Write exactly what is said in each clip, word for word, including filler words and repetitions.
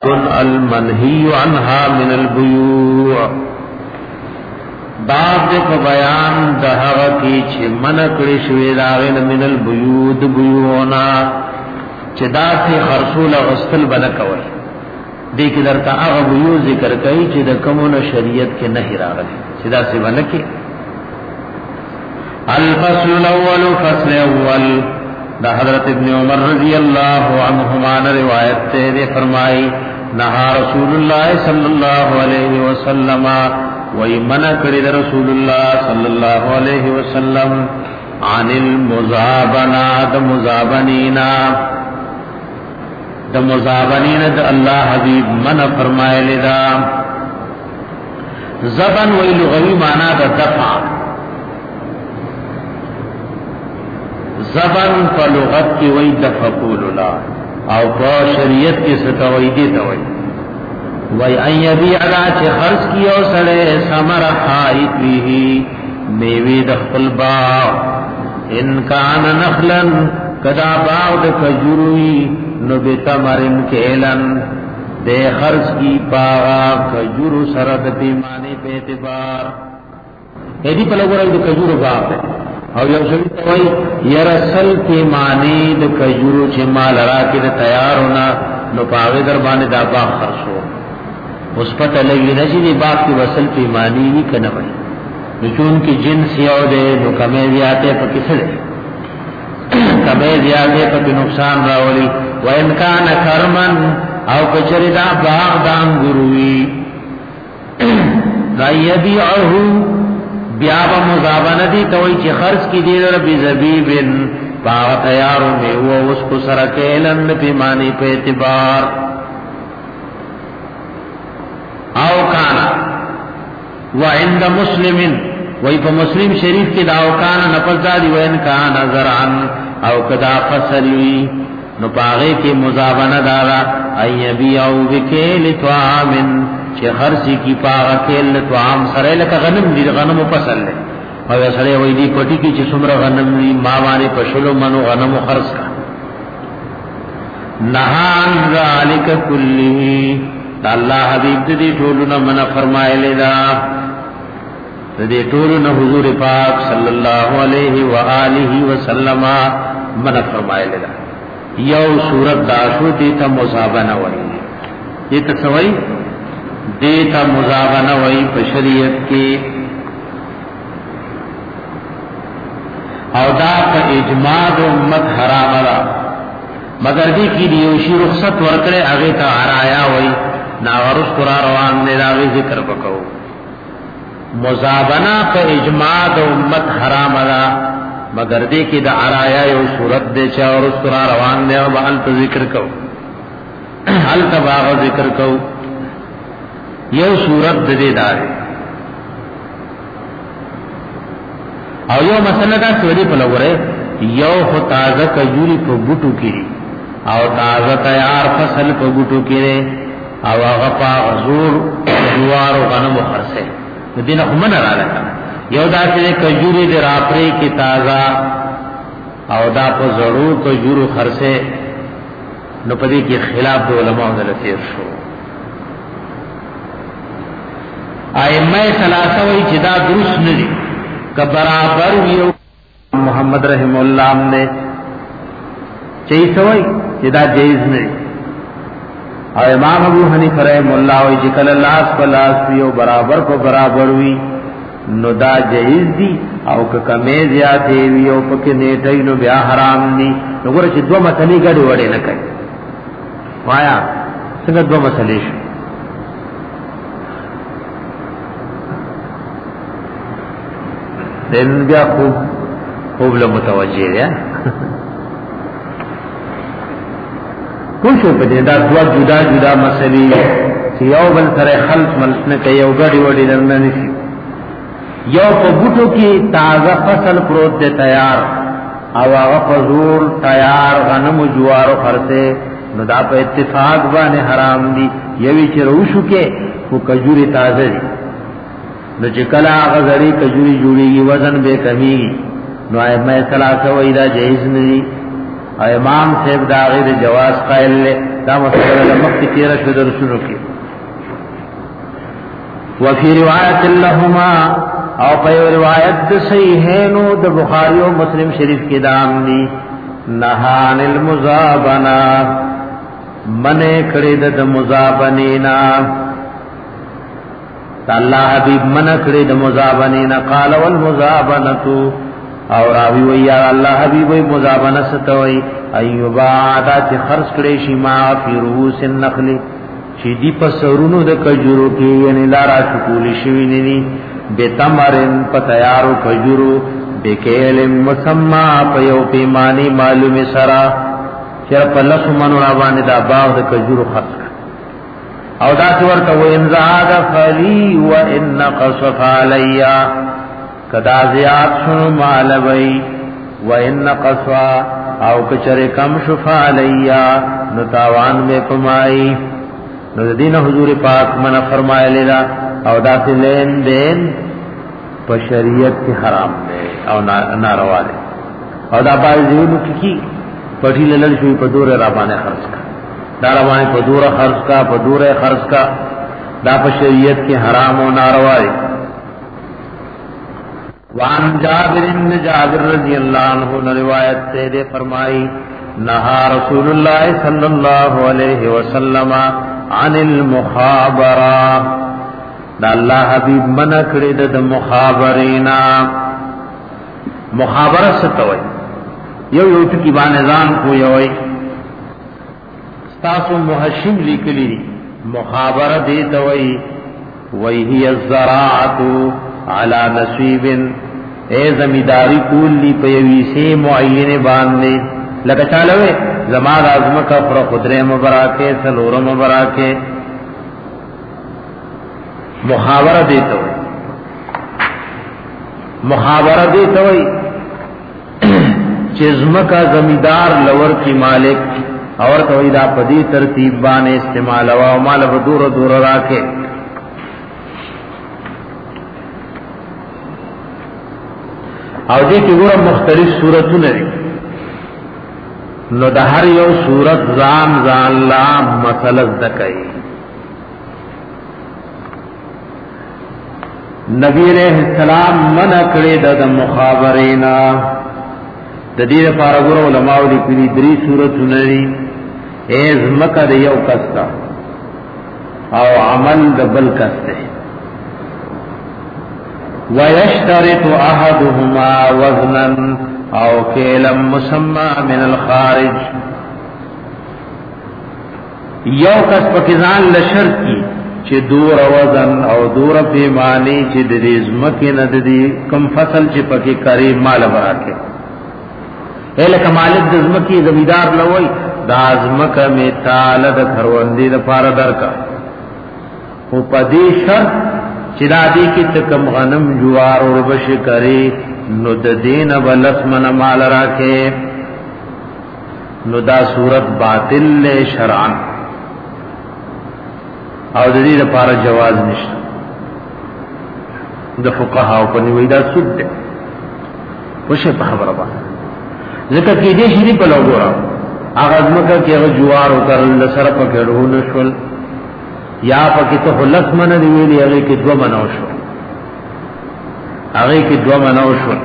المنهی عنها من البیوع باب دے په بیان د هغه کی چې منع کړی شوی داغه من البیوع د بیوعنا چې داسې خرصول غسل بل کول دې کې درته هغه بیوع ذکر کوي چې د کومه شریعت کې نه راغلي چې داسې ولکه الفصل الاول فصل اول دا حضرت ابن عمر رضی اللہ عنہما نے روایت تے فرمائی نہا رسول اللہ صلی اللہ علیہ وسلم وی منع کری رسول اللہ صلی اللہ علیہ وسلم عن المزابنہ دا مزابنینا دا مزابنین دا اللہ حبیب منع فرمائے لدا زبن وی لغوی معنی دا دفع زبن په لغت کې وای د فقول الله او په شریعت کې ستوي دي ته وای وای ان یبیع لا چې خرج کیو سره ثمر حایت به میوه د خپل باغ ان کان نخلن کدا باغ د کجوروي نو به تمرن کېلن د خرج کی پاغا کجورو سره د پیمانه په اعتبار هدي په لګورای د کجورو باغ او یو څه وی يرسل کې معنی د کجورو چې مال راکې د تیارونه نو پاوې در باندې دا باغ خرڅو اوس پته لګی نه چې دی باغ کې وصل په معنی نه کنه وي نو چون کې جنس یو دی نو کمې زیاته په کیسه دی کمې زیاته په نقصان راولي وان کان کرمن او کچری دا باغ دان ګروي دا یبيعه بیا با مزابنه دی توی چې خرج کی دی ربی زبیبن باغ تیارو میں وہ اس کو سرکیلن پی مانی پہ اعتبار او کانا وعند مسلمن وی پا مسلم شریف کی دا او کانا نفذ دادی وین کانا زرعن او کدا فصلی نو پاغے کی مزابنه دارا ایبی او بکیل توامن چې خرسی کی پاغه کېل تو عام سره لکه غنم دي غنم فصل له او سره وې دي پټي کې چې څومره غنم دي ما باندې پښلو منو غنم خرڅ کا نهان ذالک کله الله حبیب دې ټولونه منا فرمایلی دا دې ټولونه حضور پاک صلی الله علیه و آله وسلم منا فرمایلی دا یو صورت دا شو دې ته مصابنه وایي دې ته سوي دیتا مزابنه وی په شریعت کې او دا په اجماع د امت حرام را مگر دې کې دیو شی رخصت ورکړي هغه ته عرایا وی ناورس قرار روان نه راوي ذکر وکاو مزابنه په اجماع د امت حرام را مگر دې کې د عرایا یو صورت دې چا ورس قرار روان نه او بل ذکر کو هل تباغ ذکر کو یو صورت د دې دار او یو مسله دا سوري په لوره یو خو تازه کجوري په بوټو کې او تازه تیار فصل په بوټو کې او هغه په زور جوار او غنم خرڅه د دې نه هم نه راځي یو دا چې کجوري د راپري کې تازه او دا په زړو کجورو خرڅه نو په دې کې خلاف د علماء د لثیر شو ائمه ثلاثه وی چې دا درست نه دي که برابر یو محمد رحم الله نے چي سوي چې دا جایز نه دي او امام ابو حنیفه رحم الله وی چې کله لاس په لاس یو برابر په برابر وی نو دا جایز دي او که کمې زیاتې وی او پکې نیټه نو بیا حرام دي وګوره چې دوه مسلې ګډې وړې نه کوي وایا څنګه دوه مسلې شي دن بیا خوب خوب له متوجه یا کوم څه په دې دا دوه جدا جدا مسلې چې یو بل سره خلط ملت نه کوي یو غړي وړي درنه نشي یو په بوټو کې تازه فصل پروت دی تیار او هغه فزور تیار غنم او جوار خرڅه نو دا په اتفاق باندې حرام دي یوي چې روشو کې خو کجوري تازه دي نو چې کله غزړی کجوري جوړيږي وزن به کمیږي نو ائمه ثلاثه وایدا جایز نه دي امام صاحب دا غیر جواز قائل له دا مسله مخ کی تیر شو درسونو کې. وفي روایت لهما او په روایت صحیحینو د بخاری او مسلم شریف کې دام دي نهان المزابنه من کړي د مزابنینا الله حبیب من کړي د مزابنینا قال والمزابنه او راوی وی یا الله حبیب وی مزابنه ستوي ایوبا دا چې خرج کړي شي ما فی رؤوس النخل چې دی په سرونو د کجورو کې یعنی لارا شکول شوی ني به تمرن په تیارو کجورو بکیل مسما په یو پیمانی معلوم سرا چې په لس منو را باندې دا باغ د کجورو خرج او دا ورته و ان زاد فلی و ان قصف علیا کدا زیات شنو مالوی و ان قصوا او کچره کم شفا علیا نتاوان میں پمائی نو دین حضور پاک منع فرمایلی دا او دا لین دین په شریعت کې حرام دی او ناروا دی او دا باندې کی کی پټی لړل شوی په دوره را باندې خرج کا دا را باندې په دوره خرج کا په دوره خرج کا دا په شریعت کې حرام او ناروا دی. وان جابر بن جابر رضی اللہ عنہ روایت سے دے فرمائی نہا رسول اللہ صلی اللہ علیہ وسلم عن المخابرہ دا اللہ حبیب منع کړی د مخابرینا. مخابره ستوي یو یو ټکی باندې ځان کو یوي تاسو محشم لیکلی دي مخابره دی توي وی هي الزراعه على نصيب اے زمیداری کول لی په یوي سي معین باندې لکه چالوي زماد اعظم کا پر قدرت مبارکه سلور مبارکه محاورہ دیتا ہوئی محاورہ دیتا ہوئی چزم کا زمیدار لور کی مالک اور توئی دا پدی ترتیب بانے استعمال ہوا مال بدور دور راکے او دې کې ګوره مختلف صورتونه دي نو د هر یو صورت ځان ځان لا مسله ذکر نبی علیہ السلام منع کړی د مخابرینا د دې لپاره ګور علماء لیکلي درې سورته لري ایز مکه د یو کستا او عمل د بل کسته ويشترط احدهما وزنا او كيلا مسمى من الخارج یو کس پکې ځان لشرط کی چې دور وزن او دور پیمانی چې د دې زمکه نه د دې کم فصل چې پکې کاری مال ورکه اله کمالک د زمکه زمیدار لوي د زمکه می تعالی د خروندې د پاره درکا او پدې شرط چې د دې کې تکم غنم جوار او ربش کری نو د دین بلس من مال راکه نو دا صورت باطل له شرعن او د دې لپاره جواز نشته د فقها په نیوي دا سود ده وشه په خبره باندې ځکه کې دې شری په لوګورا هغه ځمکه کې هغه جوار او کرل سره په ګړو نشول یا پکې ته خلص من دی ویلي هغه کې دوه منو شو هغه کې دوه منو شو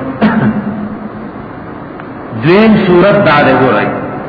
دویم صورت دا ده ګورای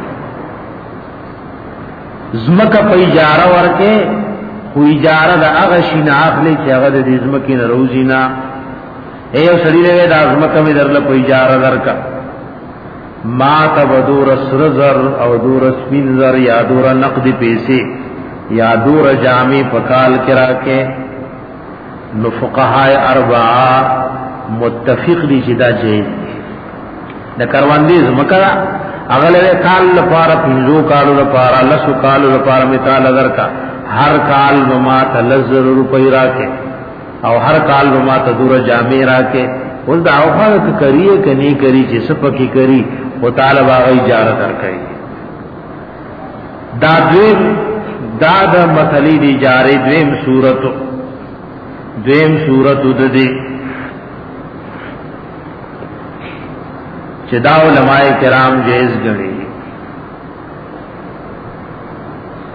ځمکه په اجاره ورکه خو اجاره د هغه شي نه اخلي چې هغه د دې ځمکې نه روزي نه ایو سړی له د ځمکه می درله په اجاره درکا ما تبدور سرزر او دور سپین زر یا دور نقد پیسې یا دور جامع پکال کرا کے نفقهای اربعہ متفق دی جدا جائز دا کرواندی زمکرہ اغلر کال لپارا پنزو کالو لپارا لسو کالو لپارا مثال اگر کا ہر کال بمات لزر روپی راکے او ہر کال بمات دور جامع راکے اس دا اوخوات کریے کنی کری چی سپکی کری و طالب آغای جارت ارکائی دا دویم دا دا مسئلی دی جاری دویم صورتو دویم صورتو دا دی چه دا علماء کرام جائز گئی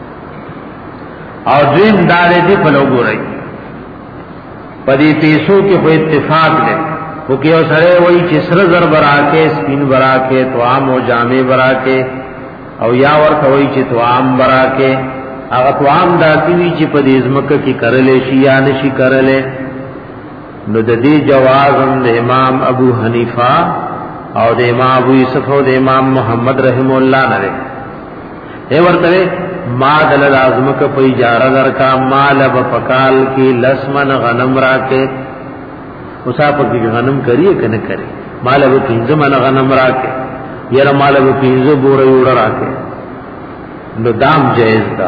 او دویم دارے دی پلوگو رئی پدی پیسو کی خو اتفاق دے وہ کہ سرے وہی چسر زر برا کے سپین برا کے توام و جامع برا کے او یا ورته وی چې توام برا کې هغه توام داسي وی چې په دې ځمکه کې کرلې شي یا نشي کرلې نو د دې جواز د امام ابو حنیفه او د امام ابو یوسف او د امام محمد رحم الله نه اے ورته ما دل ازمکه په اجاره درکا مال به پکال کې لسمن غنم راکې اوسا په کې غنم کریه کنه کری مال به پنځه من غنم راکې یره مال به پینځه بوره وړه راکې نو دام جائز دا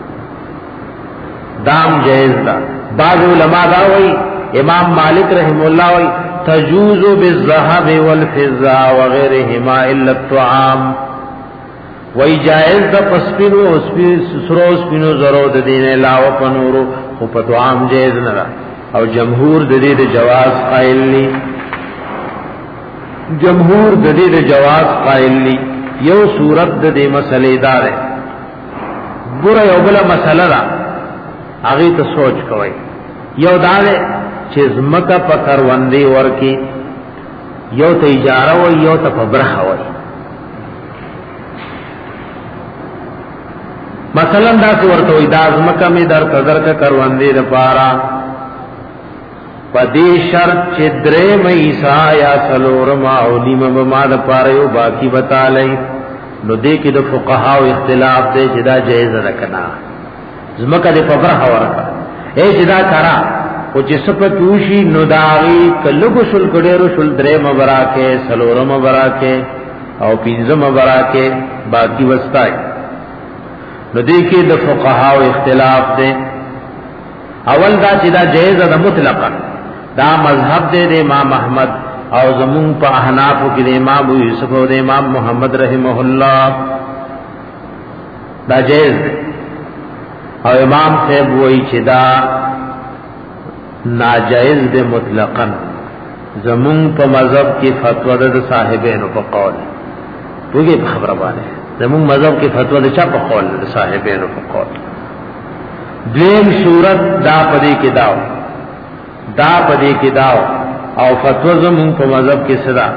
دام جائز دا بعض علماء دا وای امام مالک رحم الله وای تجوز بالذهب والفضه وغيرهما الا الطعام وای جائز دا پسپینو سرو سپینو زرو د دین علاوه پنورو او په طعام جائز نه او جمهور د دې د جواز قائل ني جمهور د دې د جواز قائل ني یو صورت د دې مسلې دار ہے ګوره یو بل مسله را هغه ته سوچ کوی یو دار چې زمکه په کاروندې ورکی یو ته اجاره و یو ته په برخه وای مثلا دا ورته وای دا زمکه می در قدر کا کاروندې د پارا پدې شرط چې درې مېسا یا سلورما او نیمه ما د پاره یو باقی بتالای نو دې کې د فقهاو اختلاف دی چې دا جایز ده کنه زمکه دې په برخه ورکا اے چې دا کرا او چې سپه توشي نو داغي کلو شل ګډېرو شل درې مبراکه سلورما براکه او پنځه مبراکه باقی وستای نو دې کې د فقهاو اختلاف دی اول دا چې دا جایز ده مطلقاً دا مذهب دے دے امام احمد او زمون په احناف کې د امام ابو یوسف او د امام محمد رحمه الله دا جائز دے او امام صاحب وایي چې دا ناجائز دے مطلقاً زمون په مذهب کې فتوا ده صاحبینو په قول وګي په خبره باندې زمون مذهب کې فتوا ده چا په قول صاحبینو په قول دیم صورت دا پدې کې داو دا پدې کې داو او فتوا زمون په مذهب کې صدا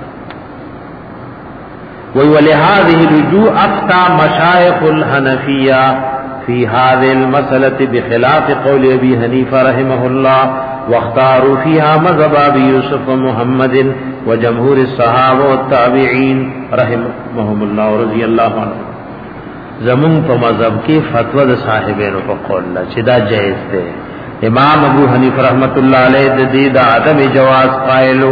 وی ولهذه الرجوع افتى مشايخ الحنفيه في هذه المساله بخلاف قول ابي حنيفه رحمه الله واختاروا فيها مذهب ابي يوسف ومحمد وجمهور الصحابه والتابعين رحمهم الله ورضي الله عنهم زمون په مذهب کې فتوا د صاحبانو په قول لا چې دا جائز ده امام ابو حنیفه رحمت الله علیه د دې د عدم جواز قائلو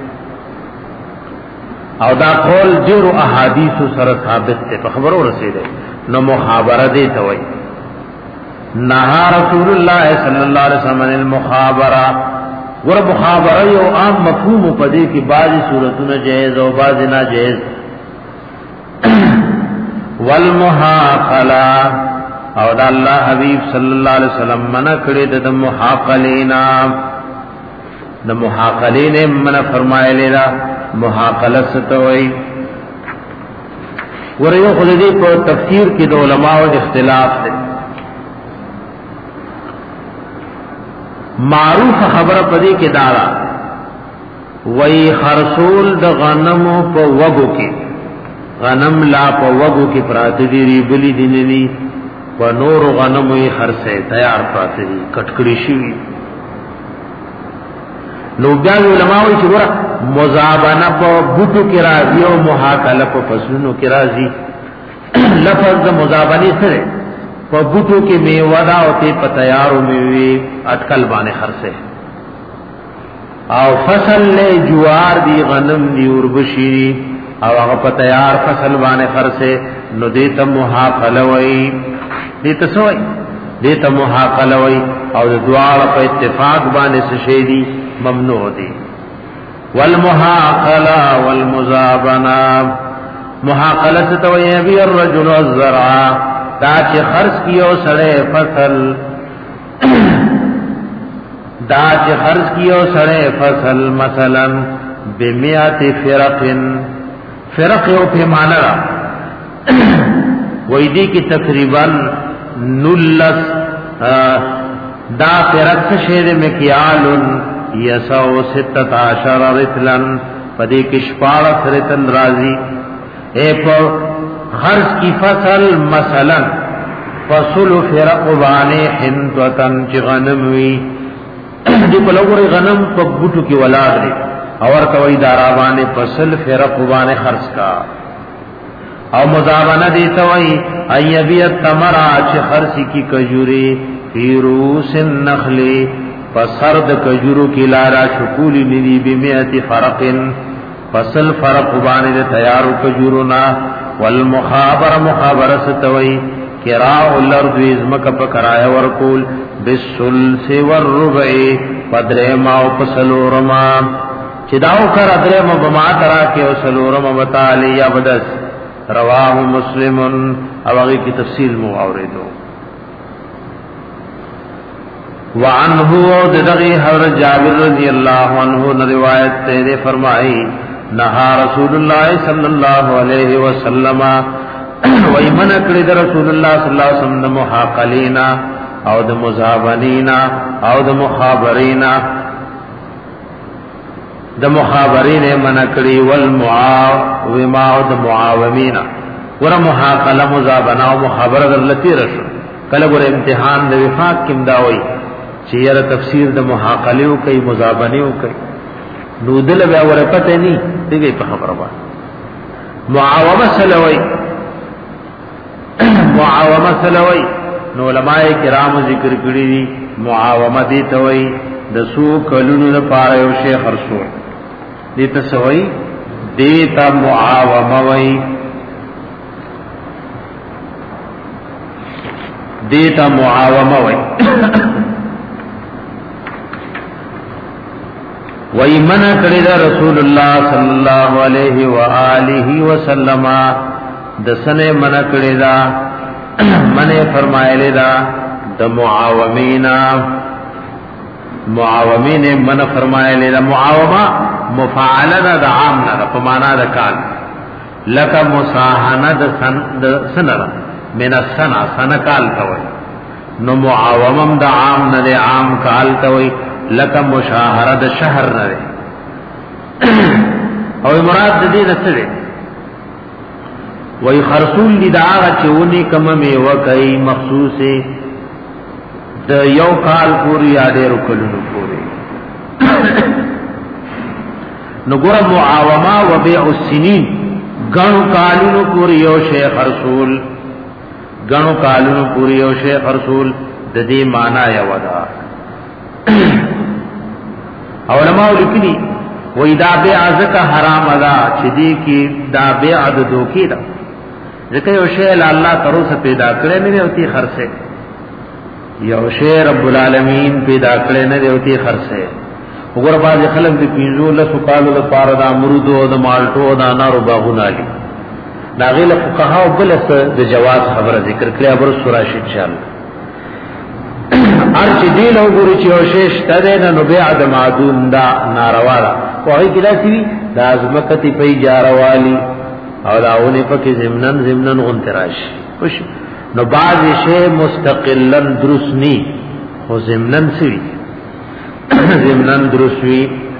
او دا قول ډیرو احادیث سره ثابت ده په خبرو رسیده نو مخابره دي ته وای نهى رسول الله صلی الله علیه وسلم المخابره ور مخابره یو عام مفهوم په دې کې بعضی صورتونه جائز او بعضی ناجائز والمحاقله او دا الله حبیب صلی الله علیه وسلم منع کړی د محاقلینا د محاقلین منع فرمایلی دا محاقله ستوي ورته خو دې په تفسیر کې د علماو اختلاف دی معروف خبره پدې کې دارا وای خرصول د غنمو په وګو کې غنم لا په وګو کې پراته دي ریبلی دي و نور غنمو یې خرڅه تیار پراته دي کټکړی شي نو بیا علماء یې چې ګوره مزابنه په بوټو کې راځي او محاکله په فصلونو کې راځي لفظ د مزابنه سره په بوټو کې میوه دا او ته په تیارو میوي اٹکل باندې خرڅه او فصل له جوار دی غنم دی وربشي او هغه په تیار فصل باندې خرڅه نو دې ته محاکله وای دې ته سوې دې ته محاکله وای او د دواړه په اتفاق باندې څه شی دي ممنوع دي والمحاقله والمزابنه محاقله ته وای بي الرجل الزرع دا چې خرڅ کیو سره فصل دا چې خرڅ کیو سره فصل مثلا بمئات فرق فرق یو په معنا وای دي کی تقریبا نلس دا فرت شیر مکیالن یسو ستت عشر رتلن پدی کشپارت رتن رازی اے پا خرس کی فصل مثلا فصل فرق بانے حنتوتن چی غنموی دی پلوگوری غنم پا بوٹو کی ولاد ری اور توی دارابانے فصل فرق بانے خرس کا او مزابنہ دیتا وی ایبیت تمرا چی خرسی کی کجوری فی روس النخلی فسرد کجورو کی لارا شکولی ندی بمیت فرقن فصل فرق بانے دے تیارو کجورونا والمخابر مخابر ستوئی کراء الارض ازمک پکرایا ورکول بالسلس والربعی پدریما و پسلورما چداو کر ادریما بما تراکی و سلورما بتالی یا بدس رواہ مسلمن او اغی کی تفصیل مغاوردو وعنہو ددغی حضرت جابر رضی اللہ عنہ نے روایت تیرے فرمائی نہا رسول اللہ صلی اللہ علیہ وسلم ویمن اکرد رسول اللہ صلی اللہ علیہ وسلم محاقلینا او د مزابنینا او د مخابرینا د مخابرین منکڑی والمعاوما او د معاومینا ور محاقله مزابنا او مخابره دلتی رشو کله ګور امتحان د وفاق کیم داوي چې یره تفسیر د محاقلیو کوي مزابنیو کوي نو دل بیا ور پته ني دیږي په خبره باندې معاومه سلوي معاومه سلوي نو علماء کرام ذکر کړی دي معاومه دي ته وي د سو کلونو لپاره یو شیخ رسول دي ته سوي دي ته معاومه وي دي ته معاومه وي وی منع کړی دا رسول الله صلی الله علیه و آله وسلم د سنه منع کړی دا منع فرمایلی دا د معاومینا معاومین منع فرمایلی دا معاومه مفاعله د عام نه په معنا د کال لک مساهنه د سن د سنره من السنه سنه کال توي نو معاومم د عام نه د عام کال توي لکه مشاهره د شهر نه او مراد د دې نسره وای خرصول لدعا چونی کم میوه کوي مخصوصه د یو کال پوری یاده رکلونو پوری نو ګور معاومه و بیع السنین غنو کالونو پوری یو شیخ رسول غنو کالونو پوری یو شیخ رسول د دې معنا یو ودا علماء لیکلي وې دا بیع زکه حرام ادا چې دې کې دا بیع د دوکې دا ځکه یو شی الله تروسه پیدا کړی نه دی خرڅه یو شی رب العالمین پیدا کړی نه دی خرڅه وګوره باز خلک د پینځو له سقالو د پاره د امرود او د مالټو د انارو باغونه دي دا غیله فقها او بل د جواز خبره ذکر کړی ابر سوراشی چل ارچ دی له ګوري چې او شیش تدې نه بيع د معدوم دا ناروا ده کوي کله چې د ازمکتی په جاروالي او داونه پکې زمنن زمنن غون تراش خوش نو بعض شی مستقلا درسنی خو زمنن سوي زمنن درسوي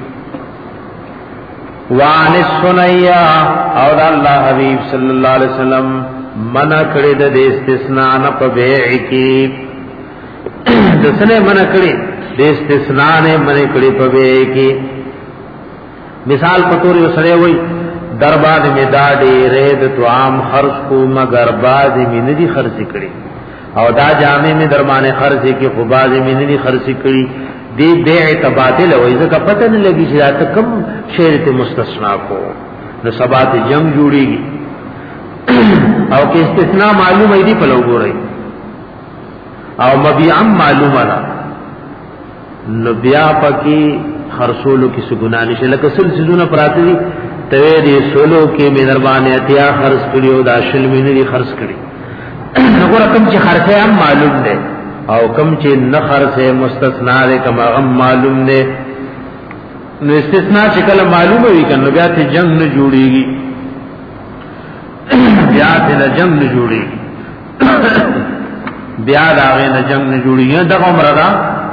وان السنيا او الله حبيب صلی الله علیه وسلم منع کړی د استثناء نه په بیع کې دسنے منع کړي د استثناء نه منع کړي په بیع کې مثال پتوري وسره وي درباد می داډي رید تو عام خرج کو مگر باز می ندي خرج کړي او دا جامع می درمانه خرج کې خو باز می ندي خرج کړي دی بیع تبادل وای ځکه پته نه لګي چې راته کم شی ته مستثنا کو نو سبات جنگ جوړيږي او کې استثناء معلومه دی په لوګو رہی او مبيعم معلومه ده نو بیا پکې خرصولو کې سګنا نشه لکه سلسلونه پراته دي ته دې سولو کې مهربانه اتیا خرص کړیو دا شل مینه خرص کړی نو رقم چې خرڅه هم معلوم ده او کم چې نخر سے مستثنا ده کما غم معلوم ده نو استثناء چې کله معلومه وي کنه بیا ته جنگ نه جوړيږي بیا ته جنگ نه جوړيږي بیا داغه نه جنگ نه جوړیږي دغه عمر دا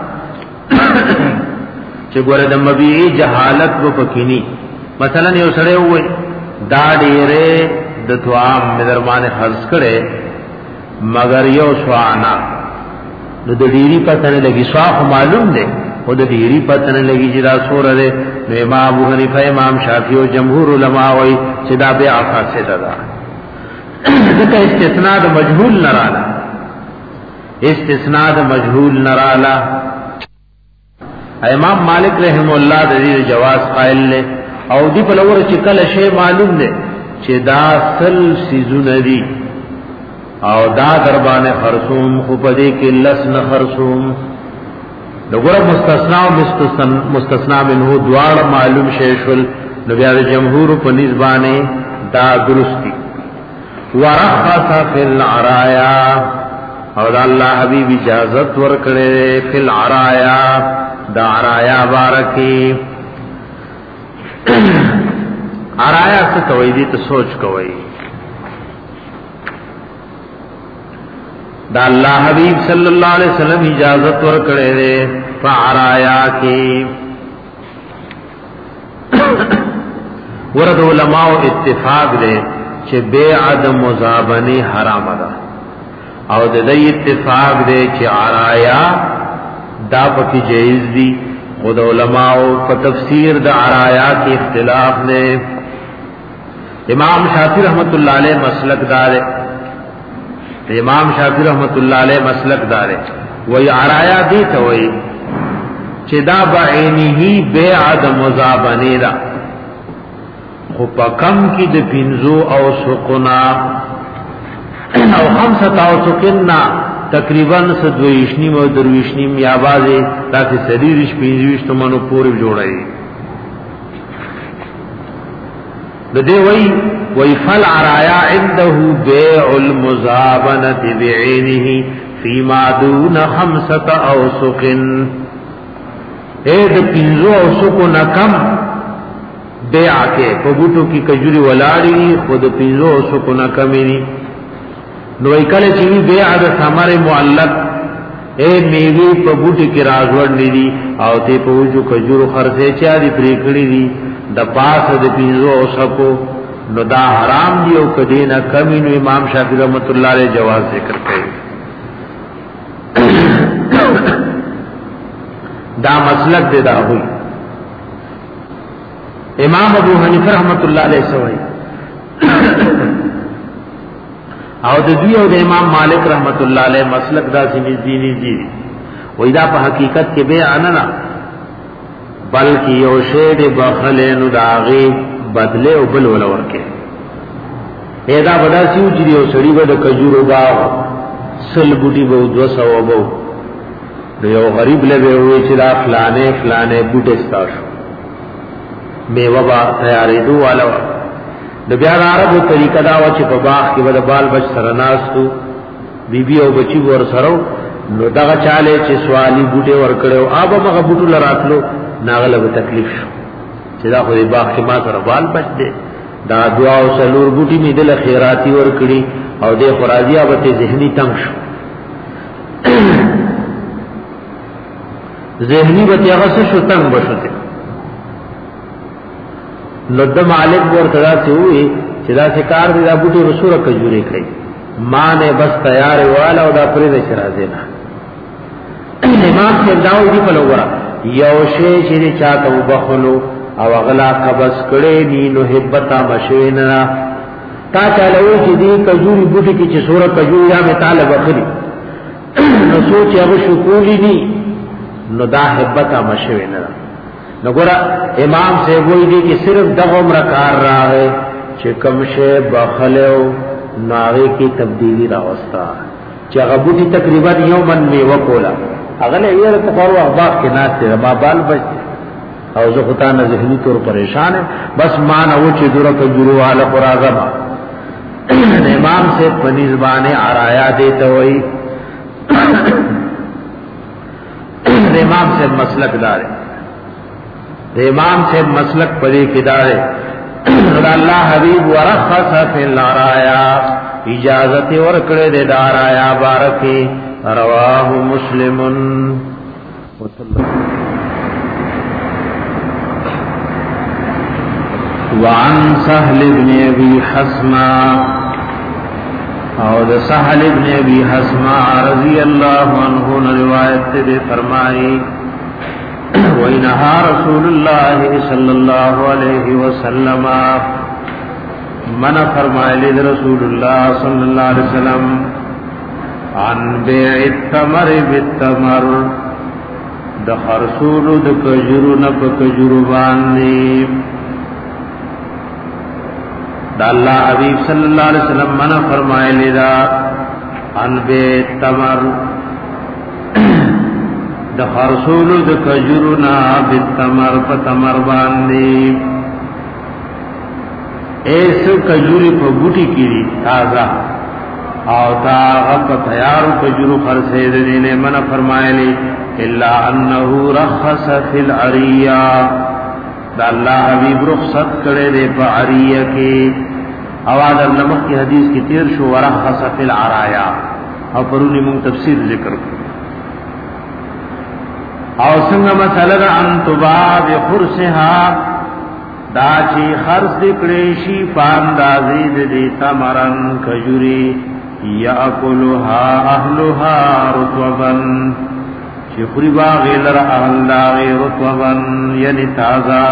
چې ګوره د مبيعي جهالت و پکینی مثلا یو سره وای دا ډیره د توام مدرمانه خرڅ کړي مگر یو سوانا نو د ډیری پته نه لګي صاف معلوم دی او د ډیری پته نه لګي چې دا سوره ده نو امام ابو حنیفه امام شافعی او جمهور علما وای چې دا بیا فاسد ده ځکه استثناء د مجهول نراله استثناء د مجهول نراله امام مالک رحم الله د دې جواز قائل له او دی په لور چې کله شی معلوم ده چې دا سل سيزونه دي او دا دربانه خرصوم خو په دې کې لس نه خرصوم دغه مستثنا او مستثنا منه دوار معلوم شی شول نو بیا د جمهور په نسبانه دا درستی ورخص فی العرایا او دا الله حبیب اجازت ورکړي فی العرایا دا عرایا بارکی عرایا څه کوي دې ته سوچ کوي دا الله حبیب صلی الله علیه وسلم اجازت ورکړي دې فعرایا کې ورته علماء اتفاق دې چې بیع د مزابنه حرام ده او د دې اتفاق دې چې عرایا دا پکې جایز دي خود علماء په تفسیر د عرایا کې اختلاف نه امام شافعی رحمت الله علیه مسلک دار امام شافعی رحمت الله علیه مسلک دار وی عرایا دي ته وی چې دا بعینه بیع د مزابنه ده خو په کم کې د پینزو او سقنا او خمسه او سقنا تقریبا سدویشنیم او درویشنیم یا بازه تاسو سریریش پینځويش ته منو پورې جوړای د دې وی وی فل عرایا عنده بيع المزابنه بعينه فيما دون خمسه او سقن اې د پینځو او سقنا کم بیع کې په بوټو کې کجوري ولاړی خود پینځو او سقنا کمینی نو کله چې بیع د ثمر معلق اے میوه په بوټي کې راځوړ ندي او ته په وجو کجورو خرڅه چا دي پرې کړی دي د پاسه د پیزو او سکو نو دا حرام دی او کدی نه کمی نو امام شافعی رحمت الله علیه جواز ذکر کړي دا مسلک دی دا وی امام ابو حنیفه رحمت الله علیه سوئی او د دوی او د امام مالک رحمت الله علیه مسلک دا سینې دیني دي وای دا په حقیقت کې به اننا بلکې یو شی د بخلینو داغي بدله او بل ول ورکه اېدا بدا سیو چې یو سړی به د کجورو باغ سل بوټي به دو سو وبو یو غریب له وی چې دا فلانه فلانه بوټي ستاسو میوه با تیارې دوه والا د بیا عربو طریقه دا و چې په باغ کې ود بال بچ سره ناستو بیبي او بچي ور سره نو دا چاله چې سوالی بوټي ور کړو آب هغه بوټو لراتلو ناغله به تکلیف شو چې دا خو د باغ کې ما سره بال بچ دي دا دعا او سلور بوټي می دل خیراتی ور کړی او د خراجیا به ذهني تنگ شو ذهني به هغه شو تنگ بشته نو د مالک ورته راځي وي چې دا څکار دی دا بوټي رسوله کجوري کړی ما نه بس تیار واله او دا پرې د شرازه نه امام سرداو دی په لورا یو شی چې چاته وبخلو او غلا قبض کړي ني نو هبتا مشینا تا چالو چې دی کجوري بوټي کې چې سوره کجوري یا به طالب اخلي نو سوچ هغه شکولي ني نو دا هبتا مشینا نګورا امام سے وہی دی کہ صرف دغه عمر کار رہا ہے چې کوم شی بخلو ناوی کی تبدیلی راوستا چې هغه بوټي تقریبا یو من میوه کولا هغه له یې په خورو اخبار کې ناشته ما بال بچ او زه خدای نه ذهني طور پریشان ہے بس مان او چې دره کجورو والا قراغم امام سے پنځبانه آرایا دیته وای امام سے مسلک دار امام سے مسلک پدې کې دار الله حبیب ورخص فی الرایا اجازت ورکړه دې دارایا بارکه رواه مسلم. وعن سهل بن ابي حسمة او د سهل ابن ابي حسمة رضی اللہ عنہ روایت دے فرمائی وَإِنَهَا رَسُولُ اللَّهِ صَلَّى اللَّهُ عَلَيْهِ وَسَلَّمَ من فرمائے رسول اللہ صلی اللہ علیہ وسلم عن بیع التمر بالتمر د خرصول د کجرو نپ کجرو باندې دا اللہ حبیب صلی اللہ علیہ وسلم من فرمائے لدا عن بیع التمر د خرصول د کجرو نا بالتمر پتمر باندې ایس کجوری په بوټي کې تازه او دا غپ تیار کجرو خرڅې دې نه من فرمایلی الا انه رخص فی العریه دا الله حبیب رخصت کړي دې په عریه کې اواز نمک کی حدیث کی تیر شو ورخص فی العرایا او پرونی مون تفسیر ذکر او څنګه مسله ان تبا بخرسها دا چی خرص دکڑی شی پاندازی دی تمرن کجوری یاکلها اهلها رطبا چی خوری باغی لر اهل داغی رطبا یعنی تازا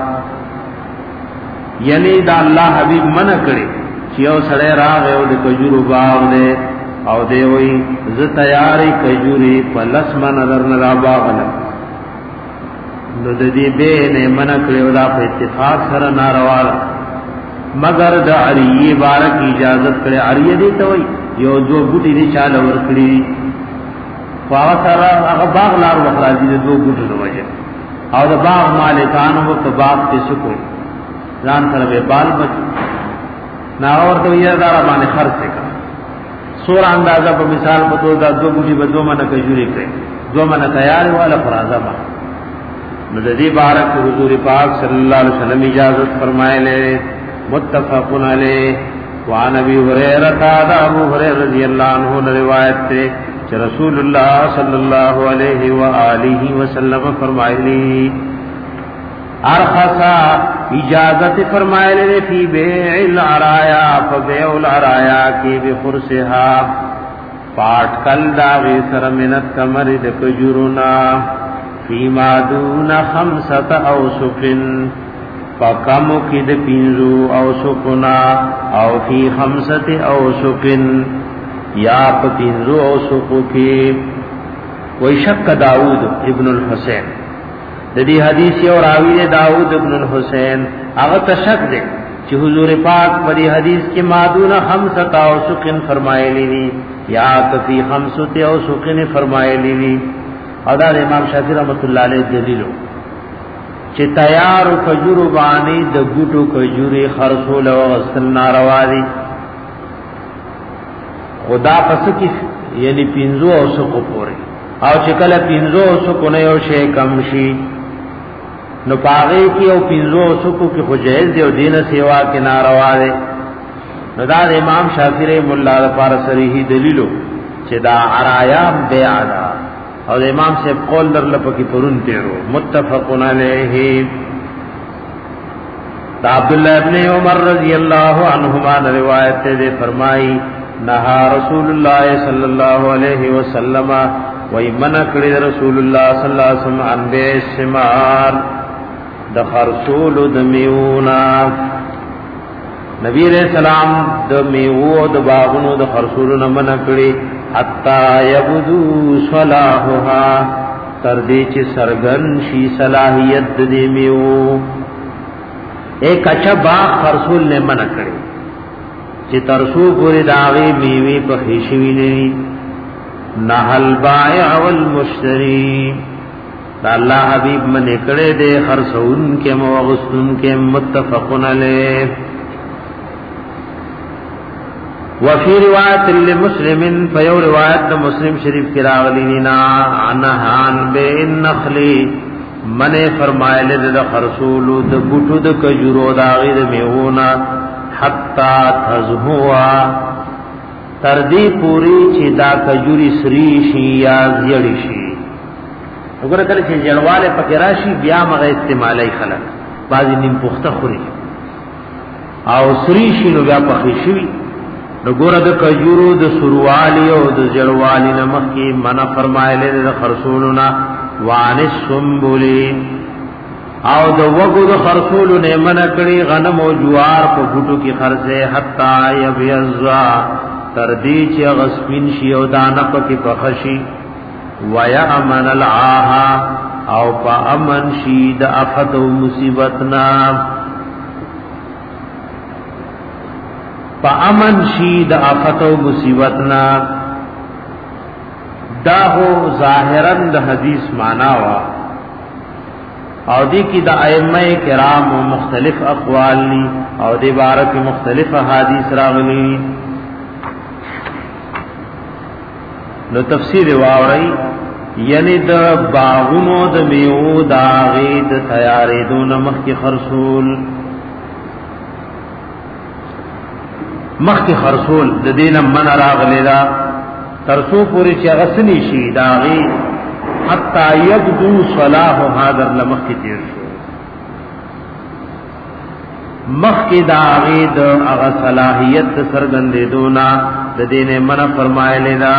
یعنی دا اللہ حبیب منع کرے چی او سڑے راغ او دی کجورو باغ دے او دے وی ز تیاری کجوری پلس من نظر نرا باغ لگ نو د دې به نه منع کړو دا په اتفاق سره ناروا مگر د عریه بارک اجازه کړي عریه دي ته وي یو دو بوټي دي چاله ور کړی خوا سره هغه باغ لار وخراجي د دو بوټو د وجه او د باغ مالکانو په باغ کې سکو ځان سره به بال بچ نا ورته یې دار باندې خرڅ کړه سور اندازه په مثال په تو دا دو بوټي به دوه منه کجوري کړي دوه منه تیار والا فرازه ما مددی بارک حضور پاک صلی اللہ علیہ وسلم اجازت فرمائے لے متفقن علیہ وعن ابی ہریرہ دا ابو ہریرہ رضی اللہ عنہ روایت تے کہ رسول اللہ صلی اللہ علیہ وآلہ وسلم فرمائے لی ارخصا اجازت فرمائے لے فی بیع العرایا فبیع العرایا کی بخرسها پاٹ کل داغی سر منت کمرد کجرنا فیما دون خمسط اوسقن فکمو کد پینزو اوسقنا او فی خمسط اوسقن یا پا پینزو اوسقو کی ویشک داود ابن الحسین دی حدیث یو راوی داود ابن الحسین اغت شک دے چی حضور پاک پدی حدیث کی مادون خمسط اوسقن فرمائے لی یا فی خمسط اوسقن فرمائے لی او دا امام شافعی رحمۃ اللہ علیہ دلیلو چې تیار کجورو باندې د ګټو کجوري خرصول او غسل ناروا دي خدا پس کی یعنی پینزو او سکو پوره او چې کله پینزو او سکو نه یو شی کم شي نو پاغه کی او پینزو او سکو کی خو جایز دی او دینه سیوا کې ناروا دي نو دا امام شافعی رحمۃ اللہ لپاره صریح دلیلو چې دا عرایا بیع ده اور امام سے قول در لپکی پرون تیرو متفقن علیہ تا عبداللہ ابن عمر رضی اللہ عنہما روایت دے فرمائی نہا رسول اللہ صلی اللہ علیہ وسلم وی منع کری رسول اللہ صلی اللہ علیہ وسلم عن بے سمار دخرسول دمیونا نبی علیہ السلام دمیو دباغنو دخرسولنا منع کری حتی یبدو صلاحها تردی چی سرگن شی صلاحیت دی میو ایک اچھا باغ خرسول نے منع کرے چی ترسو پوری داغی میوی پخیشوی نی نحل بائع والمشتری دا اللہ حبیب منع کرے دے خرسون کے موغستون کے متفقن علیہ وفي روایت لمسلم فیو روایت مسلم شریف کی راغلینا عنہان بے النخلی من فرمائے لد خرسول د بوټو د کجورو دا غیر میونا حتا تزهوا تردی پوری چې دا کجوري سری شي یا زیړی شي. وګوره کله چې جړواله پکې راشي بیا مغه استعمالي خلک بعضی نیم پخته خوري او سری شي نو بیا پخې شي. نو ګوره د کجورو د سروالی او د جړوالی نمخ کې منع فرمایله د خرصولنا وان السنبلی او د وګو د خرصولو نه منع کړي غنم او جوار په بوټو کې خرڅه حتا یبیضا تر دې چې غسپین شي او دانه پکې پخشي ویا امن العاها او په امن شي د افت او مصیبتنا په امن شي د افت او مصیبتنا. دا هو ظاهرا د حدیث معنا وا او دی کی د ائمه کرام مختلف اقوال لی او دی بارک مختلف احادیث راغلی. نو تفسیر واوري یعنی د باغونو د میوه داغې د تیارې دون مخ کی خرصول مخ کی خرصول د دینه من راغلی دا ترسو پوری چې غسنی شي داغې حتا یبدو صلاح هذا لمخ کی تیر شو مخ کی داغې د هغه صلاحیت سرګندې دونا د دینه من فرمایلی دا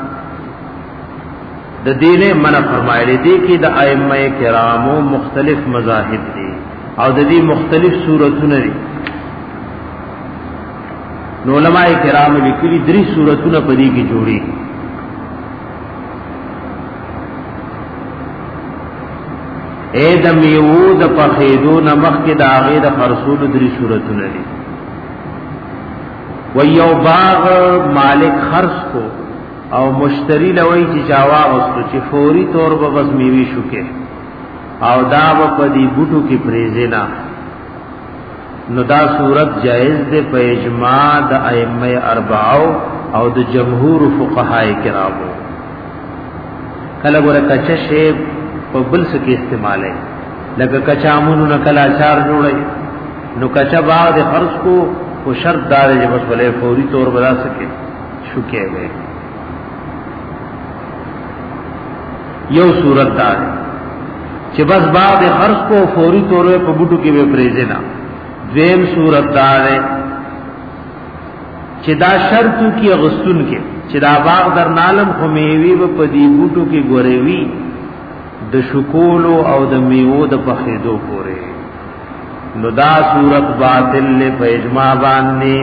د دینه منع فرمایلی دي کې د ائمه کرامو مختلف مذاهب دي او د دې مختلف صورتونه دي. نو علماء کرام لیکلي درې صورتونه په دې کې جوړي. اے د میوه د پخېدو نمخ کې د هغه د خرصول درې صورتونه دي. و یو باغ مالک خرص کو او مشتری لوي چې جاوا اوستو چې فوري طور په بس میوي شوکه او دا په دې بوټو کې پریزینا نو دا صورت جائز ده په اجماع د ائمه اربعو او د جمهور فقهای کرامو. کله ګوره کچا شی په بل څه کې استعماله لکه کچا امونو نکلا اچار جوړي نو کچا باغ د خرص کو او شرط دار چې بس ولې فوري طور بنا سکے شوکه وي. یو صورت دار چې بس بعد خرص کو فوری طور په بوټو کې به پریزه نه. دویم صورت دار چې دا شرط کی غستون کې چې دا باغ در نالم خو میوي په دې بوټو کې ګورېوي د شکول او د میوه د پخېدو پورې نو دا صورت باطل له په اجماع باندې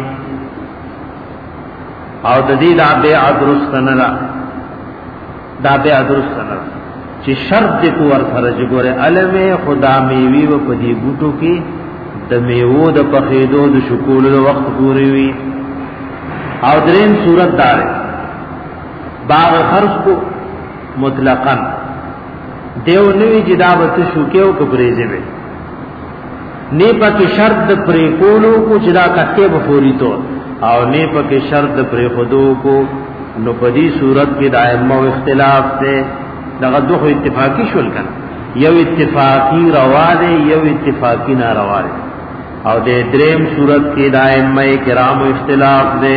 او د دې دا به درست نه لا دا به درست نه چې شرط دې کو ورته جوړه علمه خدا میوي و په دې بوټو کې د میوه د پخېدو د شکول د وخت پورې وي. او درین صورت دار باغ خرص کو مطلقاً دیو نوی جدابت شوکیو کبریزه وی نیپا کی شرط د پری کولو کو جدا کټه بفوری تو او نیپا کی شرط د پری خودو کو نو پدی صورت کې دائمه اختلاف ته دغه دوه اتفاقی شول کړه یو اتفاقی روا ده یو اتفاقی ناروا ده او د دریم صورت کې دائمه کرام اختلاف ده.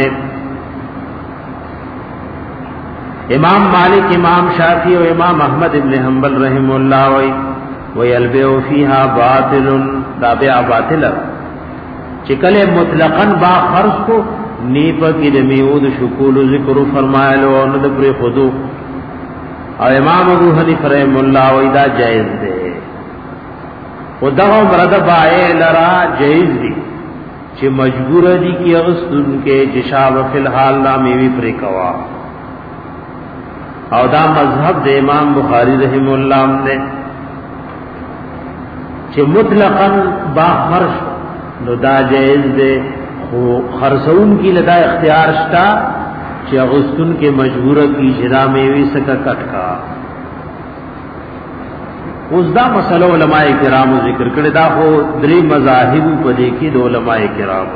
امام مالک امام شافعی او امام احمد ابن حنبل رحم الله وی ويلبئ فيها باطل تابع باطل چې کله مطلقاً با خرص کو نیپ کې د میود شکول ذکر فرمایلو او د پر خودو او امام ابو حنیفه رحم الله وی دا جائز ده خدای مراد بای لرا جائز دي چې مجبور دي کې اغسطن کې جشاب فی الحال نامیوی پر کوا او دا مذهب د امام بخاری رحم الله نے چې مطلقاً با خرص نو دا جائز ده خو خرصون کی لدا اختیار شتا چې اغسطن کې مجبور کی جدا میوی سکا کټکا. اوس دا مسله علماء کرام ذکر کړي دا خو درې مذاهب په دې کې د علماء کرام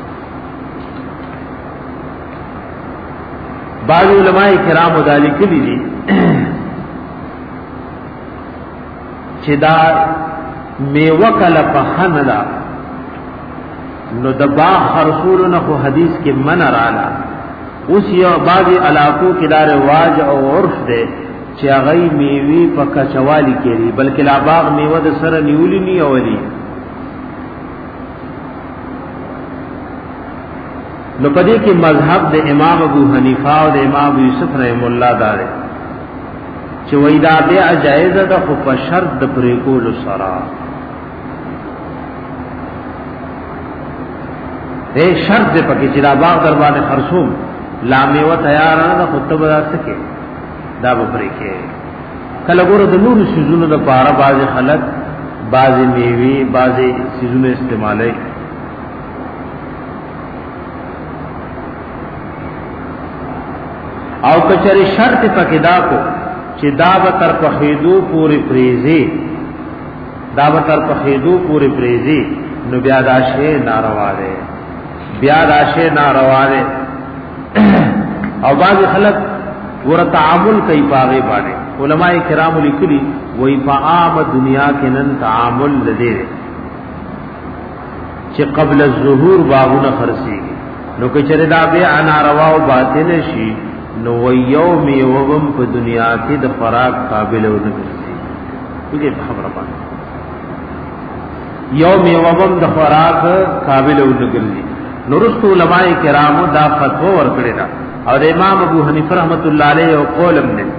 بعض علماء کرام ذالک دي چې دا میوه کله په خنلا نو د با خرصول نه خو حدیث کې من رااله اوس یو بعضی علاقو کې دا رواج او عرف دی چې هغه میوي په کچوالی کېږي بلکې لا باغ میوه د سره نیولې نه اولي نو پدې کې مذهب د امام ابو حنیفه او د امام ابو یوسف رحم الله دار چې وای دا بیا جایز ده خو په شرط د پرې کول سره اے شرط دې پکې چې دا باغ در باندې خرصوم لا میوه تیار نه خو ته به راځکه دا به پرې کې کله ګوره د نور سيزونو د پاره باز خلک باز میوي باز سيزونو استعمالي او کچری شرط پکې دا کو چې دا به تر پخېدو پوری پریزي دا به تر پخېدو پوری پریزي نو بیا دا شی ناروا ده بیا دا شی ناروا ده او باز خلک ور تعامل کوي پاغه باندې علماء کرام لیکلي وای په عام دنیا کې نن تعامل لدی چې قبل الظهور باغونه خرسيږي نو کچره دا بیا ناروا او باطل شي نو یوم یوم په دنیا کې د خوراک قابل و نه ګرځي دغه خبره باندې یوم یوم د خوراک قابل و نه ګرځي نو رسول علماء کرامو دا فتوا ورکړی دا او د امام ابو حنیفه رحمت الله علیه او قولم نه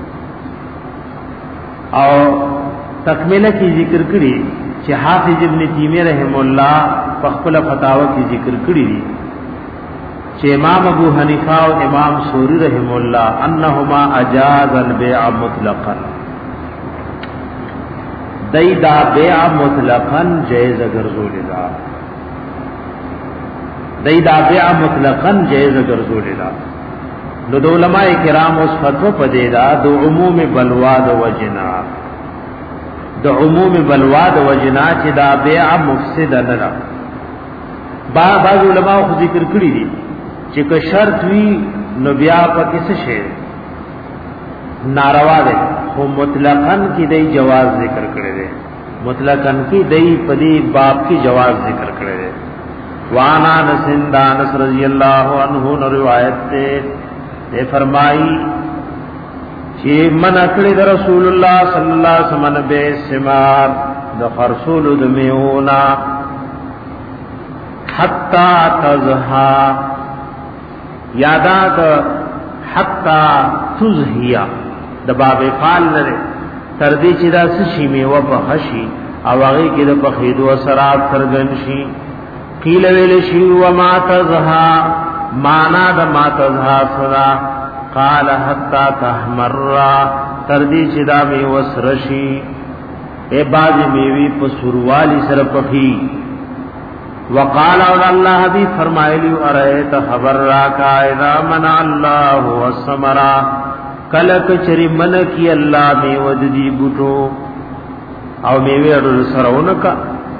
او تکمله کی ذکر کړي چې حافظ ابن تیمیہ رحم الله په خپل فتاوا کې ذکر کړي دي چې امام ابو حنیفه او امام سوری رحم الله انهما اجاز البيع مطلقا دای دا بیع مطلقا جائز ګرځول دا دای دا بیع مطلقا جائز ګرځول دا نو د علماء کرام اوس فتوا پدې دا د عموم بلوا د وجنا د عموم بلوا د وجنا چې دا بیع مفسد نه را با بعض علماء خو ذکر کړی دي چې که شرط وی نو بیا په کیسه شی ناروا ده خو مطلقاً کی دی جواز ذکر کړی دی مطلقاً کی دی پدی باب کی جواز ذکر کړی دی وانا نسندانس رضی اللہ عنہ روایت تے نے فرمائی چې من کړی د رسول الله صلی الله علیه وسلم به سمار د خرصول د میونا حتا تزها یادا حتا تزهیا د باب فال لري تر دې چې دا سشي میوه په خشي او هغه کې د پخېدو اثرات ترګن شي قیل ویل شي و ما تزها معنا د ما تزها صدا قال حتا تحمر تر دې چې دا میوه سرشي اے باز میوي په سروالی سره پخې وقال الله حبيب فرمایلی ارایت خبر را کا اذا منع الله والثمرا کلک چری من کی الله می ودی بوټو او میوه ورو سرونه کا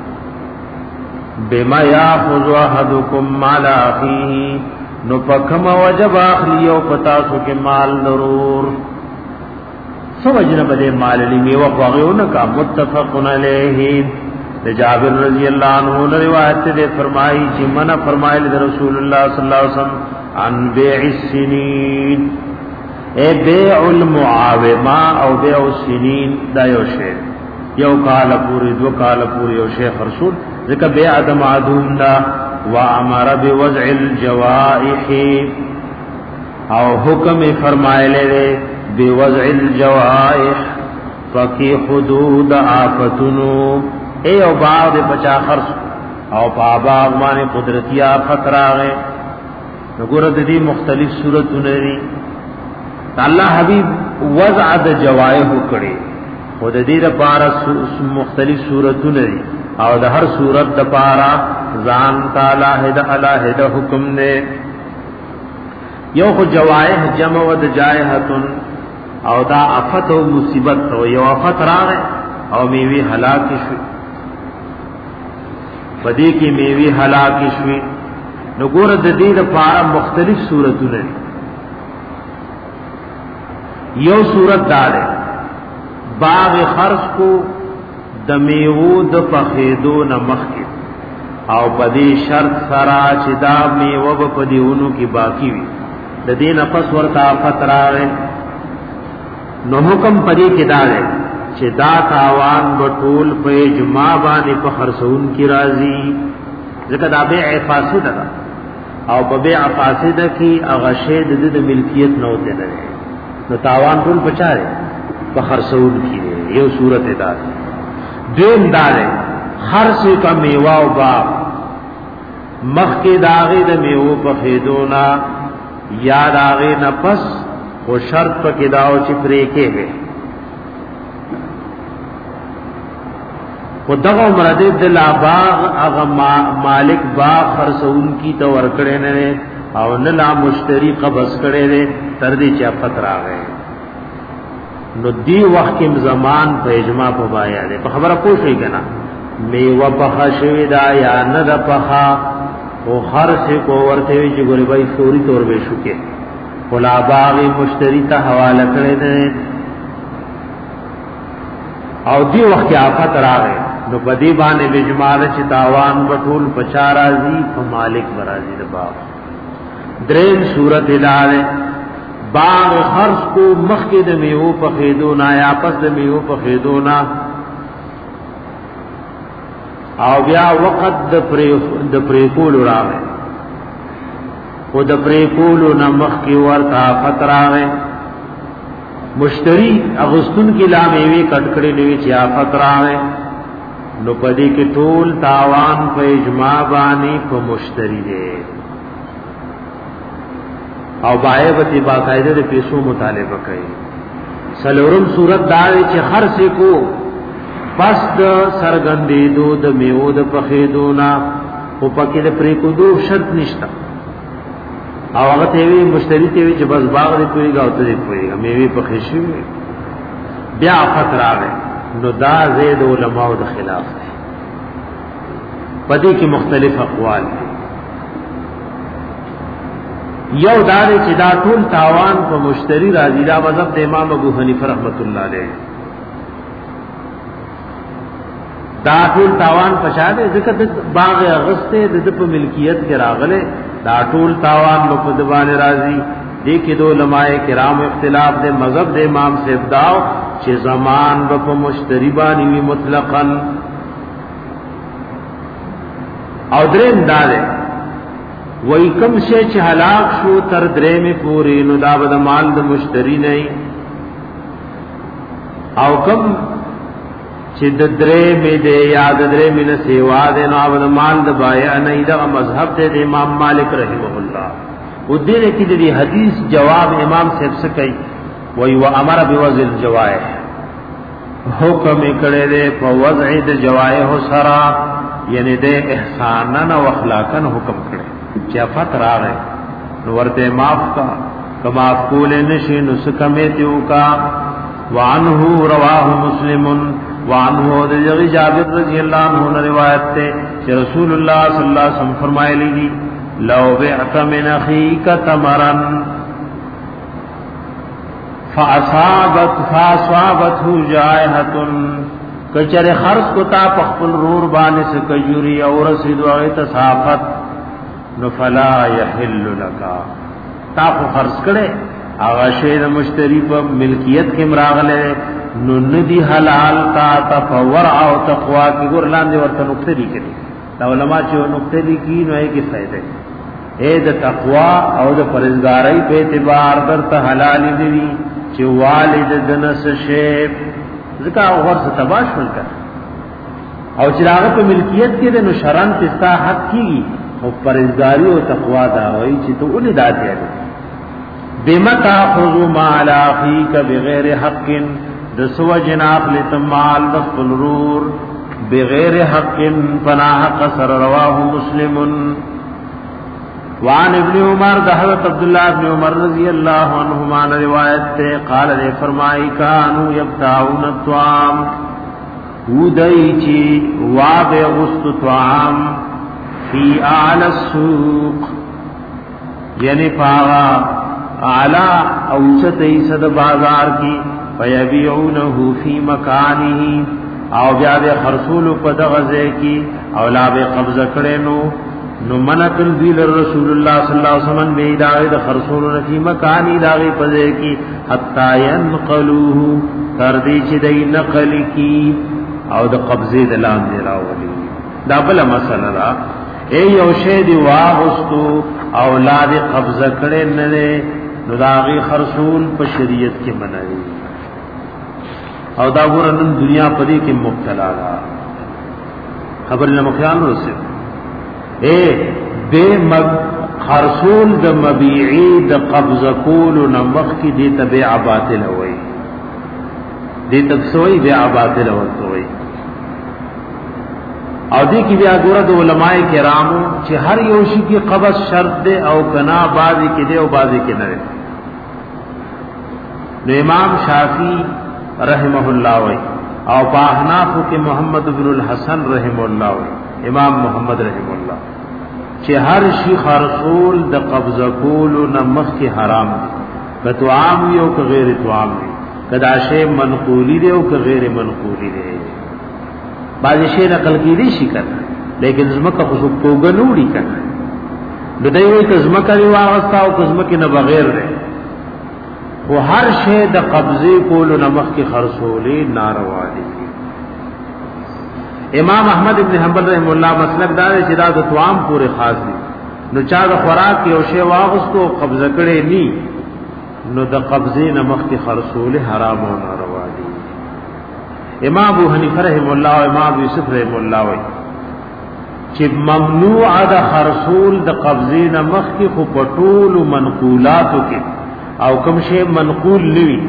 بما یاخذ احدکم مال اخیه نو پکم وجب اخلی او پتا سو کې مال ضرور سمجھنا بده مال لی میوه واغونه کا متفقن علیه جابر رضی اللہ عنہ نے روایت سے فرمائی کہ منع فرمائے رسول اللہ صلی اللہ علیہ وسلم عن بیع السنین اے بیع المعاومہ او بیع السنین دا یو شے یو کال پوری دو کال پوری یو شیخ رسول ذکر بیع دم عدوم دا وامر بوضع الجوائح او حکم فرمائے لے بوضع الجوائح فکی حدود آفتنو اے او باغ دے بچا خرص او پا باغ مانے قدرتی آفت راغے نگورد دی مختلف صورتوں نری اللہ حبیب وضع دا جوائح کڑے خود دی دا پارا مختلف صورتوں نری او دا ہر صورت دا پارا زان تالا حد علا حد حکم دے یو خود جوائح جمع و دا جائحتن او دا افت و مصیبت تو یو افت راغے او میوی حلاک شوی پدې کې میوي هلاک شوي نو ګور د دې لپاره مختلف صورتونه یو صورت دار باغ خرص کو د میوه د پخېدو نمخ کې او پدې شرط سره چې دا میوه په دیونو کې باقی وي د دین پس ورتا فتراوه نو حکم پدې کې دا دی چې دا تاوان بټول په اجماع باندې په خرڅون کې راځي ځکه دا بیع فاسد ده او په بیع فاسد کې هغه شی د د ملکیت نه وته نه نو تاوان ټول بچاره په خرڅون کې یو صورت ده دین دار خرڅ کا میوه او باغ مخ کې داغه د میوه په خېدونا یا داغه نفس او شرط پکې داو چې پرې کې وي خدغه مراد د لا باغ هغه مالک باغ خرڅون کی تو ورکړې نه او نه لا مشتری قبض کړي نه تر دې چې افت راغې نو دی وخت کې زمان په اجماع په بایا ده په خبره پوښی کنه میوه په خشوي دا یا نه د پخا او خرڅ کو ورته وی چې ګوري بای فوري تور به شوکه ولا باغ مشتری ته حواله کړي نه او دی وخت افت راغې نو بدی باندې بجمال چې تاوان بټول پچا راځي په مالک برازي د باغ درین صورت اداره باغ خرص کو مخکې د میوه په خېدو نه یا پس د میوه په خېدو نه او بیا وخت د پرې د پرې کول راغی او د پرې کول نه مخکې ورته فتراغه مشتری اغستون کې لا میوه کټکړې لوي چې افت راغی نو پدې کې ټول تاوان په اجماع باندې په مشتری دی او بایبتی باقاعده د پیسو مطالبه کوي سلورم صورت دا چې خرڅ کو پس د سرګندې دو د میوه د پخېدونا او پکې د پرې کو دو شرط نشتا او هغه ته وی مشتری ته وی چې بس باغ دې پوری گاو ته دې پوری میوه پخې شي بیا افت راغی نو دا زید علماء د خلاف دی پدې کې مختلف اقوال دي یو دار چې دا ټول تاوان په مشتری راځي دا مذهب د امام ابو حنیفه رحمت الله علیه دا ټول تاوان پښاده ځکه د باغ اغسته د په ملکیت کې راغله دا ټول تاوان په دبان راځي دې کې دو علماء کرام اختلاف د مذهب د امام سے ابداو چې زمان په مشتری باندې مطلقاً او دریم داله وای کم شی چې هلاک شو تر درې می پوری نو دا بد مال د مشتری نه او کم چې د درې می د یاد درې می نه سیوا ده نو بد مال د بایع نه دا مذهب ته د امام مالک رحمه الله و دې کې د حدیث جواب امام صاحب څه کوي وای و امر بوضع الجوائح حکم کړه دې په وضع د جوائح سرا یعنی د احسانن او اخلاقن حکم کړه چې افت راغی نو ورته معاف کا کما کول نشي نو سکمه دیو کا وعنه رواه مسلم وعنه د جابر رضی الله عنه روایت ته چې رسول الله صلی الله علیه وسلم فرمایلی دي لو بعت من اخيك تمرا فاصابت فاصابته جائحه کچر خرص کو تا خپل رور باندې سے کجوري او رسید او تصافت نو فلا يحل لك تا خو خرص کړي هغه شی د مشتری په ملکیت کې مراغله نو ندی حلال تا تفور او تقوا کې ګور لاندې ورته نقطه دي کړي دا علماء چې نقطه دي کې نو یې کې فائدې اے د تقوا او د پرهیزګاری په اعتبار درته حلال دي چې والد دنس شی ځکه ورته تباشل کړ او چې هغه په ملکیت کې نو شران پستا حق کیږي او پرهیزګاری او تقوا دا وایي چې ته ولې داتې ده بمتا خذو ما علی اخیک بغیر حق د سو جناب لتمال دخلرور بغیر حق فنا حق سر رواه مسلم وعن ابن عمر حضرت عبداللہ ابن عمر رضی اللہ عنہما روایت تے قال نے فرمائی کانو یبتاؤن الطعام ودئی چی وابع غست طعام فی اعلی السوق یعنی پاغا اعلی اوچت ایسد بازار کی فیبیعونه فی مکانه او بیا دے خرسول پا دغزے کی اولا بے قبض کرنو نو منتل دیل رسول الله صلی الله علیه وسلم به داغه د خرصول نفی مکانی داغه پځه کی حتا ينقلوه تر دې چې دای نقل کی او د قبضه د لاندې راولي دا بل مسله را اے یو شی دی واغستو اولاد قبضه کړي نه نو داغه خرصول په شریعت کې منعي او دا ورنن دنیا پدې کې مبتلا ده خبر لمخیان رسل اے بے مب خرصول د مبيعي د قبضه کول نمخ کی دي تبع باطل وي دي تبسوي بيع باطل وي او دې کې بیا ګوره د علماء کرامو چې هر یو شي کې قبض شرط ده او کنا بعضی کې ده او بعضی کې نه ده نو امام شافعي رحمه الله وي او په احناف کې محمد بن الحسن رحمه الله وي امام محمد رحمه الله چې هر شي خرصول د قبضه کول نه مخ کې حرام دي که تو عام یو که غیر تو عام دي کدا شی منقولی دی او که غیر منقولی دی بعض شی نقل کیدی شي کنه لیکن زمکه خو توګه نوړي کنه د دې وی که زمکه دی واغستا او زمکه نه بغیر دی خو هر شی د قبضه کول نه مخ کې خرصولې ناروا دي امام احمد ابن حنبل رحم الله مسلک دار چې دا د توام پورې خاص دي نو چا د خوراک یو شی واغستو قبضه کړي ني نو د قبضه نه مخ کې خرصولې حرام او ناروا دي امام ابو حنیفه رحم الله او امام یوسف رحم الله وایي چې ممنوع د خرصول د قبضه نه مخ کې خو پټول منقولاتو کې او کوم شی منقول لوي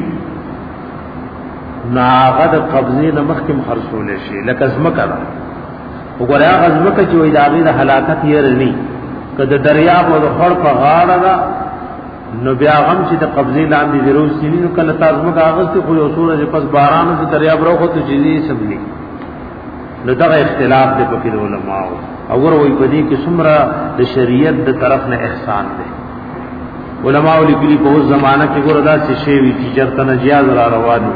ناغه د قبضه نه مخ کې خرصول شي لکه زمکه وګوره هغه زمکه چې وې داغه د هلاکت یې رني کله دریاب او د خړ په غاړه دا نو بیا غم چې د قبضه لاندې ضرور سینې نو کله تاسو موږ اغست خو یو سورہ چې پس باران د دریاب راو خو ته جدي سمني نو دا اختلاف دی په کې علماء او ور وې په دې کې څومره د شریعت د طرف نه احسان دی علماء لیکلي په زمانہ کې ګوردا چې شی وی چې چرته نه جیاز را رواني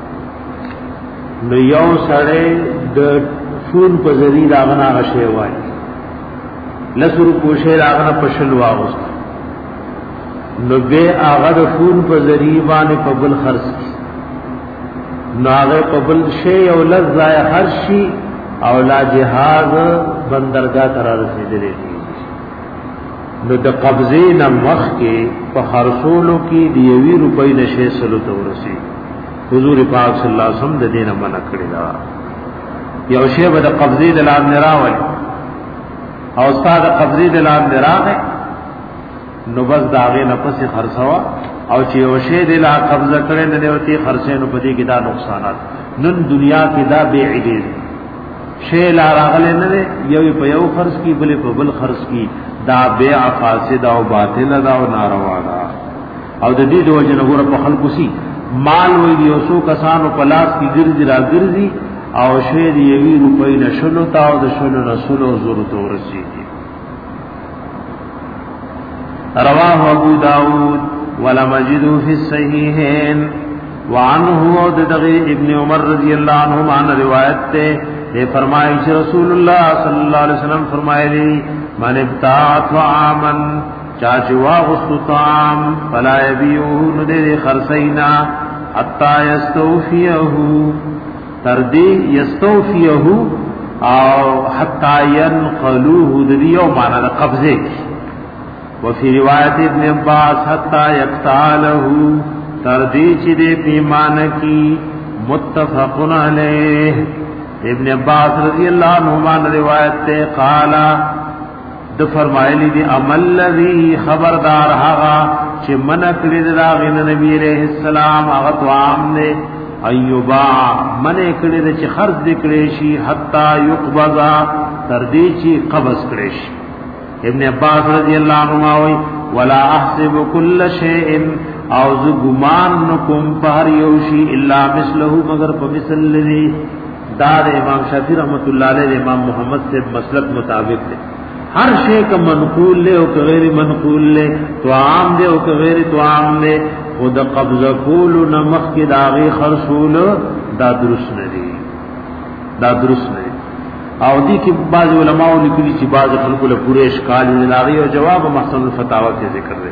نو یو سړی د فون په ذریعہ راغنا غشي وای لسرو کوشه راغنا پښل واغست نو به هغه د فون په ذریعہ باندې په بل خرڅ کی نو هغه په بل شی او لزای هر شی او لا جهاز بندرګاه تر رسیدلې نو د قبضه نه مخ کې په خرصولو کې دی وی روپۍ نشه سلو ته ورسی حضور پاک صلی الله علیه وسلم د دینه منع کړی دا یو شی به د قبضه د لاندې راوړي او استاد قبضه د لاندې راغی نو بس داغه نفس خرڅوا او چې یو شی د لا قبضه کړي نه دیوتی خرڅینو په دې کې دا نقصانات نن دنیا کې دا بیع دي شی لا راغله نه یو په یو خرڅ کی بل په بل خرڅ کی دا بیع فاسد او باطل دا او ناروا ده او د دې د وجه نه ور په خلکو سي مال وی دی اوسو کسانو پلاس کی ګرځي را ګرځي او شی دی یوی روپۍ نشلو تا او د شلو رسولو ضرورت ورسیږي رواه ابو داود ولا مجد فی الصحیحین وعنه ودغه ابن عمر رضی اللہ عنہما عن روایت تے یہ فرمائے کہ رسول اللہ صلی اللہ علیہ وسلم فرمائے من ابتاع طعاما چاچوا غسطام فلا یبیعه ندر خرسینا حتی یستوفیه تردی یستوفیه او حتی ینقلوه دریو معنی دا قبضے وفي روایت ابن عباس حتی یقتاله تردی چی دے پیمان کی متفقن علیہ ابن عباس رضی اللہ عنہما روایت تے قالا د فرمایلی دی عمل الذی خبردار هغه چې من کړی دا غن نبی علیہ السلام هغه توام نے ایوبا من کړی چې خرج دکړي شي حتا یقبض تر دې چې قبض کړي شي ابن عباس رضی اللہ عنہ وی ولا احسب كل شيء او ذ گمان نکم پر یوشی الا مثله مگر په مثل لذي دار امام شافعی رحمۃ اللہ علیہ امام محمد سے مسلک مطابق ہے ہر شے کا منقول لے او غیر منقول لے تو عام دے او غیر تو عام لے خود قبض کول نمخ کی داغی خرصول دا درست ندی دا درست ندی او دې کې بعض علماء لیکلي چې بعض خلکو له پوره اشکال لاغي او جواب محسن الفتاوا کې ذکر دی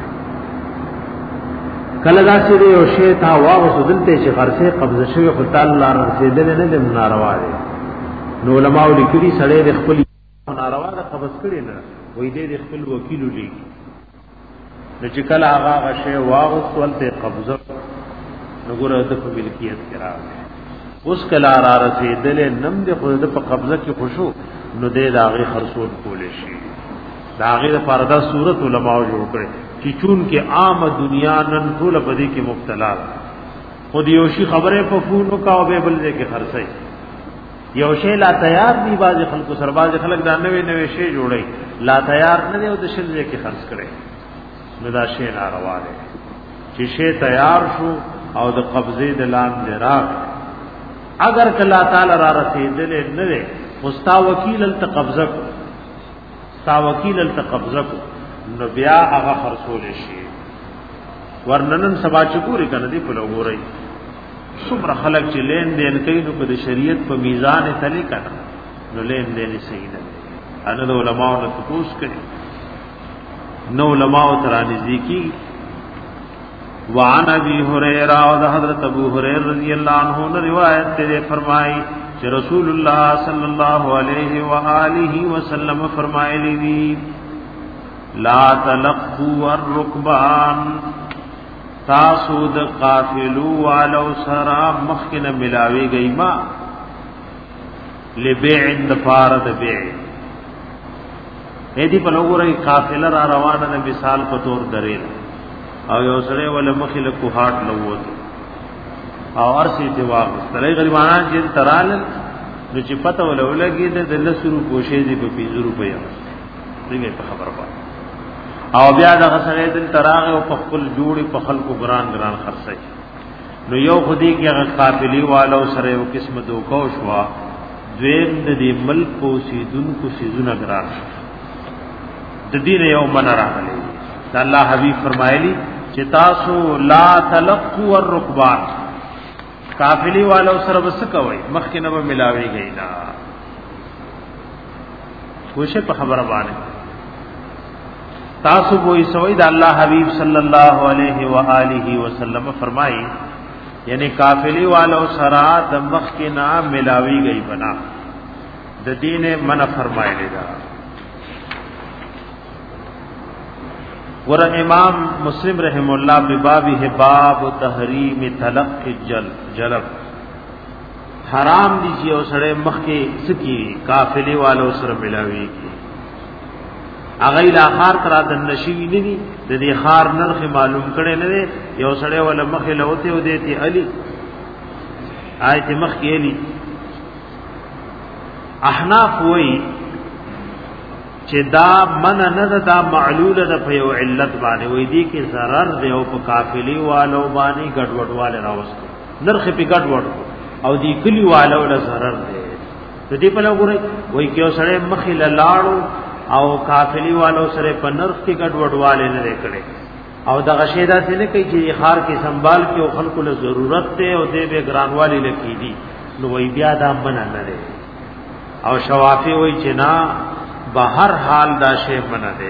کله دا چې یو شی تا واغسو دلته چې خرڅه قبضه شوی خو تعالی رسیدل نه د ناروا دی نو علماء لیکلي سړی د خپل ناروا د قبض کړي نه وې دې د خپل وکیل لیکي نو چې کله هغه شی واغسو ولته قبضه نګوره د په ملکیت کې راغی اوس کله را رسیدل نم د خود په قبضه کې خوشو نو دې داغي خرصون کولې شي داغي د پردا صورت علماء جوړ کړي چې چون کې عام دنیا نن ټول په دې کې مبتلا خو دې یو شي خبره په فونو کا او به بل دې کې خرڅي یو شی لا تیار دی باز خلکو سرباز خلک دا نوې نوې شی جوړي لا تیار نه دی او د شل دې کې خرڅ کړي نو دا شی ناروا دی چې شی تیار شو او د قبضه د لاندې راغ اگر کله تعالی را رسیدل نه ده مستا وکیل التقبضه تا وکیل التقبضه نو بیا هغه خرصول شي ورننن سبا چکوري کنه دی په لګوري څومره خلک چې لین دین کوي نو په شریعت په میزان تلې کنه نو لین دین صحیح نه انا د علماء نه تپوس کړي نو علماء ترانه ذکی وعن ابي هريره اور حضرت ابو هريره رضی اللہ عنہ نے روایت تے فرمائی کہ رسول اللہ صلی اللہ علیہ والہ وسلم فرمائے لی لا تلقوا الركبان تاسود قافلو والو سرا مخکن ملاوی گئی ما لبيع دفارد بیع ایدی په لوګورای قافله را روانه د مثال په تور درې او یو سره ول مخې له کوهات لووت او ارسي دی واغ سره غریبانان چې ترال نو چې پته ول ولګي د لسرو کوشې دی په پیزو روپیا دغه په خبره پات او بیا د غسره دل تراغ او په خپل جوړي په خلکو ګران ګران خرڅي نو یو خودي کې هغه قافلی والو سره یو قسم دوکو شوا دویم د دې ملک او سیدونکو سيزونه ګران د دې یو من راغلي الله حبیب فرمایلی چې تاسو لا تلقوا الركبان قافلی والو سره وس کوي مخکې نه ملاوي غینا کوشه په خبره باندې تاسو وې سوي د الله حبیب صلی الله علیه و آله وسلم فرمایي یعنی قافلی والو سره د مخکې نه ملاوي غي بنا د دین من فرمایلی دا ور امام مسلم رحم الله ببابه باب تحریم تلقی جلب حرام دي چې اوسړه مخ کې سکی قافله والو سره ملاوي کی اغه لا خار کرا د نشوی نه دي د دې خار نرخ معلوم کړي نه دي یو سړی ول مخ له وته و دیتی علی آیت مخ کې علی احناف وای چې دا من نه دا معلوله د په یو علت باندې وې دي کې zarar دی او په قافلی والو باندې ګډوډ والے راوست نرخ په ګډوډ او دی کلی والو له zarar دی د دې په لګوري وې کې سره مخې لاړو او قافلی والو سره په نرخ کې ګډوډ والے نه کړي او دا غشیدا څه نه کوي چې خار کې سنبال کې او خلکو له ضرورت ته او دې به ګرانوالي لکې دي نو وې بیا دا من نه لري او شوافی وې چې نا بہر حال دا شی منع دے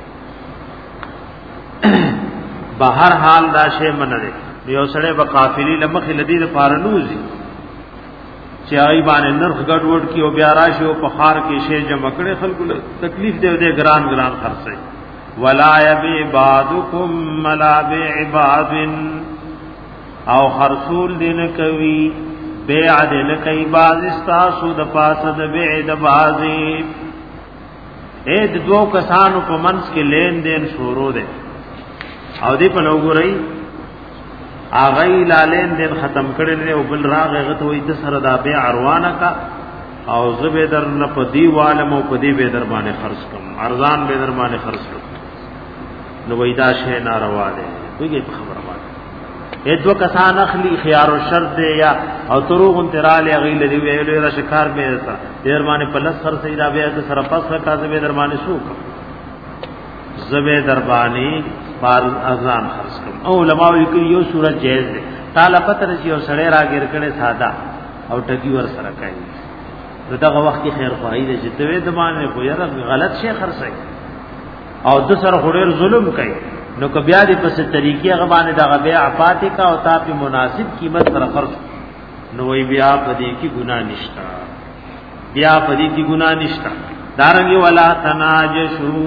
بہر حال دا شی منع دے یو سړی په قافلی لمخ لدی د پارنوزی چې ای باندې نرخ ګډوډ کی او بیا راشي او په خار کې شی جمع کړي خلکو تکلیف دی دې ګران ګران خرڅي ولا یبی بعضکم ملا بعباد او خرصول دین کوي بیع دین کوي باز استاسو د پاسه د بیع د بازی اے د دوو کسانو په منځ کې لین دین شروع ده او دې په لوګورای اغه لا لین دین ختم کړي نه او بل راغه غته وې د سره دا به اروانه کا او زبې در نه په دی عالم او په دی به در باندې خرج کوم ارزان به در باندې خرج کوم نو وې دا شی ناروا ده ویږي په خبره باندې اې دو کسان اخلي خيار او شر ده یا او تروغ انترال غي لري ویلې را شکار به تا دیر باندې پلس خر سیدا به د سره پس کا زبې در باندې شو زبې در باندې فار اذان خرج کوم او علماء یې یو صورت جائز ده تعالی پتر چې یو سړی راګر کړي ساده او ټکی ور سره کوي نو دغه وخت کې خیر خواهی دې چې ته د باندې خو یره غلط شي خرڅي او د سره خوري ظلم کوي نو که بیا دې په څه طریقې هغه باندې دغه بيع پاتې کا او تا په مناسب قیمت سره خرڅ نو وی بیا په دې کې ګناه نشتا بیا په دې کې ګناه نشتا دارنګي ولا تناجشو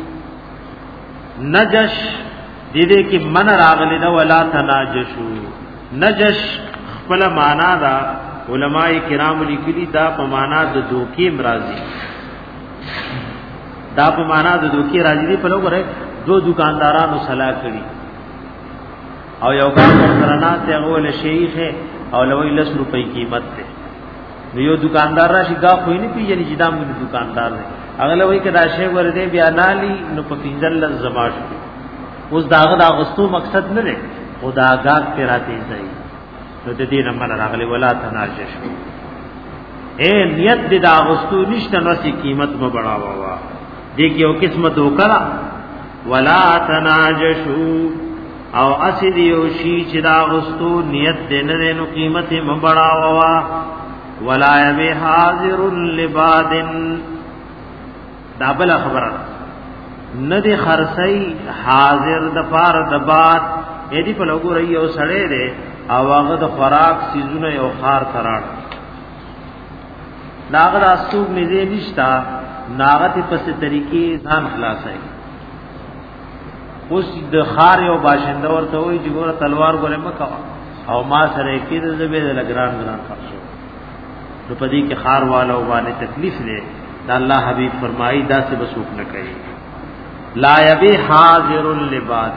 نجش دې دې کې من راغلی دا ولا تناجشو نجش خپل معنا دا علماء کرام لیکلي دا په معنا د دوکي مرضی دا په معنا د دوکي راځي دی په لوګره دو دکاندارانو صلاح کړي او یو کار سره نه ته غول شیخ او لوی لس روپۍ قیمت ده یو دکاندار راشي دا خو نه پیژني چې دا موږ دکاندار دی هغه لوی کدا شی ور دي بیا نالي نو په پینځل زماش اوس داغه دا غستو مقصد نه لري خدا غاګ پیراته ځای نو د دې نمبر راغلی ولا تناجش اے نیت دې دا غستو نشته نو سي قیمت مو بڑھاوا وا دې کې یو قسمت وکړه ولا تناجشو او اسید یو شی چې دا غستو نیت دې نه نو قیمت مو بڑھاوا وا ولا یبی حاضر لباد دا بل خبره ندی خرسی حاضر د پار د باد اې دی په لګو رہی او سړې ده او هغه د خوراک سيزونه یو خار تراړ ناغه د اسوب نږدې نشتا ناغه په څه طریقې ځان خلاصای اوس د خار یو باشنده ورته وي چې ګوره تلوار ګوره مکا او ما سره کې د زبې د لګران ګران خرڅو نو پدې کې خار والو باندې تکلیف لې دا الله حبيب فرمایي دا څه بسوک نه کوي لا یبی حاضر لباد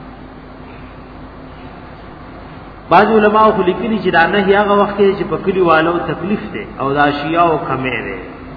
بعض علماء خو لیکلي چې دا نه هغه وخت کې چې په کلی والو تکلیف ده او دا اشیاء او کمې ده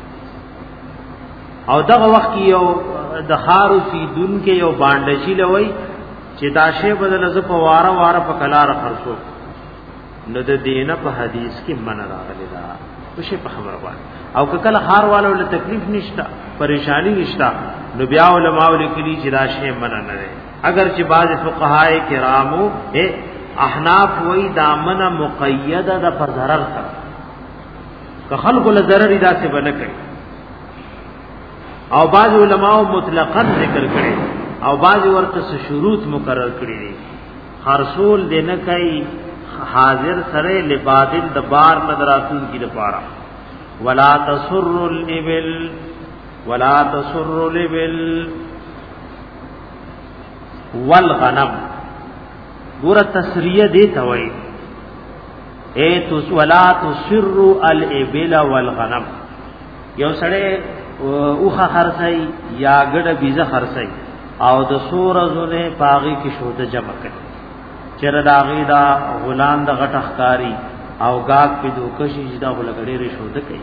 او دغه وخت کې یو د خارو سی دن کې یو باندې شي لوي چې دا شی بدل ز په واره واره په کلار خرڅو نو د دینه په حدیث کې من راغلی دا وشي په خبره وایي او کله خار والو له تکلیف نشتا پریشانی نشتا نو بیا علماء لیکلي چې دا شی من نه ده اگر چې بعض فقهای کرامو احناف وی دامن مقیده د پر ضرر سره که خلق له ضرر ادا سے بنه کوي او بعض علماء مطلقاً ذکر کړي او بعض ورته شروط مقرر کړي دي خرصول دینه کوي حاضر سره لبادل د بار مدراتون کی لپاره ولا تسر الابل ولا تسر الابل والغنم ګور تسریه دی ته وای اے تو ولا تسر الابل والغنم یو سړی اوخه خرڅي یا ګډه بيزه خرڅي او د سورزونه پاغي کې شوده جمع کړي چر داغي دا غلام د غټ اخکاری او گاګ په دوکشي جدا ولګړي ری شوده کوي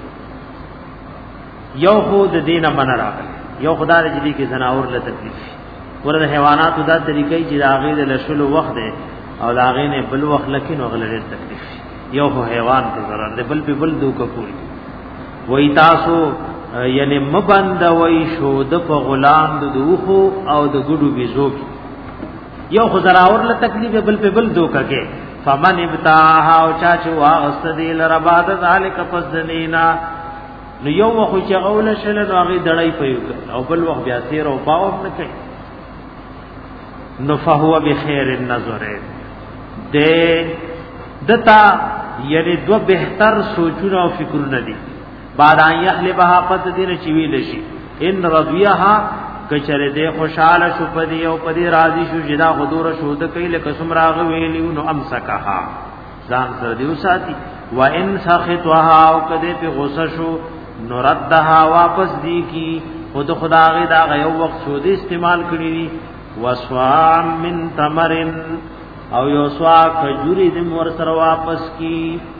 یو خو د دینه من راغلی یو خدای دې کې زناور له تکلیف ورته حیوانات دا طریقې چې داغي د لشلو وخت ده او داغي نه بل وخت لکه نو غلړي تکلیف یو خو حیوان ته ضرر ده بل په بل دوک کوي وای تاسو یعنی مبند وای شو د په غلام د دوخو او د ګډو بيزو یو خو زراور له تکلیف بل په بل دوکه کې فمن ابتاها او چا چې واغستدل رباد ذالک فذلینا نو یو خو چې غول شل نو هغه دړای پيو او بل وخت بیا تیر او پاو نه کوي نو فهو بخير النظر دے دتا یعنی دو بهتر سوچونه او فکرونه دي بعد ان يحلبها پد دین چوي لشي ان رضيها کچره دې خوشاله شو پدی او پدی راضي شو جدا حضور شو د کله قسم راغ ویلیو نو امسکها ځان سره دی وساتي و ان سخطها او کده په غصه شو نو ردها واپس دی کی خود خدای دا غيو وخت شو دې استعمال کړی وسوام من تمرن او یو سوا کجوری دې مور سره واپس کی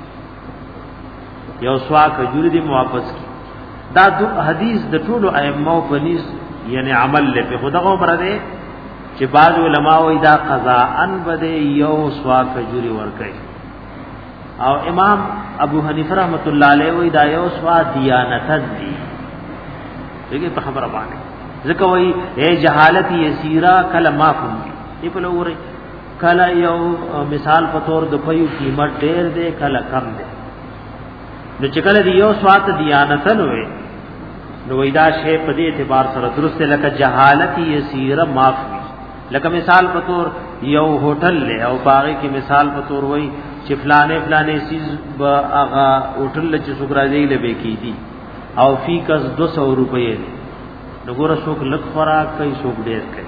یو سوا کجوری دې واپس کی دا دو حدیث د ټولو ائمه په نس یعنی عمل له په خدغه بر دې چې بعض علما وې دا قضاء ان بده یو سوا کجوری ور کوي او امام ابو حنیفه رحمۃ اللہ علیہ وې دا یو سوا دیانتن دی دغه په خبره باندې ځکه وای اے جهالت یسیرا کله معفون دی په لوري کله یو مثال په تور د پيو قیمت ډېر دی کله کم دی نو چې کله دی یو سوات دیانتن وي نو وېدا شی په دې اعتبار سره درست لکه جهالت یسیره معاف وي. لکه مثال په تور یو هوټل له او باغې کې مثال په تور وای چې فلانه فلانه سیز با هغه هوټل چې سوګرا دی لبه کی دي او فی کس دو سو روپے نو ګوره څوک لک خوراک کوي څوک ډیر کوي.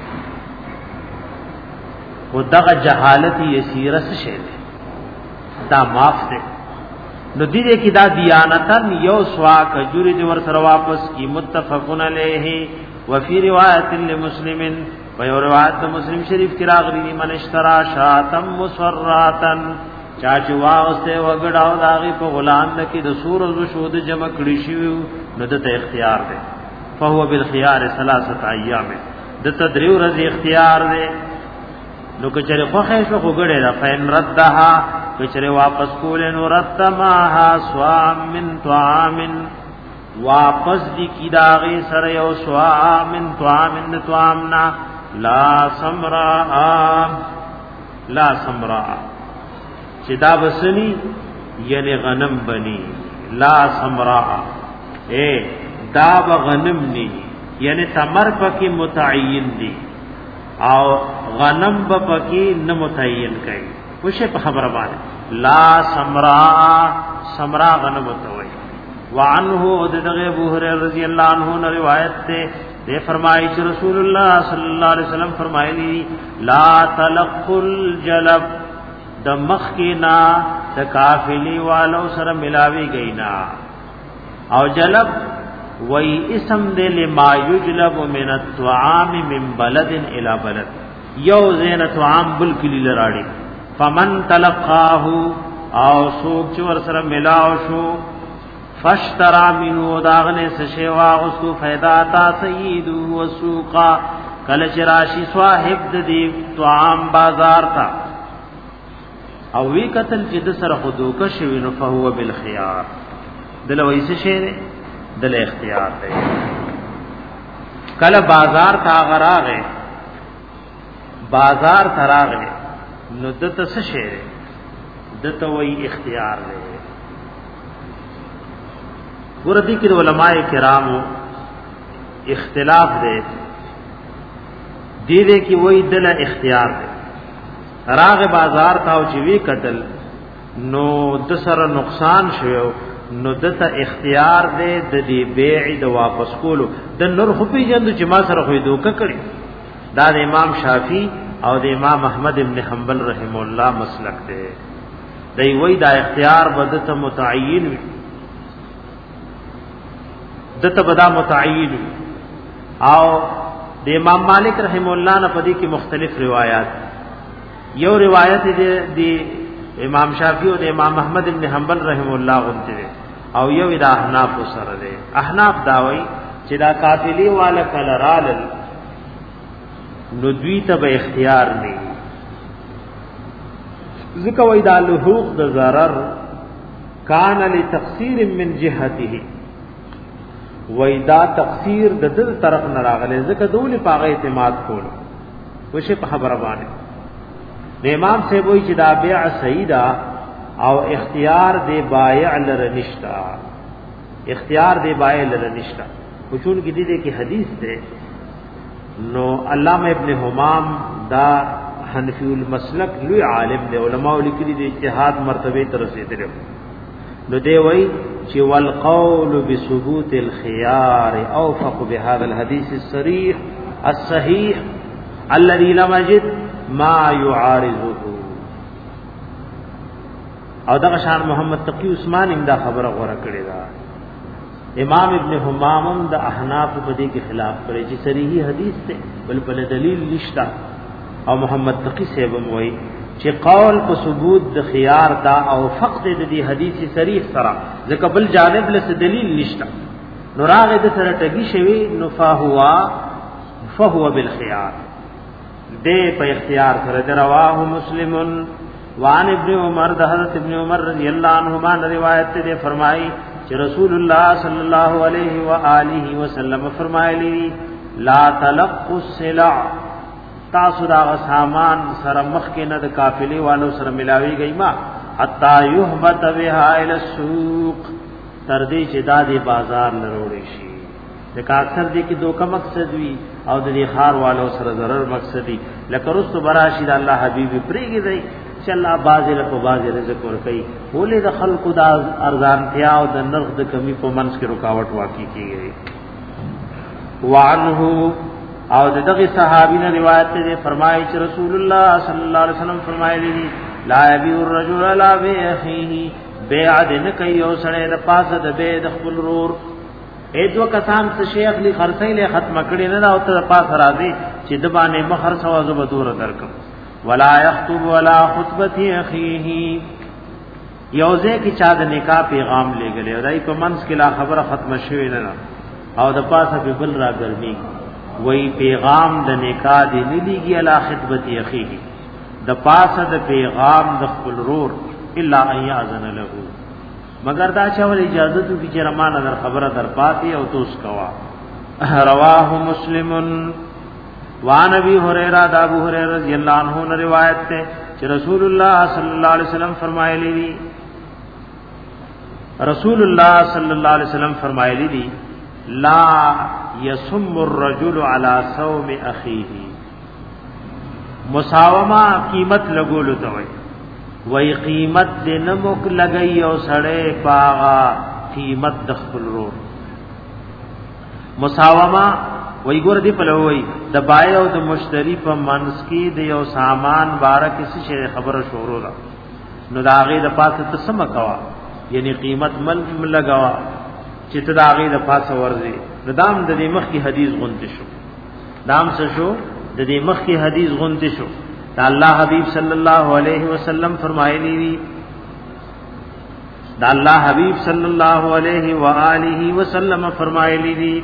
و دغه جهالت یسیره څه شی ده دا معاف ده. نو دې کې دا دیانتن یو سوا کجوري دې ور سره واپس کی متفقن علیه وفي روایت لمسلم و یو روایت مسلم شریف کی راغلی من اشترا شاتم مسراتن چاچ واغسته وګړاو داغي په غلام نکي د سور او شود جمع کړی شي نو د اختیار ده. فهو بالخيار ثلاثه ايام د تدریو رز اختیار ده. نو کچره خو خې شو وګړي را فین ردها کچره واپس کول نو رتمها سوام من طعام واپس دی کی داغي سره یو سوام من طعام من طعامنا لا سمراء لا سمراء چې دا بسنی یعنی غنم بنی لا سمراء اے دا غنم نی یعنی ثمر پکې متعین دی او غنم پکې نه متعین کړي وشه په خبره باندې لا سمراء سمراء غنم توي. وعنه دغه ابو هريره رضی الله عنه نے روایت ته دے فرمائی چې رسول الله صلی الله علیه وسلم فرمایلی لا تلقل جلب د مخکنا د کافلی والو سره ملاوی گئینا او جلب وی اسم دے لما یجلب من الطعام من بلد الى بلد یو زین طعام بلکلی لراڑی فمن تلقاه او سوک چور سره ملاو شو فاشترا منو داغنے سشیوا اسکو فیداتا سیدو وسوقا کلچ راشی صاحب دی طعام بازار تا او وی قتل جد سر خودوکا شوینو فهو بالخيار دلو ایسے شیرے دل اختیار دے. کل بازار تا غراغے بازار تراغے نو دت سشیرے دت وی اختیار دے. وردی کی علماء کرامو اختلاف دے دی دے کی وہی دل اختیار دے راغ بازار تاو چوی قتل نو دسر نقصان شویو نو دتا اختیار دے د دې بیع د واپس کولو د نور خپي جند چې ما سره خو دوکه کړی دا د امام شافعي او د امام احمد ابن حنبل رحم الله مسلک دی. دی وی دا اختیار بدت متعین وی دته بدا متعین او د امام مالک رحم الله نه پدې کې مختلف روایت یو روایت دی دی امام شافعی او امام احمد ابن حنبل رحم الله غنته او یو د احناف سره دی. احناف داوی چې دا قافلی والا کلرال نو دوی ته به اختیار نه ذکر وای دا لحوق د ضرر کان لتقصیر من جهته وای دا تقصیر د دل طرف نه راغله ذکر دول پاغه اعتماد کول وشه په خبره باندې د امام سے وای چې دا بیع سیدا او اختیار دی بایع لرنشتا اختیار دی بایع لرنشتا خصوص کی دی کی حدیث ده نو علامہ ابن حمام دا حنفی المسلک لوی عالم دی علماء لیکلی دی اجتهاد مرتبه ته رسیدلی نو دی وای چې والقول بثبوت الخيار اوفق بهذا الحديث الصريح الصحيح الذي لم يجد ما يعارضه. او دغه شان محمد تقی عثمان امدا خبره غوړه کړی دا امام ابن حمام د احناف په دې کې خلاف کړی چې صریحي حدیث ته بل بل دلیل نشتا او محمد تقی صاحب وایي چې قول په ثبوت د خيار دا او فقط د دې حدیث صریح سره ځکه بل جانب له دلیل نشتا نو راغه د سره ټګي شوی نو فهوا فهو بالخيار دې په اختیار سره رواه مسلمن وان ابن عمر د حضرت ابن عمر رضی اللہ عنہما روایت تے فرمائی کہ رسول اللہ صلی اللہ علیہ وآلہ وسلم فرمایلی لا تلقوا السلع تاسو دا سامان سره مخ کې نه د قافلې والو سره ملاوي گئی ما حتا يهبط بها الى السوق تر دې چې دا د بازار لروړي شي. دا اکثر دې کې دوه مقصد وي او د دې خار والو سره ضرر مقصد دي. لکه رسو براشد الله حبيب پرېږي دی چې الله بازي له په بازي رزق ور کوي. ولې د خلقو د ارزانتیا او د نرخ د کمی په منځ کې رکاوټ واقع کیږي. وعنه او دغه صحابي نے روایت ته فرمایي چې رسول الله صلی الله علیه وسلم فرمایلی دي لا يبيع الرجل لا بأخيه بيع دین کوي او سره د پاسه د به د خپل رور اې دو کسان څه شیخ لی خرڅې له ختم کړي نه او ته پاس راځي چې د باندې مخر سوا زو دور درکم ولا يخطب ولا خطبه اخيه یوځه کی چا د نکاح پیغام لګلې او دای په منس کې لا خبره ختم شوه نه او د پاسه په بل را ګرمي وای پیغام د نکاح دی نلیږي الا خطبه اخيه د پاسه د پیغام د خپل رور الا ان ياذن له مگر دا چاول اجازه تو کی چرمانه در خبره در پاتې او توس کوا. رواه مسلم وعن ابي هريره دا ابو هريره رضی الله عنه نے روایت ہے کہ رسول اللہ صلی اللہ علیہ وسلم فرمائے لی رسول اللہ صلی اللہ علیہ وسلم فرمائے لی لا يسم الرجل على صوم اخيه مساومہ قیمت لګول ته وای وای قیمت دې نمک لګي او سړې پاغا قیمت د خپل رو مساومه وای ګور دې په لوي د بای او د مشتری په منس کې د یو سامان بارے کسی شی خبره شروع ده نو دا غي د پاسه تسم کوا یعنی قیمت مل لګوا چې ته دا غي د پاسه ورځي ندام د دې مخ کی حدیث غونډ شو دام څه شو د دې مخ کی حدیث غونډ شو دا الله حبیب صلی الله علیه وسلم فرمایلی وی دا الله حبیب صلی الله علیه و آله وسلم فرمایلی دی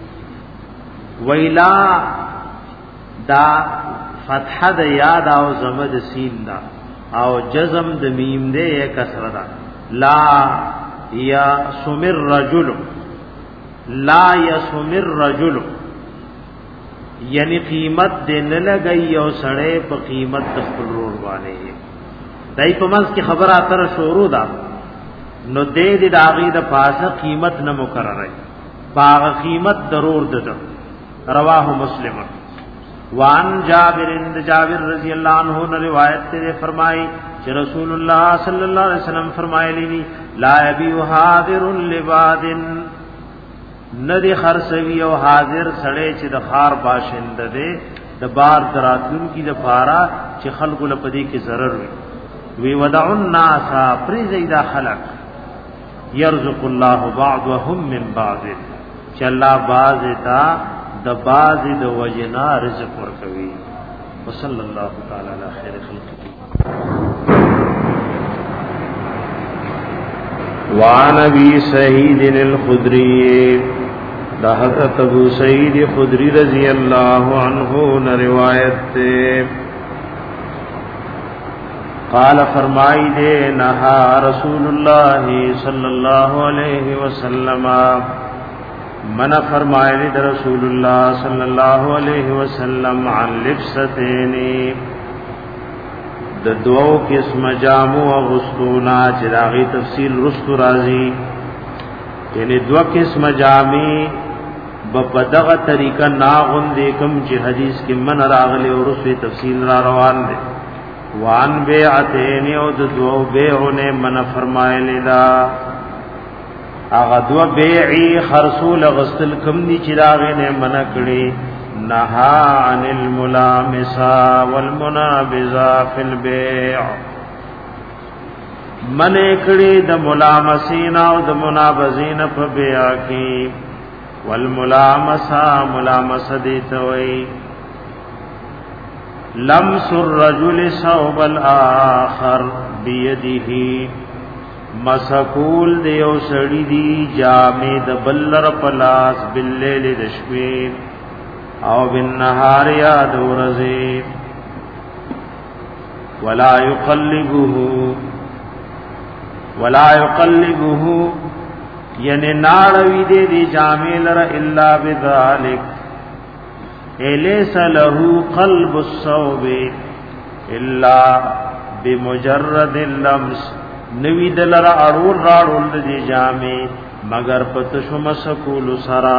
ویلا دا فتح د یاد او زمد سین دا او جزم د میم دې کسر دا لا یا سمر رجل لا یسمر رجل یعنی قیمت دې نه لګي او سړې په قیمت د خپل رور باندې دای په منځ کې خبره اتر شروع ده نو دې دې داغي د پاسه قیمت نه مقرره باغ قیمت ضرور ده. رواه مسلم وان جابر بن جابر رضی اللہ عنہ نے روایت سے فرمائی کہ رسول اللہ صلی اللہ علیہ وسلم فرمائے لا یبیع حاضر لباد ندی خرسوی او حاضر سړی چې د خار باشنده ده د بار دراتون کی د پارا چې خلق له پدی کې ضرر وي وی ودع الناس پرزیدا خلق يرزق الله بعضهم من بعض چې الله باز تا د باز د وجنا رزق ورکوي. وصلی الله تعالی علی خیر خلقه. وعن ابي سعيد الخدري دا حضرت ابو سعید خدری رضی اللہ عنہ نے روایت تے قال فرمائی دے نہا رسول اللہ صلی اللہ علیہ وسلم من فرمائی دے رسول اللہ صلی اللہ علیہ وسلم عن لبستین د دوو قسم جامو و غسلونا چراغی تفصیل رست رازی یعنی دو قسم جامی بپدغه طریقہ ناغن دیکم چې حدیث کې من راغلی او رسوی تفصیل را روان دي. وان بیعتین او د دو بیعونه من فرمایلی دا هغه دو بیعی خرصول غسل کم دي چې راغې نه من کړي نها عن الملامسه والمنابذه فی البيع من کړي د ملامسین او د منابذین په بیع کې والملامسه ملامسه دي توي لمس الرجل ثوب الاخر بيده مسکول دیو سړی دی جامې د بلر پلاس باللیل د شپې او بالنهار یا د ورځې ولا يقلبه ولا يقلبه یعنی ناړوي دې دې جامې لره الا بذالک الیس له قلب الصوب الا بمجرد اللمس نوی دلرا اړول راړول دي جامې مگر پتشو مسکول سرا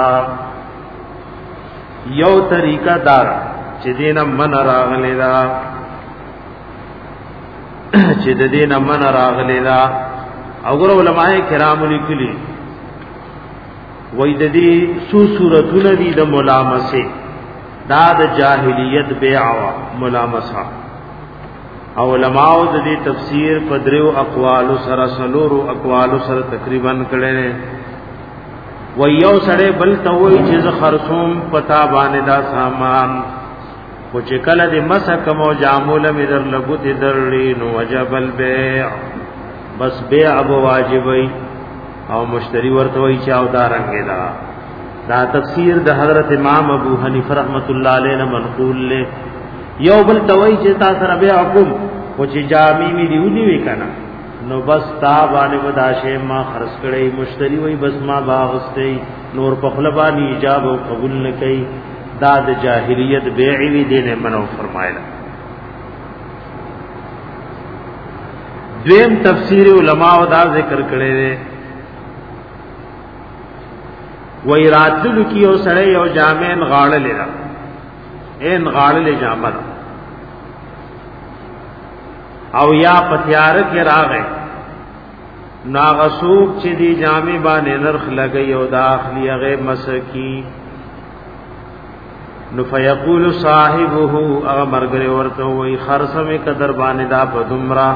یو طریقہ دار چې دینه من راغلی دا چې د دینه من راغلی دا اور علماء کرام لیکلي وای د دې سو صورتونه دي د ملامسه دا د جاهلیت بیع ملامسه او علماء د دې تفسیر په درو اقوال سره سلورو اقوال سره تقریبا کړي و یو سره بل ته وای چې خرصوم پتا باندې دا سامان خو چې کله دې مسک مو جامول می در لګوت درلی نو وجب البيع بس بیع ابو واجبای او مشتری ورته وای چې او دا رنگه دا دا تفسیر د حضرت امام ابو حنیفه رحمت الله علیه منقول له یو بل توي چې تاسو سره بیا حکم او چې جامې می دیونی وکنه نو بس تا باندې وداشه ما خرڅ کړي مشتری وای بس ما باغستې نور په خلبانی ایجاب او قبول نکي دا د جاهلیت بیع وی دینه منو فرمایله دویم تفسیر علماء دا ذکر کړي دي وای راتل کی او سره یو جامین غاړه لیدا این غاړه له جامه او یا پتیار کې راغې ناغسوب چې دی جامې باندې نرخ لګي او داخلي هغه مسکی نو فیقول صاحبه هغه مرګره ورته وای خرسمه قدر باندې دا بدمرا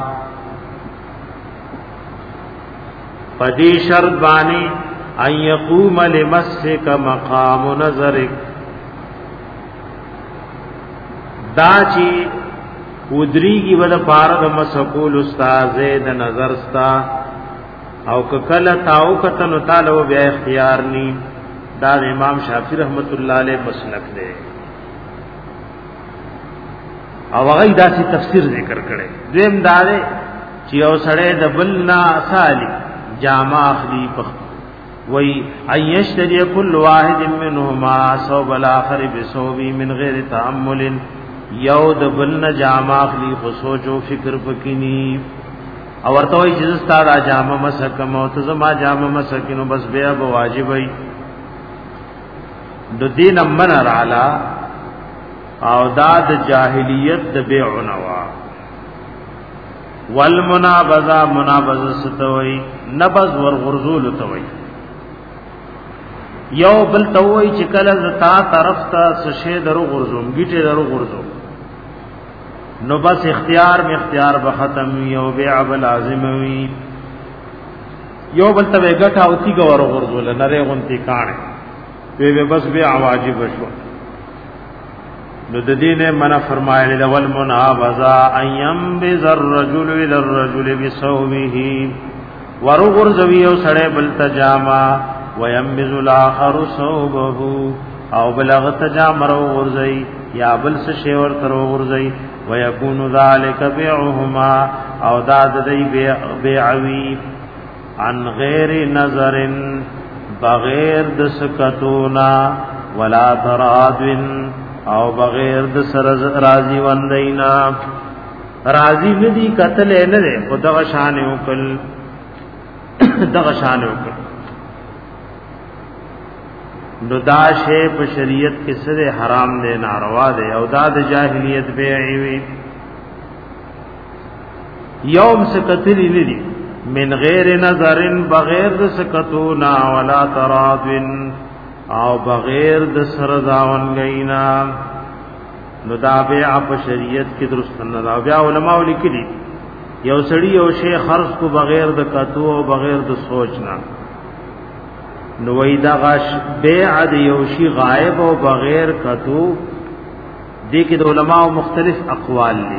پدی شرط باندې ان يقوم لمسك مقام نظرك دا چی ودریږي ول پاره د مسقول استاد د نظر ستا او کله تاو کتن تعالی بیا اختیار ني دا امام شافعي رحمت الله علیه مسلک دی او هغه داسې تفسیر ذکر کړي دیم دار چې او سړی د بلنا اصالي جامع اخلي په وی ايشتري كل واحد منهما صوب الاخر بصوب من غير تأمل یو د بلنا جامع اخلي خو سوچو فکر پکینی او ورته وی چې ستاره جامع مسکم او ته زما جامع مسکینو بس بیا به واجب وي د دین من رالا او داد جاهلیت د بیع نوا والمنابذه منابذه ستوي نبذ ور غرزول توي یو بل توي چې کله زتا طرف ته سشه درو غرزوم گیټه درو غرزوم نو بس اختیار می اختیار به ختم یو بیع لازم وي یو بل ته غټه او تی ګور غرزول نره غونتی کانه وی بس بیع واجب شو نو د دینه منع فرمایلی د ول منابذا ايم بذر رجل الى الرجل بصومه ورغرزوی او سړی بل تجاما ويمذ الاخر صوبه او بلغ تجامر غرزي یا بل څه شی ور تر غرزي ويكون ذلك بيعهما او داد دی بيعوي عن غیر نظر بغیر د سکتونا ولا ترادن او بغیر د سر راضی وندینا راضی ندی قتل نه ده خدغه شان وکل دغه شان وکل نو دا شی په شریعت کې سره حرام دی ناروا دی او دا د جاهلیت بیعی وی یوم سکتلی ندی من غیر نظرن بغیر د سکتونا ولا ترادن او بغیر د سر داون غینا نو دا بیع په شریعت کې درست نه دا بیا علماء لیکلي یو سړی او شی خرج کو بغیر د کتو او بغیر د سوچ نه نو وای دا غش بیع د یو شی غائب او بغیر کتو دې کې د علماء مختلف اقوال دي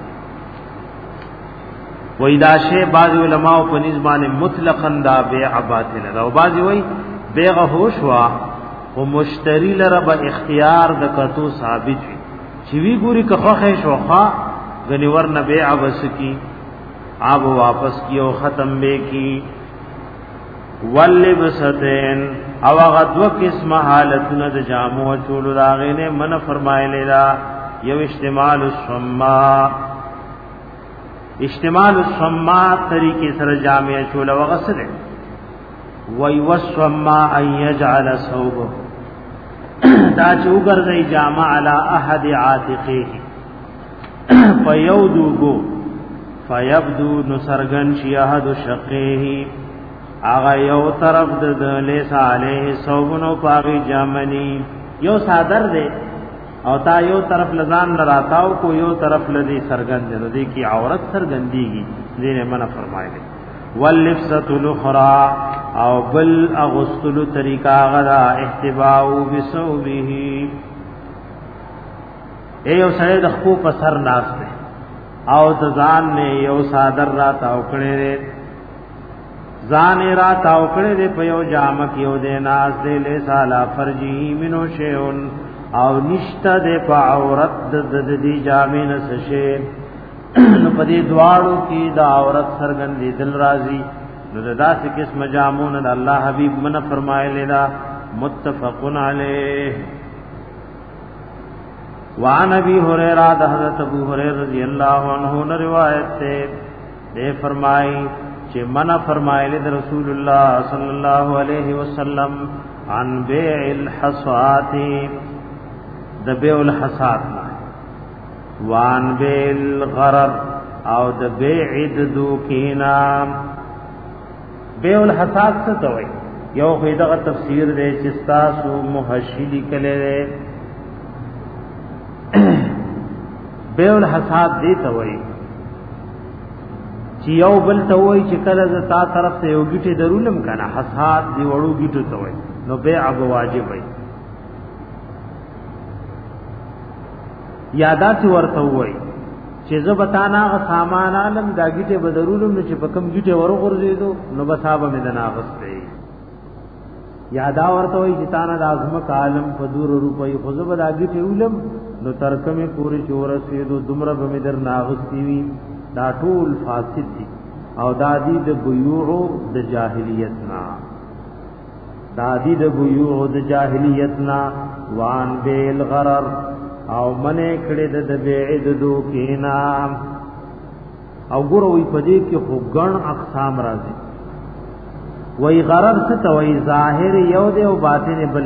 وای دا شی بعض علماء په نسبانه مطلقاً دا بیع باطل ده او بعض وای بیع هوش وا او مشتری لره به اختیار د کتو ثابت وي چې وی ګوري که خوخه شوخه غنیور نه بیع بس کی آب واپس کی او ختم به کی ولبستین او غدو قسم حالتونه د جامو چول راغې نه من فرمایلی دا یو استعمال الشما اشتمال الصما طریقې سره جامع چول وغسله وی والصما ان يجعل ثوبه دا چې وګرځي جامع علی احد عاتقه فیودو فیبدو نسرغن شی احد شقه اغه یو طرف د لیس علیه ثوبنو پاغي جامنی یو صادر دے او تا یو طرف لزان لراتاو کو یو طرف لدی سرګند دی کی عورت سرګندیږي دین منع فرمایلی واللبسه الاخرى او بل اغسل طریقہ غدا احتباء بثوبه ایو سره د خو په سر ناس ده او د ځان نه یو صادر راتاو کړي ځان راتاو کړي په یو جامه کې یو د ناس دې له سالا فرجی منو شیون او نشتا دے پا عورت د دی جامع نسشے نو پا دی دوارو کی دا عورت سرگندی دل رازی نو دا دا سی قسم جامون دا اللہ حبیب من فرمائے لینا متفقن علیہ وعن ابی حریرہ دا حضرت ابو حریر رضی اللہ عنہ نے روایت سے دے فرمائی چے من فرمائے لید رسول اللہ صلی اللہ علیہ وسلم عن بیع الحصواتی د بیع الحصاد وان بیع الغرر او د بیع د دوکینا بیع الحصاد څه ته وایي یو خیدغه تفسیر دی چې تاسو محشلی کله بیع الحصاد دی ته وایي چې یو بل ته وایي چې کله ز تا طرف ته یو گیټه درولم کنه حصاد دی وړو گیټه ته وایي نو بیع واجب وایي یادات ورته وای چې زه بتانا غ سامان عالم دا گیټه بدرولم چې په کم گیټه ور غورځیدو نو بصابه مې دنا غسته یادا ورته وای چې تانا د اعظم عالم په دور روپي خو زه بدا گیټه ولم نو ترکمه پوری چورسیدو دمره به مې در ناغستی وی دا ټول فاسد دي او دادی د بیوع د جاهلیت نا دادی د بیوع د جاهلیت نا وان بیل غرر او منه کړه د بیع د دوکینا او ګور وی پدې کې خو ګڼ اقسام راځي وی غرر څه ته وی ظاهر یو دی او باطن بل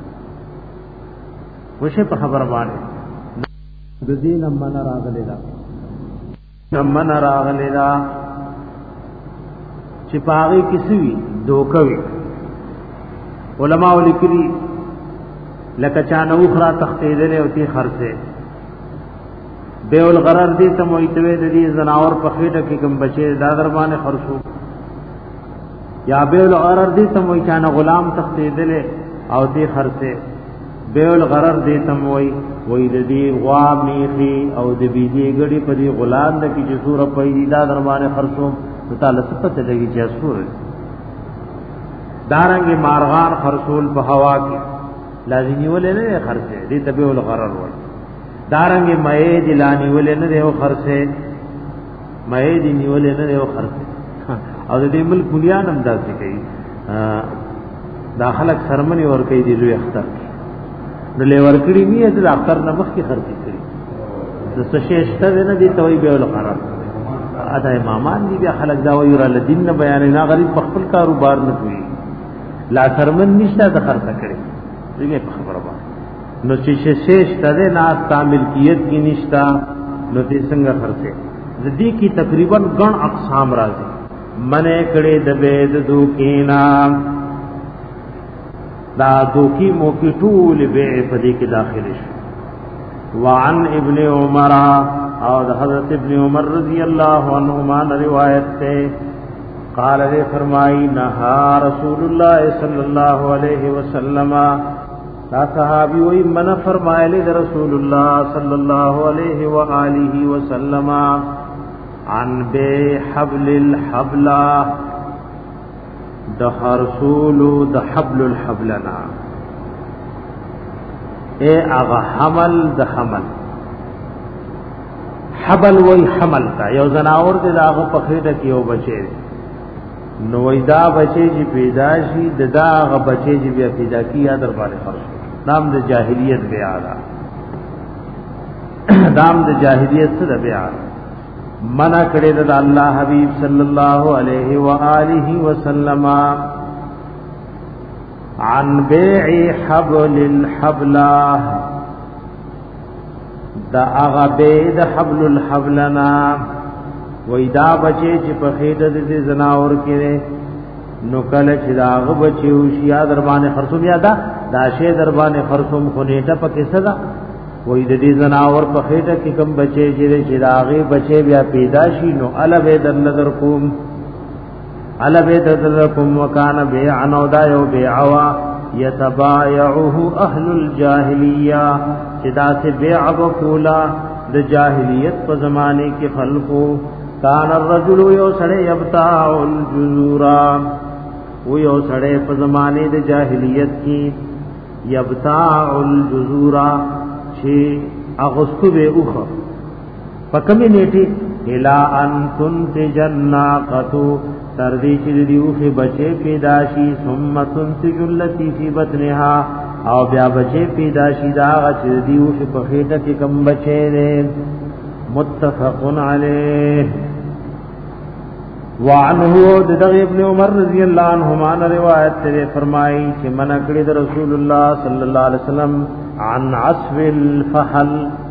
وشه په خبر باندې د دین من راغلی دا من راغلی دا چې پاغي کیسوي دوکوي علماء لیکلي لکه چانه اخرى تختیدل او تی خرڅه بیع الغرر دې ته مویتوي د دې زناور په خېټه کې کوم بچي دا در باندې خرڅو یا بیع الغرر دې ته موي چانه غلام تختیدل او تی خرڅه بیع الغرر دې ته موي وې د دې غوا میخي او د بيدی ګړي په دې غلام د کې جسور په دې دا در باندې خرڅو تعالی صفته لګي جسور دارنګ مارغان خرصول په هوا کې لازمي ولې نه خرڅه دي تبع الغرر ول دارنګ مې دي لانی ولې نه دیو خرڅه مې دي نیولې نه دیو خرڅه او دې ملک بنیان هم داسې کوي داخلك سرمني ور کوي دي لوی اختر نو لور کړی نه دې اختر نه مخ کې خرڅه کړی د سشهشته نه دي توي به الغرر اته امامان دي بیا خلک دا وایي را لدین نه بیان نه غریب خپل کاروبار نه کوي لا سرمن نشته د خرڅه کړی دې په خبره باندې نو چې شش تده ناس ملکیت کی نشتا نو دې څنګه خرڅه د دې کی تقریبا ګڼ اقسام راځي منه کړي د بيد دوکینا دا دوکي مو کی ټول به په دې کې داخل شي وعن ابن عمر او د حضرت ابن عمر رضی اللہ عنہما روایت سے قال نے فرمائی نہا رسول اللہ صلی اللہ علیہ وسلم تا صحابی وی من فرمائے لے رسول اللہ صلی اللہ علیہ وآلہ وسلم عن بے حبل الحبل دہ رسول دہ حبل الحبلنا اے اغا حمل دہ حمل حبل وی حمل تا یو زناور دې داغه په خېټه کې یو بچي نو وېدا بچي چې پیدا شي دغه بچي چې بیا پیدا کیه در باندې خرج نام د جاهلیت بیا دا دام د جاهلیت څخه بیا منع کړی د الله حبیب صلی الله علیه و آله وسلم عن بیع حبل الحبلہ دا اغا بید حبل الحبلنا ویدا بچے چی پخید دی زناور کرے نو کل چی دا اغا بچے وشیا دربان خرسوم یادا دا شے دربان خرسوم خونیٹا پکی صدا وید دی زناور پخید کی کم بچے جرے چی دا اغا بچے بیا پیدا شی نو علا بید النظر کوم علا بید النظر کوم وکان بیعنو دا یو بیعوا یتبایعوه اهل الجاہلیہ چدا سے بیع بکولا د جاہلیت په زمانے کې خلقو کان الرجل یو سړی یبتاع الجزورا و یو سړی په زمانے د جاہلیت کې یبتاع الجزورا چې اغسطو به اوخه په کمی نیټه الا ان تنتج الناقه تر دې چې دی اوخه بچي پیدا شي ثم تنتج التي في بطنها او بیا بچے پیدا شي دا چې دیو چې په خېټه کې کم بچي دي متفقن علیه وعنه دغه ابن عمر رضی الله عنهما روایت ته فرمایي چې منع کړی د رسول الله صلی الله علیه وسلم عن عصف الفحل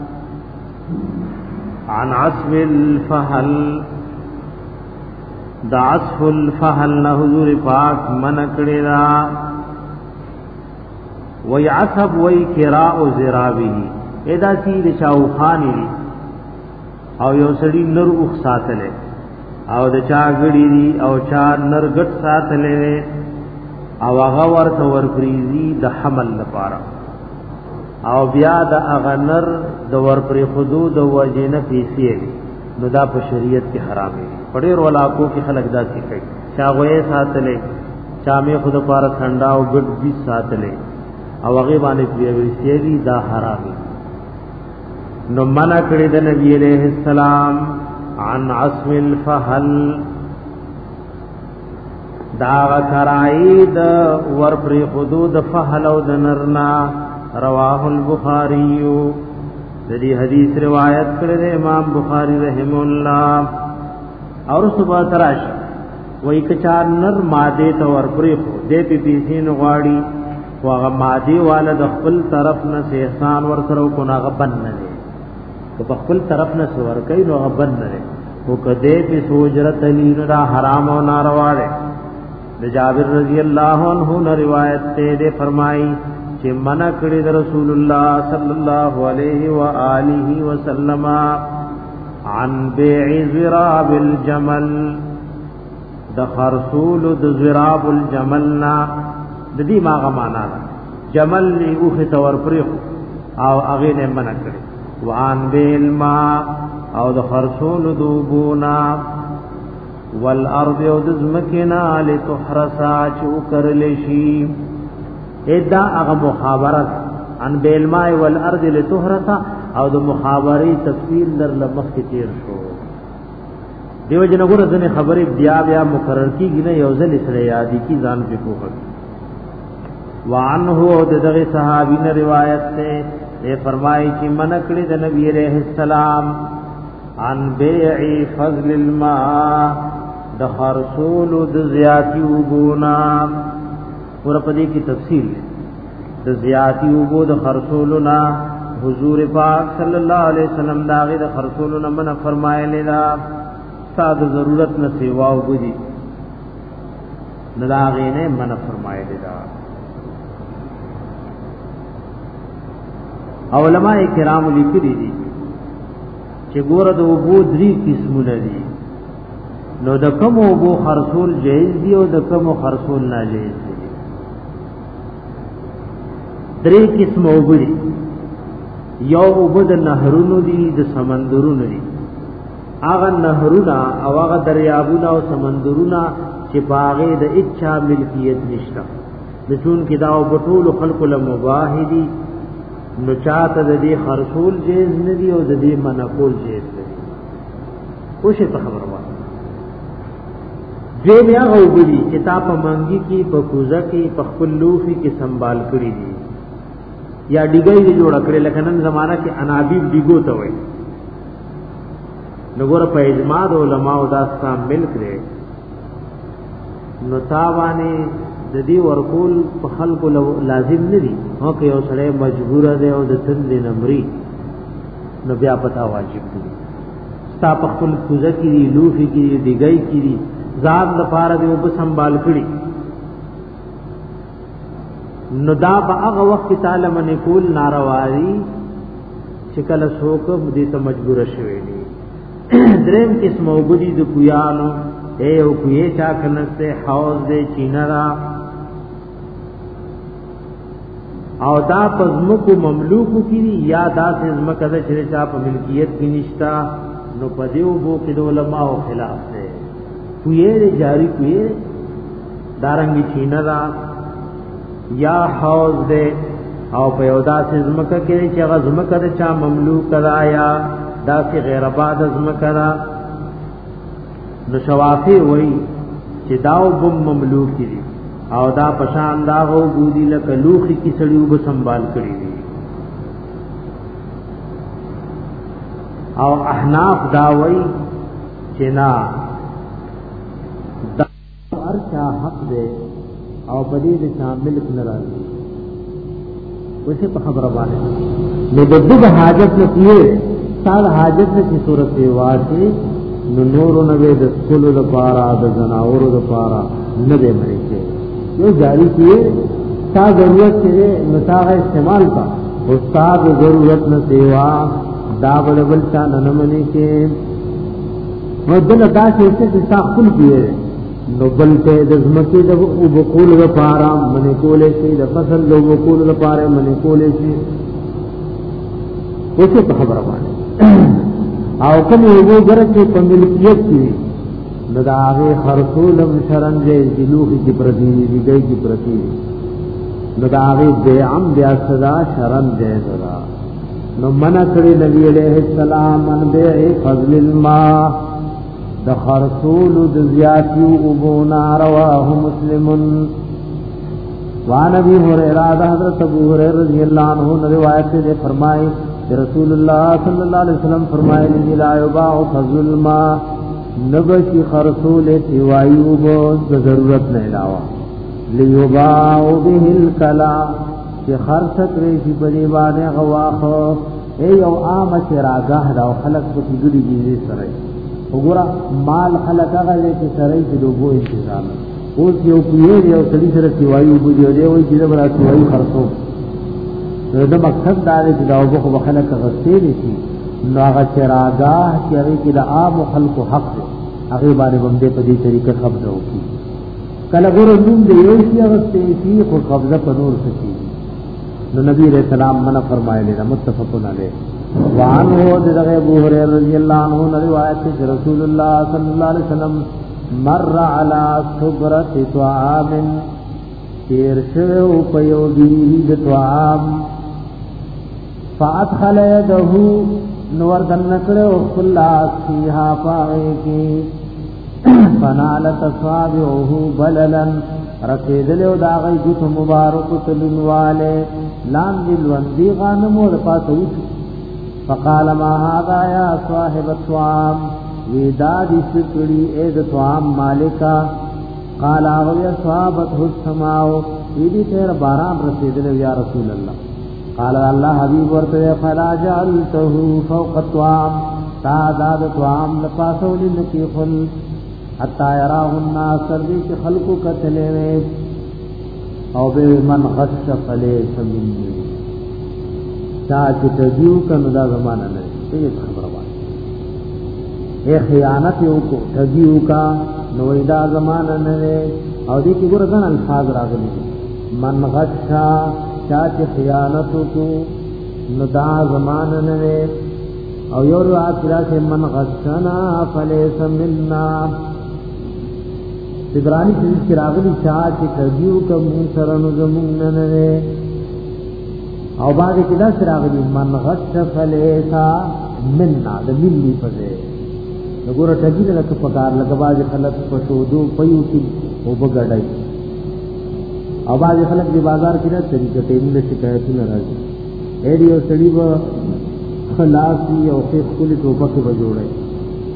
عن عصف الفحل دا عصف الفحل نه حضور پاک منع کړی دا وی عصب وی کراء زرابی ادا سید چاو خانی دی او یو سڑی نر اخ ساتلے او دا چا گڑی دی او چا نر گٹ ساتلے او اغا ورط ورپریزی دا حمل لپارا او بیا دا اغا نر دا ورپری خودو دا وجین پیسی ہے نو دا پا شریعت کی حرامی دی پڑیر ولاکو کی خلق دا سی کئی چا غوی ساتلے چا میں خود پارا تھنڈاو گٹ بیس ساتلے او هغه باندې پیوستي دا حرامي نو منع کړی د نبی عليه السلام عن عصم الفحل دا غراید ور پر حدود فحل او د نرنا رواه البخاری د دې حدیث روایت کړی د امام بخاری رحم الله اور صبح تراش وای کچار نر ماده تو ور پر دې پی پی سین غواړي واغه مادي والا د خپل طرف نه احسان ور سره کو نه غبن نه دي که په خپل طرف نه سور کوي نو غبن نه دي او کده په سوجرت علی نه حرام او ناروا ده د جابر رضی الله عنه نے روایت ته فرمایي چې منع کړی د رسول الله صلی الله علیه و آله وسلم عن بیع ذراب الجمل د خرصول د ذراب الجملنا د دې ماغه معنا ده جمل له اوخه تور پرې او هغه نه منع کړی وان بیل ما او د خرصول دوبونا والارض او د زمکنا لتحرسا چو کرل شي ادا هغه مخابرت ان بیل ما والارض لتحرسا او د مخابري تفصیل در لمخ کې تیر شو دیو جن وګوره ځنه خبرې بیا بیا مقرر کیږي نه یو ځل سره یادې کی ځان په کوه وعنه دغه صحابی نے روایت سے یہ فرمائی کہ منع کړی د نبی علیہ السلام عن بیع فضل الماء د خرصول د زیاتی وګونا ور پدې کی تفصیل د زیاتی وګو د خرصولنا حضور پاک صلی الله علیه وسلم داغه د خرصولنا منع فرمایلی دا ساده ضرورت نه سیوا وګدي نه داغه نه منع فرمایلی دا علماء کرام لیکلي دي چې ګوره د وبو درې قسمونه دي نو د کوم وبو خرصول جایز دي او د کوم خرصول ناجایز دي درې قسم وبو دي یو وبو د نهرونو دي د سمندرونو دي هغه نهرونه او هغه دریابونه او سمندرونه چې باغې د اچھا ملکیت نشته د چون کې دا وبو ټول خلق له مباح دي نو چاته د دې خرصول جیز نه دی او د دې منقول جیز نه دی او شي په خبره وایي دې بیا غوږی کتاب مانګي کې په کوزه کې په خپل لوفي کې سنبال کړی دي یا ډیګي جوړ کړی لکه نن زمانہ کې انابیب ډیګو ته وایي نګور په اجماع د علماء داستا ملک لري نو تاوانی د دې ورکول په خلکو لازم نه دي هو که یو سره مجبور دی او د تند نمرې نو بیا پتا واجب دي ستا په خپل کوزه کې لوفي کې دیګای کې ځان د پاره دی وب سنبال کړي نو دا په هغه وخت تعالی منې کول نارواري چې کله څوک دې ته مجبور شوی دی دریم قسم وګړي د کویانو اے او کوی چا کنسته حوض دې چینرا او دا پزمکو مملوکو کی یا دا پزمکه د چې چا په ملکیت کې نشتا نو پدیو بو کې د علماء خلاف ده کوی جاری کوی دارنګي چینرا یا حوض دے او په یو داسې زمکه کې چې هغه زمکه د چا مملوک کرا یا داسې غیر آباد زمکه را نو شوافی وای چې داو بم مملوک دي او دا پشان دا هو ګودی لکه لوخي کی سړیو به سنبال کړی دي او احناف دا وای چې نا دا ارچا حق دے او بدی د شامل ناراضي وسه په خبره باندې نو د دغه حاجت نه کیه سال حاجت نه کی صورت دی واته نو نور نو د سکول د پارا د جناور د پارا نه دی مری کې یو جاری کیه تا ضرورت کې نتاغ استعمال کا استاد ضرورت نه سیوا دا بل بل چا نه منی کې نو دغه داسې چې تاخل کیه نو بلته د زمکه د وبقول د پارا منې کولې شي د فصل د وبقول د پارا منې کولې شي اوسه په خبره باندې او کوم یو ګره چې په ملکیت کې نو دا هغه خرصولم شرن دې دلوخي کې پردي دي دې کې پردي نو دا هغه بیعم بیا صدا شرن دې صدا نو منع کړی نبی عليه السلام ان بیع فضل الماء د خرصول د زیاتی ابونا رواه مسلم وعن ابي هريره حضرت ابو هريره رضی اللہ عنہ نے روایت سے فرمائے کہ رسول اللہ صلی اللہ علیہ وسلم فرمائے لا يباع فضل الماء نبشی خرصول سوایو بو ضرورت نہ علاوہ ليباع به الكلا کہ خرص کرے شی بڑی بانے غواخ اے یو عام چراغاه دا خلق کو ګډي دي سره وګوره مال خلک هغه چې سره یې دوبو انتظام اوس یو کوی یو سړي سره سیوایو بده دی وایي چې دا سیوایو خرڅو دا مقصد دا دی چې دا وګو خلک غسې دي نو هغه چراغاه چې هغه کې د عام خلکو حق دی هغه باندې باندې په دې طریقه قبضه وکړي کله ګورو نوم دی یو شي هغه چې خو قبضه په نور سکی نو نبی رسول الله منع فرمایلی دا متفقون علیه وعنه دغه ابو هريره رضی الله عنه روایت ہے رسول الله صلی الله علیه وسلم مر على صبرة طعام تیر شو پیوگی د طعام فادخل يده نور دن کړو خلاص فيها پاوي کی فنال تصابعه بللا رسیدلو دا غي جت مبارک تلنواله لاندې لوندي غانم ور پاتو فقال ما هذا يا صاحب الطعام وداد سکړي اې د طعام مالکا قال او يا صاحبته السماء دې تیر باران رسیدلو یا رسول الله قال الله حبيب ورته فلا جعلته فوق الطعام تا داد طعام لپاسو لنکی خل حتا يراه الناس سردي چې خلقو کتلې او به من غش فليس مني چا چې تجیو کنه دا زمانہ نه دې خبره وایي اے خیانت یو کو تجیو کا نو دا زمانہ نه او دې کې ګور غن الفاظ راغلي من غشا چا چې خیانت کو نو دا زمانہ نه او یو روایت راځي من غشنا فليس منا سدرانی چې راغلي چا چې تجیو کوم سره نو زمون نه نه او بعد کې دا سراغلی من غش فلیسا مننا د ملي پځه وګوره ټګی له څه پکار لګا باز خلک په شودو پيو کې او بغړای او باز خلک په بازار کې نه طریقې ته نه شکایتونه راځي اېډیو سړي و خلاصي او خپل کلی ټوپه کې وجوړای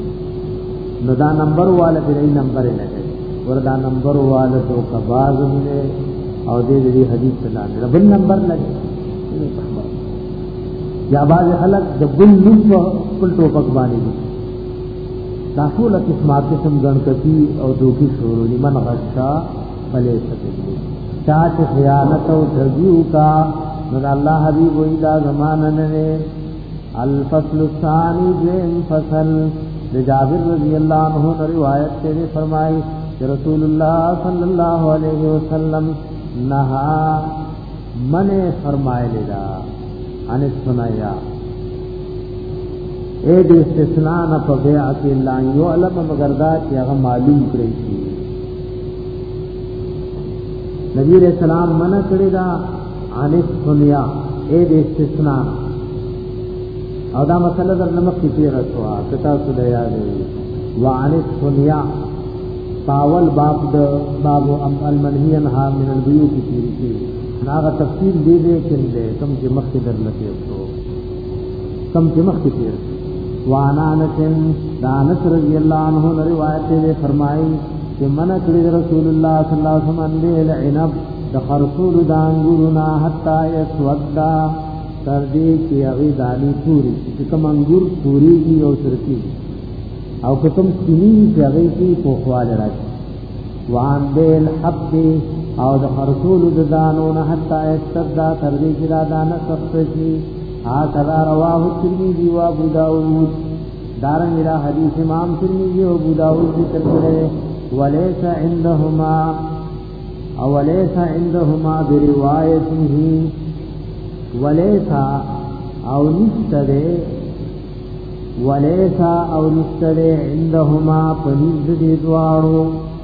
نو دا نمبر والا دې نمبر نه لګي وردا نمبر والا تو کباز نه او دې دې حدیث سلام بل نمبر لګي یا باز خلق د بل نصف خپل ټوپک باندې تاسو له قسمه قسم غنکتی او دوکي شروع لمن غشا فلے سکے چاچ خیانت او تجیو کا نو الله حبیب ویلا زمانہ نے الفصل الثانی جن فصل جابر رضی اللہ عنہ نے روایت سے فرمائی کہ رسول اللہ صلی اللہ علیہ وسلم نہا من فرمائے لگا ان سنایا اے د استثناء نه په بیع کې لا یو علم مگر دا چې هغه معلوم کړی شي نبی رسول الله منع کړی دا ان سنیا اے د استثناء او دا مسله در نمک کې تیر شو کتا سو د یاد وعن سنیا پاول باب د باب المنهی عنها من البیوت کی ناغه تفصیل دی دې کنده کم چې مخ در لته شو کم چې مخ کې تیر وانا انس دانس رضی اللہ عنہ نے روایت سے فرمائی کہ من کړي رسول الله صلی الله علیه وسلم دې العنب د خرصول دانګورنا حتا یسودا تر دې چې هغه دانی پوری چې کوم انګور پوری دی او ترکی او کوم سنی چې هغه کې پوخواله راځي وان دې الحب او د خرصول دانونه حتا یسودا تر دې چې دا دانه سخت شي هذا رواه الترمذي وابو داود دارن الى حدیث امام ترمذی و ابو داود ذکر کرے وليس عندهما او وليس عندهما بروايته وليس او نشتره وليس او نشتره عندهما پنځ دي دوارو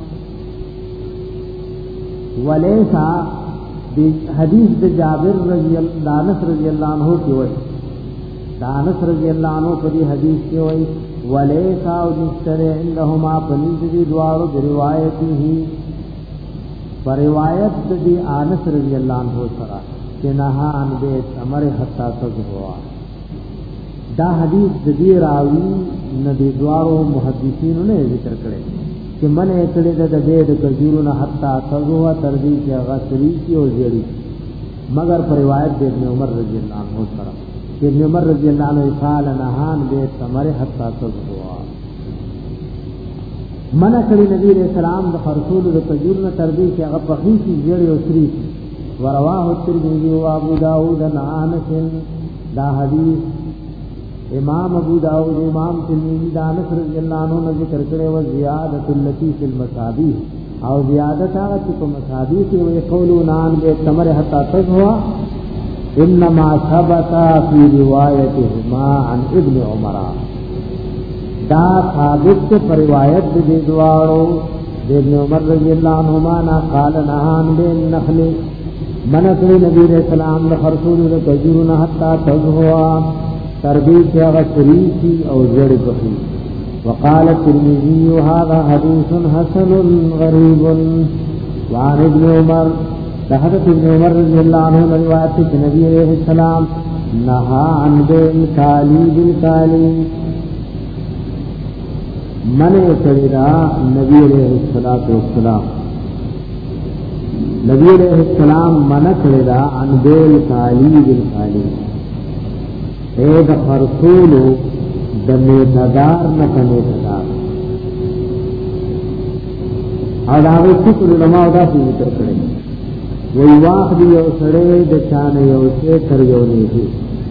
وليس حدیث د جابر رضی اللہ عنہ رضی اللہ عنہ کی وای دانس رضی اللہ عنہ په دې حدیث کې وای ولیس او نشتر عندهما پنځ دي دوارو د روایته پر روایت د انس رضی اللہ عنہ سره چې نه ان دې امر حتا تزوا دا حدیث د دې راوی ندی دوارو محدثینو نه ذکر کړي کہ من اکڑے دا دے دا کجورنا حتی تزوہ تردی کی غسری کی او زیری مگر پر روایت دے ابن عمر رضی اللہ عنہ سرم کہ ابن عمر رضی اللہ عنہ قال نہان دے تمر حتی تزوہ من اکڑی نبی علیہ السلام دا خرسول دا کجورنا تردی کی غبخی کی زیری او سری کی ورواہ الترمذی و ابو داود نانس دا حدیث امام ابو داود امام ترمذی دانس رضی اللہ عنہ نے ذکر کرے و زیادت اللتی فی المصابیح او زیادت هغه چې په مصابیح کې وی قولون عن به تمر حتا تزوا انما ثبت فی روایتهما عن ابن عمر دا ثابت پر روایت دې دوارو د ابن عمر رضی اللہ عنہما نا قال نهان بالنخل من کړي نبی رسول الله رسول الله کجورنا حتا تزوا تربی کیا غسریسی او زڑ بخی وقال الترمذي هذا حديث حسن غريب وعن ابن عمر حضرت ابن عمر رضی اللہ عنہ روایت ہے نبی علیہ السلام نہا عن بالکالی بالکالی من کړه نبی علیہ السلام نبی علیہ السلام من کړه عن بالکالی بالکالی اے دا خرسولو دا میتدار نکا میتدار او دا آغی سکر علماء دا سی ذکر کرے وی واق دی یو سڑے دا چان یو سے تر یو نیسی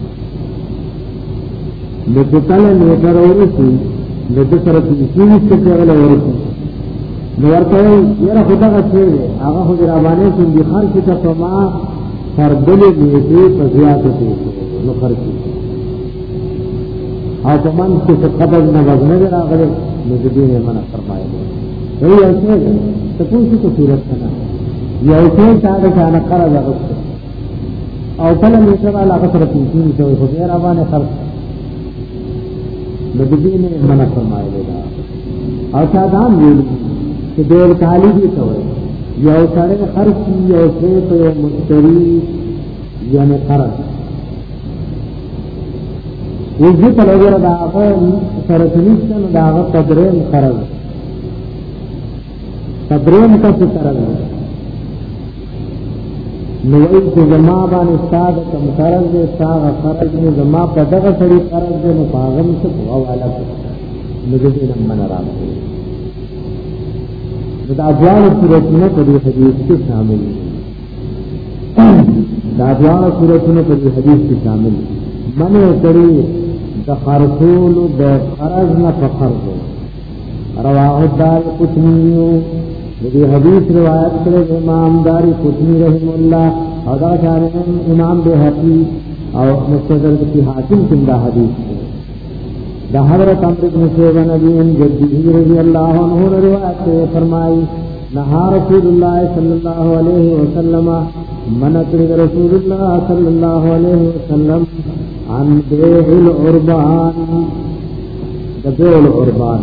نکتل میتر ورسی نکتر تیسیوی سکر ورسی نورتوی یرا خدا کا چھے دے آغا خود رابانے سن دی خرچ تا فما فردلی نیسی پزیادتی نو خرچی او په من کې څه قبل نه وزنه راغله نو دې نه معنا فرمایي دی یو څه ته کوم څه صورت نه یو څه چاړه چانه قرض غوښته او کله مې سره علاقه سره پیسې ته خو یې را باندې خرڅ نو دې نه معنا فرمایي دی او ساده ویل چې ډېر کالی دي ته یو سره خرڅ یو څه په مشتری یعنی قرض وزي په لور دا هغه سره تنشته نو دا هغه تدریم قرض تدریم تاسو قرض نو ای چې زما باندې استاد کوم قرض دې استاد قرض دې زما په دغه سړي قرض دې نو پاغم څه او والا نو دې نه من راځي دا ځوان صورتونه په دې حدیث کې شامل دي دا ځوان صورتونه په دې حدیث کې شامل دي منه کړي د خرصول د قرض نه فقرض رواه الدار قطنی دې حدیث روایت کړي امام داری قطنی رحم الله او دا شارح امام بهقی او مستدرک کی حاکم څنګه حدیث دا حضرت عمرو بن شیبہ نبی جدی رضی اللہ عنہ روایت سے فرمائی نہا رسول اللہ صلی اللہ علیہ وسلم منکر رسول اللہ صلی اللہ علیہ وسلم عن بیع العربان بیع العربان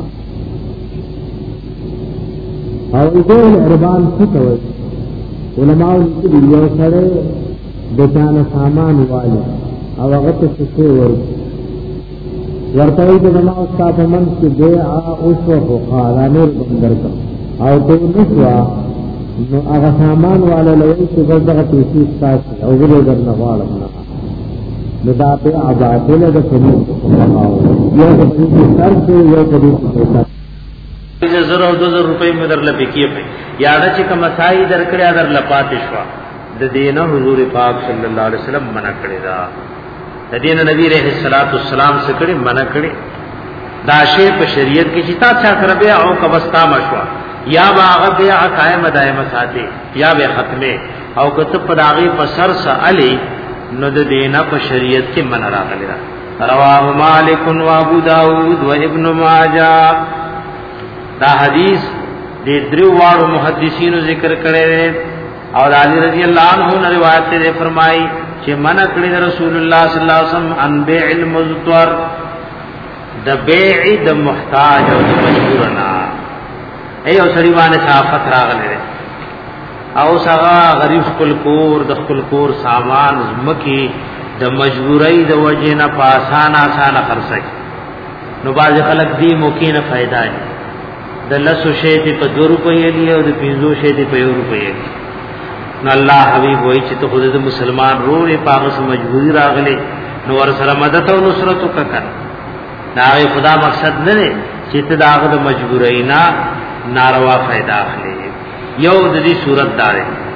اور بیع العربان ستوئی علماء کی یو سڑے بچان سامان والے او غت سکے ورد ورتوی د زما استاد من کې بیع او شو خاله نور بندر کا او ته نشوا نو هغه سامان والا لوي چې دغه پیسې تاسو او غوړي درنه غواړم نو دا په آزاد له د کومو یو د دې سر ته یو د دې زره او دوه روپۍ مې درلې پکې په یاده چې کوم سای درکړیا در لپاتې شو د دینه حضور پاک صلی الله علیه وسلم منع کړی دا د دین نبی رحمت الصلوۃ والسلام سکړي منع کړي دا شی په شریعت کې چې تا چا سره بیا او کبستا مشوا یا باغ بیا قائم دائم ساتي یا به ختمه او کته په داغي په سر سالي نو د دینه په شریعت کې منع راغلی دا رواه مالک و ابو داود و ابن ماجه دا حدیث د درو واړو محدثینو ذکر کړي او علی رضی الله عنه روایت ته فرمایي چې منع کړی رسول الله صلی الله علیه وسلم ان بیع المضطر د بیع د محتاج او د مجبورنا ایو سړي باندې صافت راغله او څنګه غریب خپل کور د خپل کور سامان زمکی د مجبورۍ د وجې نه په آسان آسان خرڅي نو باز خلک دی موکې نه फायदा دي د لسو شی په دو روپۍ دی او د پنځو شی په یو روپۍ دی نو الله حبیب وای چې ته خود د مسلمان روړې پاغه مجبوری راغلي نو ور سره مدد او نصرت وکړه دا خدا مقصد نه دی چې ته داغه د مجبورۍ نه ناروا फायदा اخلي یو د دې صورت دار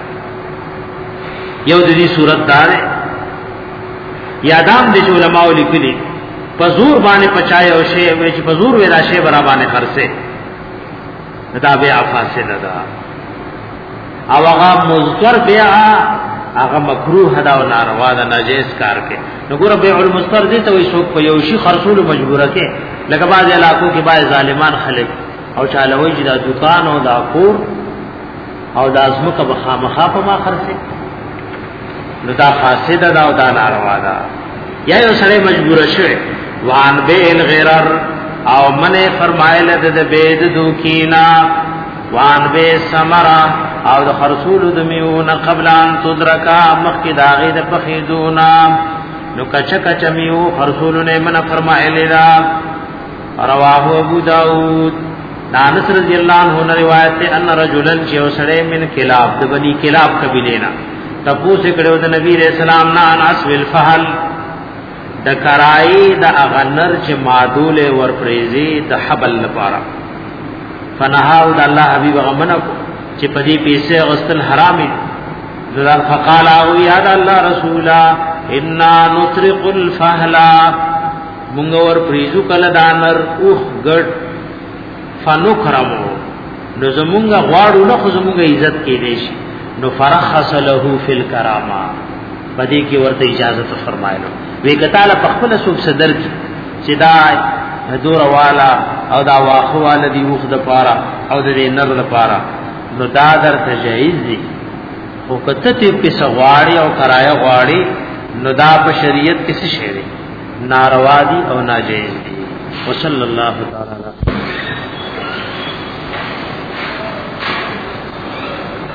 یو د دې صورت دار یادام د علماء لیکلي پزور باندې پچای او شی چې پزور ویلا شی برابر باندې خرڅه دا بیا فاسد ده او هغه مضطر بیا هغه مکروه ده او ناروا ده ناجیز کار کې نو ګور بیع المضطر دي ته وي شو په یو شی خرصول مجبوره کې لکه بعض علاقو کې بعض ظالمان خلک او چاله وي چې دا دکان او دا کور او دا ازمکه بخامخه په ما خرڅه نو دا فاسد ده او دا ناروا ده یا یو سره مجبور شوی وان بیع الغرر او منه فرمایله د بيد دوکینا وان به سمرا او د خرصول د میون قبل ان تدرکا مخک داغه د پخیدونا نو کچ کچ میو خرصول نے من فرمایله دا رواه ابو داود انس رضی اللہ عنہ روایت ہے ان رجلا چې وسړی من کلاب د بنی کلاب قبیلینا تپوس کړو د نبی رسول الله نا انس والفحل د کرای د اغنر چې معدول ور پریزي د حبل لپاره فنهاو د الله حبیب غمنه چې پدی پیسې غسل حرامي ذل فقال او یا الله رسولا ان نطرق الفحلا مونږ ور پریزو کله دانر اوخ ګډ فنکرمو نو زمونږه غواړو نه خو زمونږه عزت کې دی شي نو فرخص له فی الکرامه پدی کې ورته اجازه فرمایلو وی کتاله په خپل سوب صدر کی چې دا دور والا او دا واخو والا دی وخت د پاره او د نر د پاره نو دا در تجایز دی او کته ته په سغواړي او کرایا غواړي نو دا په شریعت کې څه شی دی ناروا دی او ناجیز دی وصلی الله تعالی علیه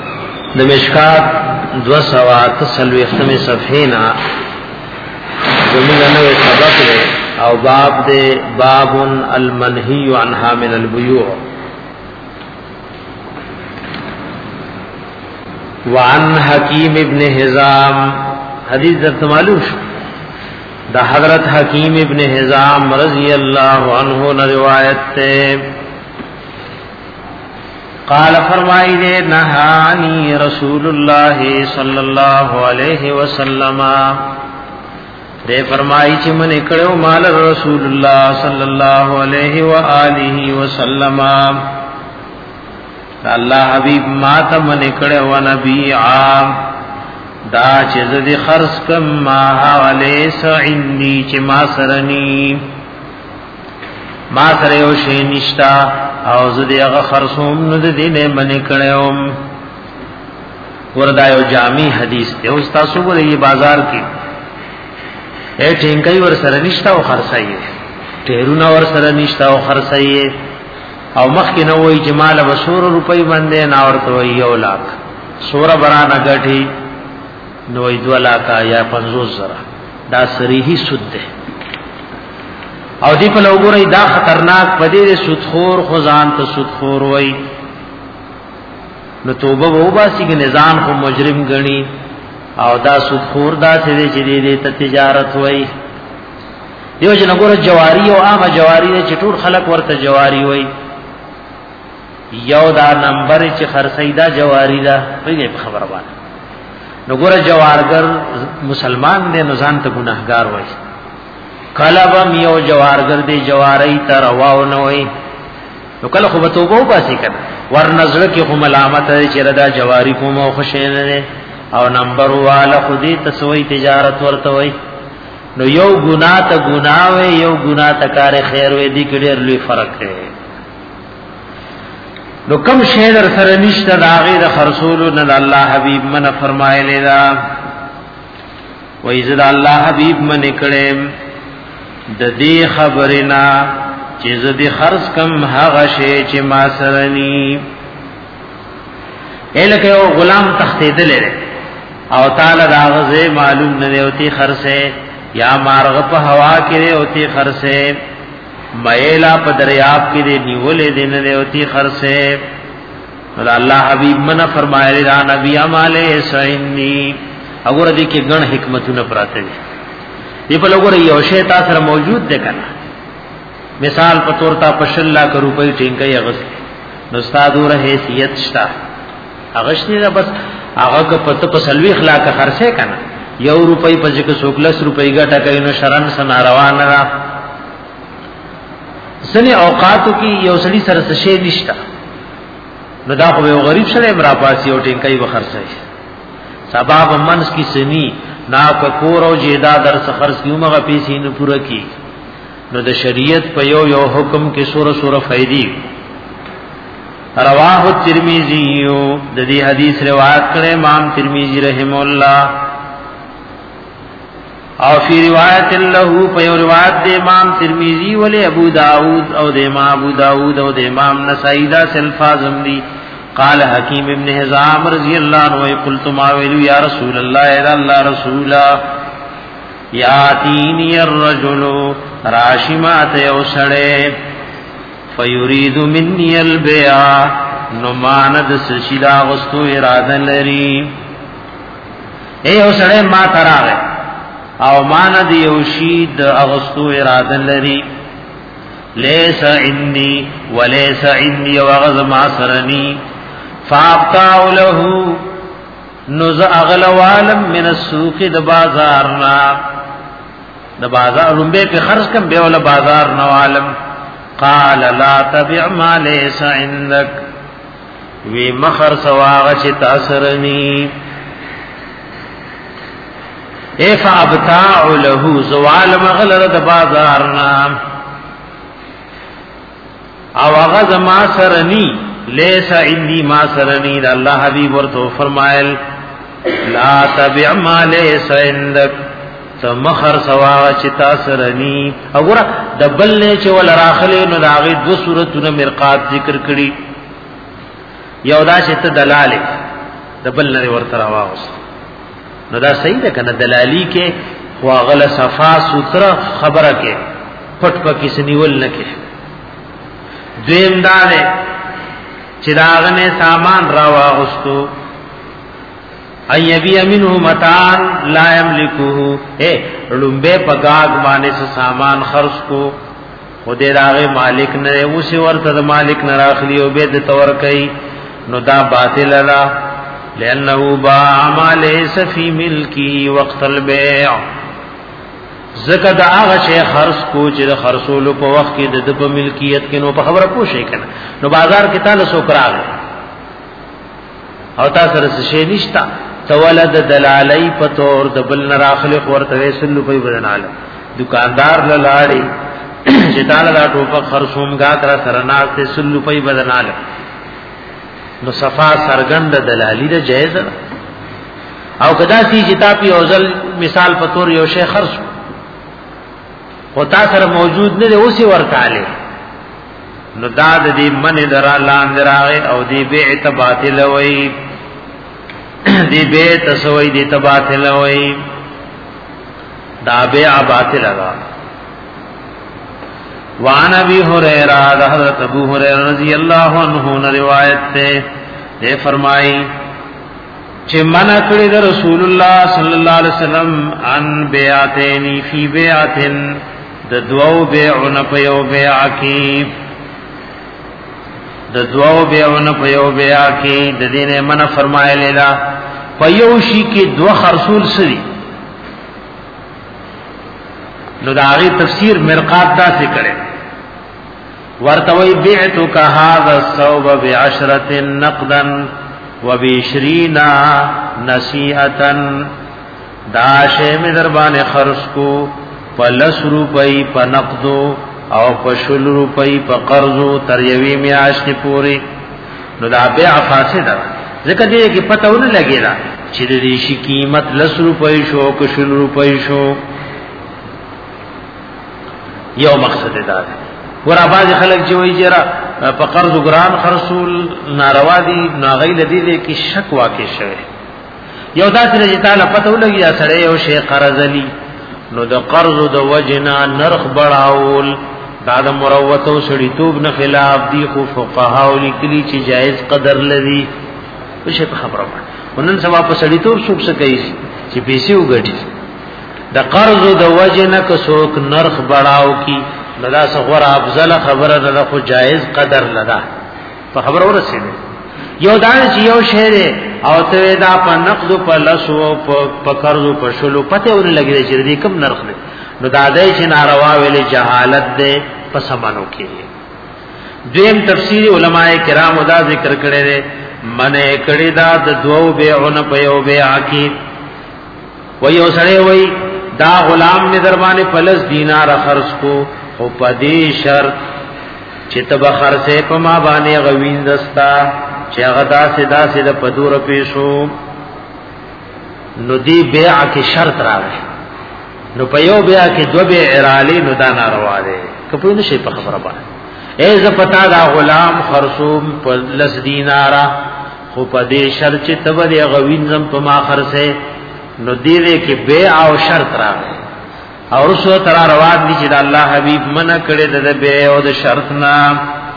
د مشکات دو سوات سلوی ختم صفحینا زمونږ نوې سبق دی او باب دی باب المنهی عنها من البیوع. وعن حکیم ابن حزام حدیث در معلوم شو دا حضرت حکیم ابن حزام رضی اللہ عنہ نے روایت تے قال فرمائی دے نہانی رسول اللہ صلی اللہ علیہ وسلم دے فرمائی چی من اکڑو مال رسول اللہ صلی اللہ علیہ وآلہ وسلم اللہ حبیب ما تا من اکڑو و نبی عام دا چیز دی خرس کم ما حوالیس عندی چی ما سرنی ما سریو شینشتا او زدی اغا خرسوم ند دینے من اکڑوم وردائیو جامی حدیث تے استاسو بولے یہ بازار کی اے ٹھینکئی ور سرنشتا و خرسائیے ٹیرونا ور سرنشتا و خرسائیے او مخی نووی جمال بسور روپی بندے ناورتوی یو لاک سور برانا گٹھی نوی دو لاکا یا پنزوز زرا دا سریحی سود دے او دی پا لوگو رئی دا خطرناک پدیر سودخور خوزان تا سودخور وی نو توبہ بہو باسی کہ نظام خو مجرم گنی او دا سودخور دا سدے چلی دے تا تجارت وی دیو جن گور جواری او آم جواری دے چطور خلق ورطا جواری وی یو دا نمبر چی خرسی دا جواری دا پیلے خبر بانا نو گور جوارگر مسلمان دے نزان تا گناہگار وی کلبم یو جوارگر دے جواری تا رواو نوی نو کل خوب توبو باسی کنا ورنزل کی خو ملامت دے چی ردا جواری کو مو خوشین دے او نمبر والا خودی تسوی تجارت ورتوی نو یو گناہ تا گناہ وی یو گناہ تا کار خیر وی دی کدیر لوی فرق ہے نو کم شیدر سرنشت دا غیر خرسولو ند اللہ حبیب من فرمائے لیدا ویزد اللہ حبیب من اکڑیم دا دی خبرنا چیز دی خرس کم حغشے چی ما سرنی اے لکے او غلام تختی دلے رے او تعالی دا غزے معلوم ندے ہوتی خرسے یا مارغ پا ہوا کرے ہوتی خرسے میلا پا دریاب کی دے نیولے دین دے ہوتی خرسے اللہ حبیب من فرمائے لئے نبی عمالے سعنی اگر دیکھے گن حکمتو نپراتے دے یہ پا لوگو رہی اوشے تاثر موجود دے کنا مثال پا طورتا پشل لاکھ روپئی ٹینکئی اغسط نستادو رہے حیثیت شتا اغشنی دا بس آغا کا پتا پسلوی اخلاق خرسے کنا یو روپئی پا جک سوکلس روپئی گا ٹکئی نو شرن سناروان را سنی اوقاتو کی یو سلی سرسشے نشتا نو دا خو یو غریب سره امرا پاسی او ټینکای بخرسای سبب منس کی سنی نا کور او جیدا در سخرس کیومغه پیسې نه پوره کی نو د شریعت په یو یو حکم کې سوره سوره فائدې رواه ترمذی د دې حدیث روایت کړي امام ترمذی رحم الله او فی روایت له په یو روایت د امام ترمذی ولې ابو داود او د امام ابو داود او د امام نسائی دا الفاظم دی قال حکیم ابن حزام رضی اللہ عنہ قلت ما ویلو یا رسول اللہ اے اللہ رسولا یاتینی الرجل راشمات اوسڑے فیرید منی البیع نماند سشدا غستو ارادہ لری اے اوسڑے ما تراغے او ماند یوشید اغستو ارادہ لری لیس عنی ولیس عنی وغز ما سرنی فابتاو لہو نز اغل والم من السوق د بازارنا د بازار رنبے پہ خرچ کم بیول بازار نوالم قال لا تبع ما لیس عندک وی مخر سواغ چی تاثرنی اے فابتاو لہو زوالم اغل د بازارنا او اغز ما سرنی لیسا عندی ما سرنی دا اللہ حبیب ورطو فرمائل لا تبع ما لیسا عندک تمخر سواغ چتا سرنی او گورا دبل نے چول راخلے نو داغی دو صورتو مرقات ذکر کری یو دا چتا دلالے دبل نے ورطا رواغس نو دا صحیح دا کنا دلالی کے واغله صفا سوتره خبره کې پټ پکې سنیول نه کې دویم دار چې داغه سامان را واغستو ایبی منه متان لا یملکه اے لومبه پگاگ باندې سامان خرج کو خدای داغه مالک نه اوسه ورته مالک نه راخلی او به د تور کوي نو دا باطل لا لانه باع ما ليس في ملکی وقت البيع زکه دا هغه شی خرج کو چې خرصول په وخت کې د په ملکیت کې نو په خبره پوښی کنه نو بازار کې تعالی سو کراغ او تاسو سره شی نشتا تولد دلالی پتور د بل نراخلق ورته سلو په بدناله دکاندار لاړی چې تعالی دا ټوپک خرصومګه تر سره ناشته سلو په بدناله نو صفا سرګند دلالی ده جایز او کدا سی کتابي اوزل مثال پتور یو شی خرص او تا سره موجود نه دی اوسې ورکاله نو دا د دې من درا لاندې راغی او دې بیع باطل وای دې بیع تسوی دې باطل وای دا بیع باطل را وعن ابي هريره حضرت ابو هريره رضی الله عنه نے روایت ته دې فرمایي چې منع کړی د رسول الله صلی الله علیه وسلم ان بیعتین فی بیعتن د دوو بیعون په یو بیع کې د دوو بیعون په یو بیع کې د دینه منع فرمایلی لا په یو شی کې دو خرصول سری نو دا غي تفسیر مرقات دا څه کړي ورتوي بعتک هذا الثوب بعشرة نقدا وبعشرين نصيحه دا شی می در باندې خرج کو پلس روپئی په نقدو او په شل روپئی په قرضو تر یوې میاشتې پورې نو دا بیع فاسد ده ځکه دې کې پته ونه لګیلا چې دې شي قیمت لس روپئی شو او شل روپئی شو یو مقصد دا ده ورا باز خلک چې وایي چې په قرض ګران خرصول ناروا دي ناغیل دي کې شک واقع شوه یو داسې چې تعالی پته ولګي سره یو شی قرض لی نو د قرض د وجنا نرخ بڑاول دا د مروتو سړیتوب نه خلاف دی خو فقها لیکلي چې جائز قدر لذي څه په خبره باندې ونن سبا په سړیتوب څوک څه کوي چې پیسې وګټي د قرض د وجنا که څوک نرخ بڑاو کی لدا صغور افضل خبره ده خو جائز قدر لدا په خبره ورسېده یو دانه چې یو شی او ته دا په نقد په لسو په قرض په شلو پته ور لګی چې دې کم نرخ ده نو دا دای چې ناروا ویلې جهالت ده په سمانو کې دیم تفسیر علماء کرام دا ذکر کړي دي منه کړي دا د دوو بیعون په یو بیع کې وای او سره وای دا غلام می دربانه پلس دینار خرج کو او په دې شرط چې تبه خرڅه په ما باندې غوین دستا چې هغه داسې داسې د پدور پیسو نو دی بیع کې شرط راغی نو په یو بیع کې دو بیع ارالی نو دا ناروا دی کپو نشي په خبره باندې ای ز پتا دا غلام خرصوم په لس دینارا خو په دې شرط چې تبه دی غوین زم په ما خرڅه نو دی دې کې بیع او شرط راغی او رسو تر روان دي چې الله حبيب منع کړي د بیع او د شرط نام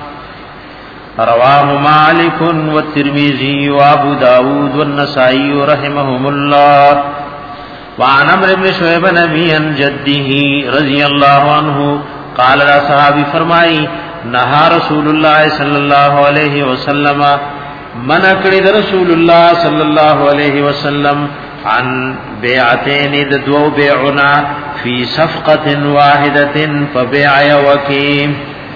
رواه مالك والترمذي وابو داود والنسائي رحمهم الله وعن عمرو بن شعيب نبي عن جده رضي الله عنه قال را صحابي فرمای نهى رسول الله صلى الله عليه وسلم منع کړي د رسول الله صلى الله عليه وسلم عن بيعتين د دوو بيعنا في صفقه واحده فبيع وكيم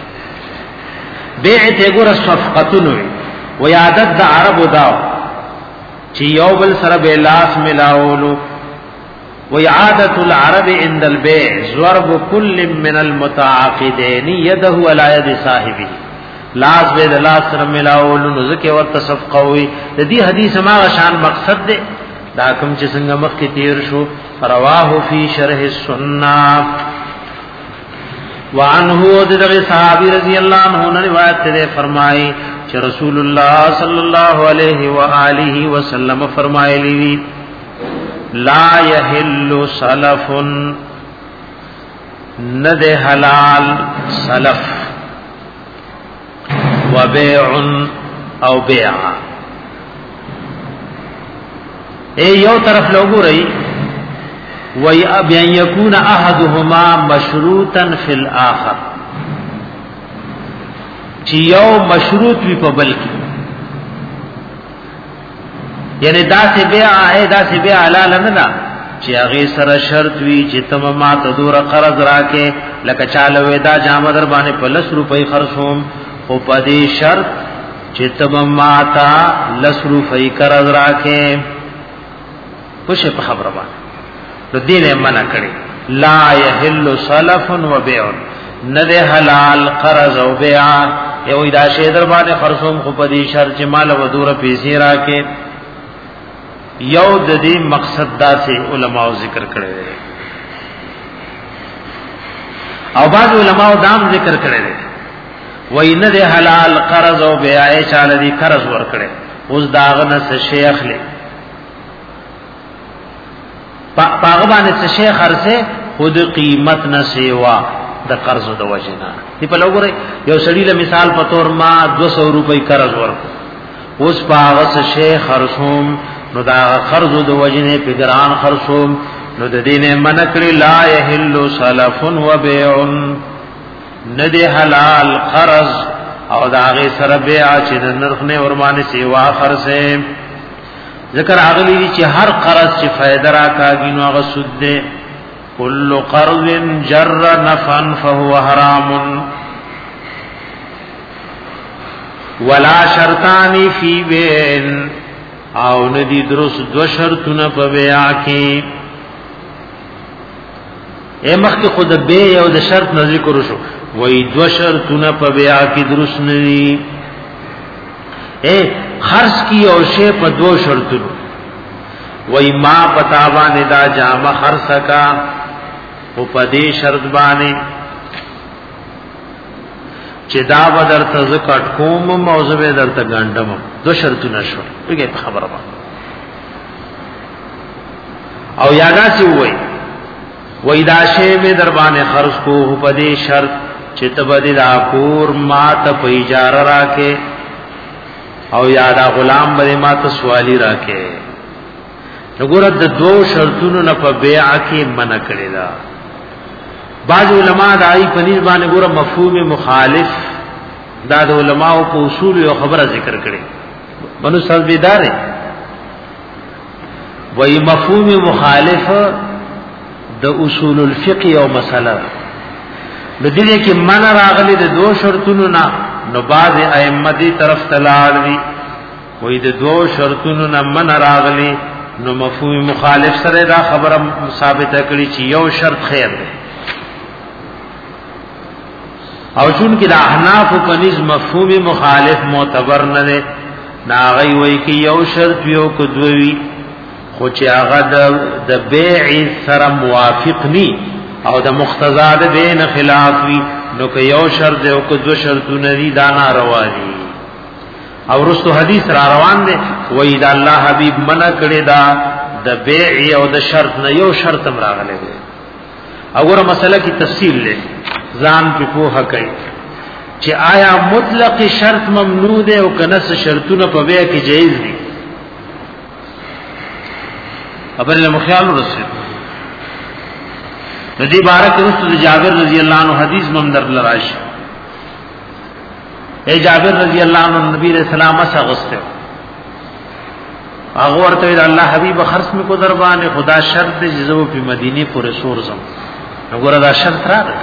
بیع ته ګور صفقتونو و عادت د عربو داو چې یو بل سره به لاس ملاولو و عادت العرب عند البيع ضرب كل من المتعاقدين يده على يد صاحبه لاس به د لاس سره ملاولو نو ځکه ورته صفقه وي د دې حدیث ما شان مقصد ده دا کوم چې څنګه مخکې تیر شو رواه فی شرح السنه وعنه دغه صحابي رضی الله عنه روایت ده فرمایي چې رسول الله صلی الله علیه و آله وسلم فرمایلی لا يحل سلف ند حلال سلف وبيع او بيع. اے یو طرف لوگو رہی وی اب ان یکون احدهما مشروطا فی الاخر چی یو مشروط وی پا بلکی یعنی دا سی بیع آئے دا سی بیع حلال ندا چی اغی سر شرط وی چی تم ما تدور قرض راکے لکا چالوی دا جامع در بانے پلس روپی خرسوم او پا دی شرط چی تم ما تا لس روپی قرض راکے پوشے پا خبر بانے تو دین منع کری لا یحل سلف و بیع ند حلال قرض و بیع یو دا شیدر بانے خرسوم خو پا دی شرط چی مال و دور پیسی راکے یو د دې مقصد دا سے علماء ذکر کړي دي او بعض علماء دام ذکر کړي دي وای نه د حلال قرض او بیع چاله دي قرض ور کړي اوس داغه نه شیخ لې پاغه باندې څه شیخ ارسه خود قیمت نه سیوا د قرض د وجنا دی په لوګره یو سړی له مثال په تور ما دو سو روپۍ قرض ورکو اوس پاغه څه شیخ ارسوم نو دا قرض د وجنه په ګران خرصوم نو د دینه منکړي لا یحل سلف و بیع ندی حلال قرض او دا غي سره بیع چې د نرخ نه ورمانه سیوا خرڅه ذکر اغلی چې هر قرض چې فائدہ راکاږي نو هغه سود ده کل قرض جر نفعا فهو حرام ولا شرطان فی بین او ندی درست دو شرطونه په بیا کې اے مخکې خود به یو د شرط نه ذکر شو وای دو شرطونه په بیا کې درست نه دي اے خرج کی او شی په دو شرطونو وای ما پتا باندې دا جامه خرڅ کا او په دې شرط باندې چې دا بدر ته زکات کوم موضوع درته ګاندم دو شرطونه شو وګورئ په خبره باندې او یادا سی وای وای دا شی می در باندې خرج کو په دې شرط چې تبدی دا کور ما ته په اجاره راکې او یادا غلام به ما ته سوالی راکې وګوره د دو شرطونو نه په بیع کې منع کړی دا بعض علماء دای په نسبت باندې ګوره مفهوم مخالف دا د علماء په اصول یو خبره ذکر کړي بنو سلبیدار وای مفهوم مخالف د اصول الفقه او مسله د دې کې من راغلي د دو شرطونو نه نو بعض ائمه دي طرف تلاړ دي وای د دو شرطونو نه من راغلي نو مفهوم مخالف سره دا خبره ثابته کړي چې یو شرط خیر دی او چون کې د احناف په نس مفهوم مخالف معتبر نه دی ناغي وای کې یو شرط یو کو دوی خو چې هغه د بیع سره موافق ني او د مقتضا د بین خلاف وي نو که یو شرط یو کو دو شرطونه دي دا ناروا دي او رستو حدیث را روان دي وای دا الله حبیب منع کړی دا د بیع او د شرط نه یو شرط هم راغلی دی وګوره مسله کی تفصیل لې ځان په پوهه کوي چې آیا مطلق شرط ممنوع دی او کنه شرطونه په بیع کې جایز دي خبر له مخیال رسول ندی بارک رسول جابر رضی اللہ عنہ حدیث ممدر لراش اے جابر رضی اللہ عنہ نبی علیہ السلام اسغسته هغه ورته الله حبیب خرص می کو دربان خدا شرط دې جزو په مدینه پورې سور زم وګوره دا شرط را ده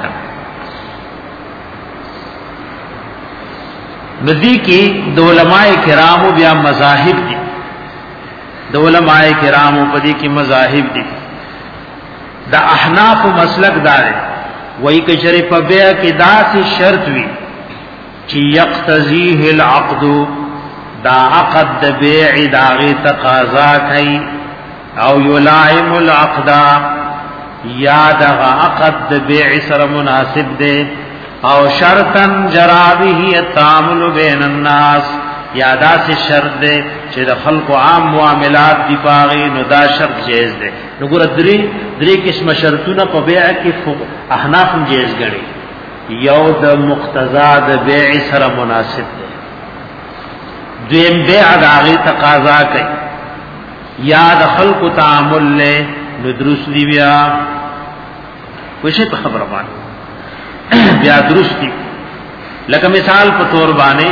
ندی کې د علماء کرامو بیا مذاهب دي د علماء کرامو په دې کې مذاهب دي دا احناف مسلک دار وای ک شریف بیا کې داسې شرط وی چې یقتضیه العقد دا عقد د بیع داغه تقاضا کوي او یلائم العقد یا دا عقد د بیع سره مناسب دی او شرطا جرابه التعامل بین الناس یا دا سے شرط دے چې د خلق عام معاملات دی پاغي نو دا شرط جایز ده. نو ګور درې درې قسم شرطونه په بیع کې احناف جایز غړي. یو د مقتضا د بیع سره مناسب ده، دویم بیع د هغه تقاضا کوي، یا د خلق تعامل له نو درست دی بیا وشه په خبره باندې بیا درست دی. لکه مثال په تور باندې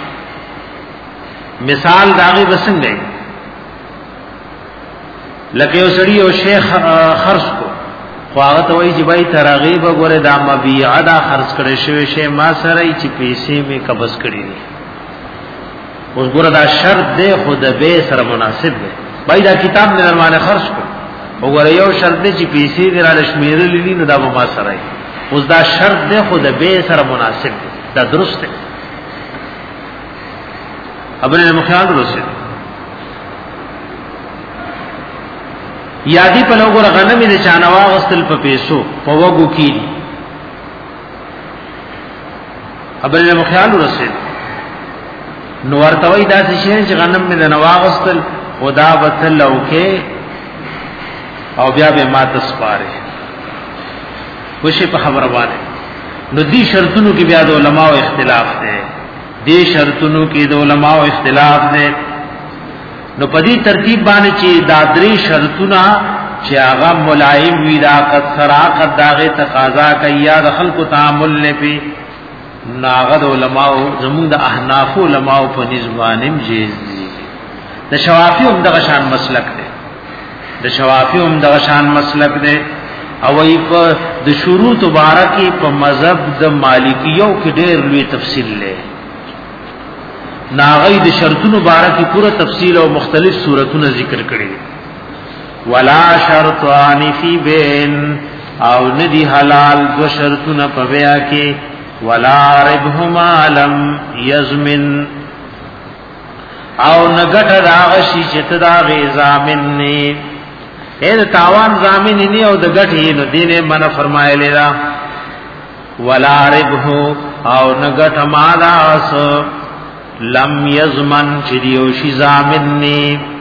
مثال داغي بسنګي، لکه یو سړی او شیخ خرج کو خو هغه ته وایي چې بای ترغیب وګوره دا مبيع دا خرج کړي شوی شی ما سره چې پیسې می قبض کړی دي. اوس ګوره دا شرط دی خود به سره مناسب دی. بای دا کتاب نه درمانه خرج کو وګوره یو شرط دی چې پیسې دې را لشمیرلې نو دا ما سره دی. اوس دا شرط دی خود به سره مناسب دی، دا درست دی. ابن المخیال درست دی. یادی په لوګو غنمې د چانوا غستل په پیسو په وګو کې ابل له مخیال رسید نو ورتوي دا چې غنم مې د نواغستل خدا وتلو کې او بیا به ما تسپاره وشي په خبره باندې. نو دې شرطونو کې بیا د علماو اختلاف دی، دې شرطونو کې د علماو اختلاف دی. نو پدی ترتیب باندې چې دا درې شرطونه چې هغه ملائم وی دا قد سراقت داغه تقاضا کوي یا د خلق تعامل لپی ناغد علماء زمون د احناف علماء په نسبانم جیز دي. د شوافی هم دغه شان مسلک دی، د شوافی هم دغه شان مسلک دی. او ای په د شروط مبارکی په مذهب د مالکیو کې ډېر لوی تفصیل لري. ناغی د شرطونو مبارکی پورا تفصیل او مختلف صورتونه ذکر کړي. ولا شرطان فی بین او ندی حلال دو شرطونه په بیا کې ولا ربهما لم یزمن او نګټ راغشي چې تدا غی زامن نه اې تاوان زامن نه او د غټي نو دینه من فرمایلی دا ولا ربه او نګټ مالاس لم یزمن چې دیو شی زامن نه.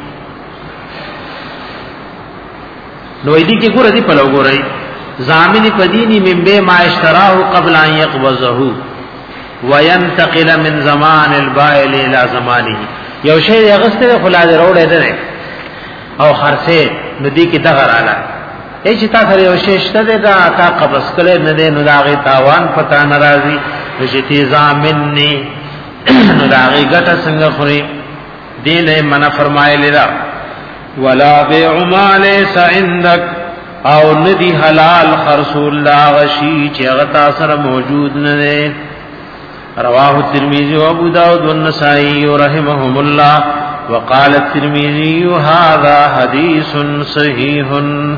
نو دې کې ګور دې په لګورای زامن پدینی من به ما اشتراه قبل ان يقبضه وينتقل من زمان البائل الى زمانه. یو شی غسته خلاص وروړې ده او خرڅه ندی کې دغه رااله ای چې تاسو یو شی شته دا تا قبض کړي نه ده نو داغه تاوان پتا ناراضي چې تی زامن نه نو داغه ګټه څنګه خوري. دین من فرمایلی دا ولا بيع ما ليس عندك او ندی حلال خرصول لا غشی چې غتا سره موجود نه ده. رواه الترمذي وابو داود والنسائي رحمهم الله وقال الترمذي هذا حديث صحيح.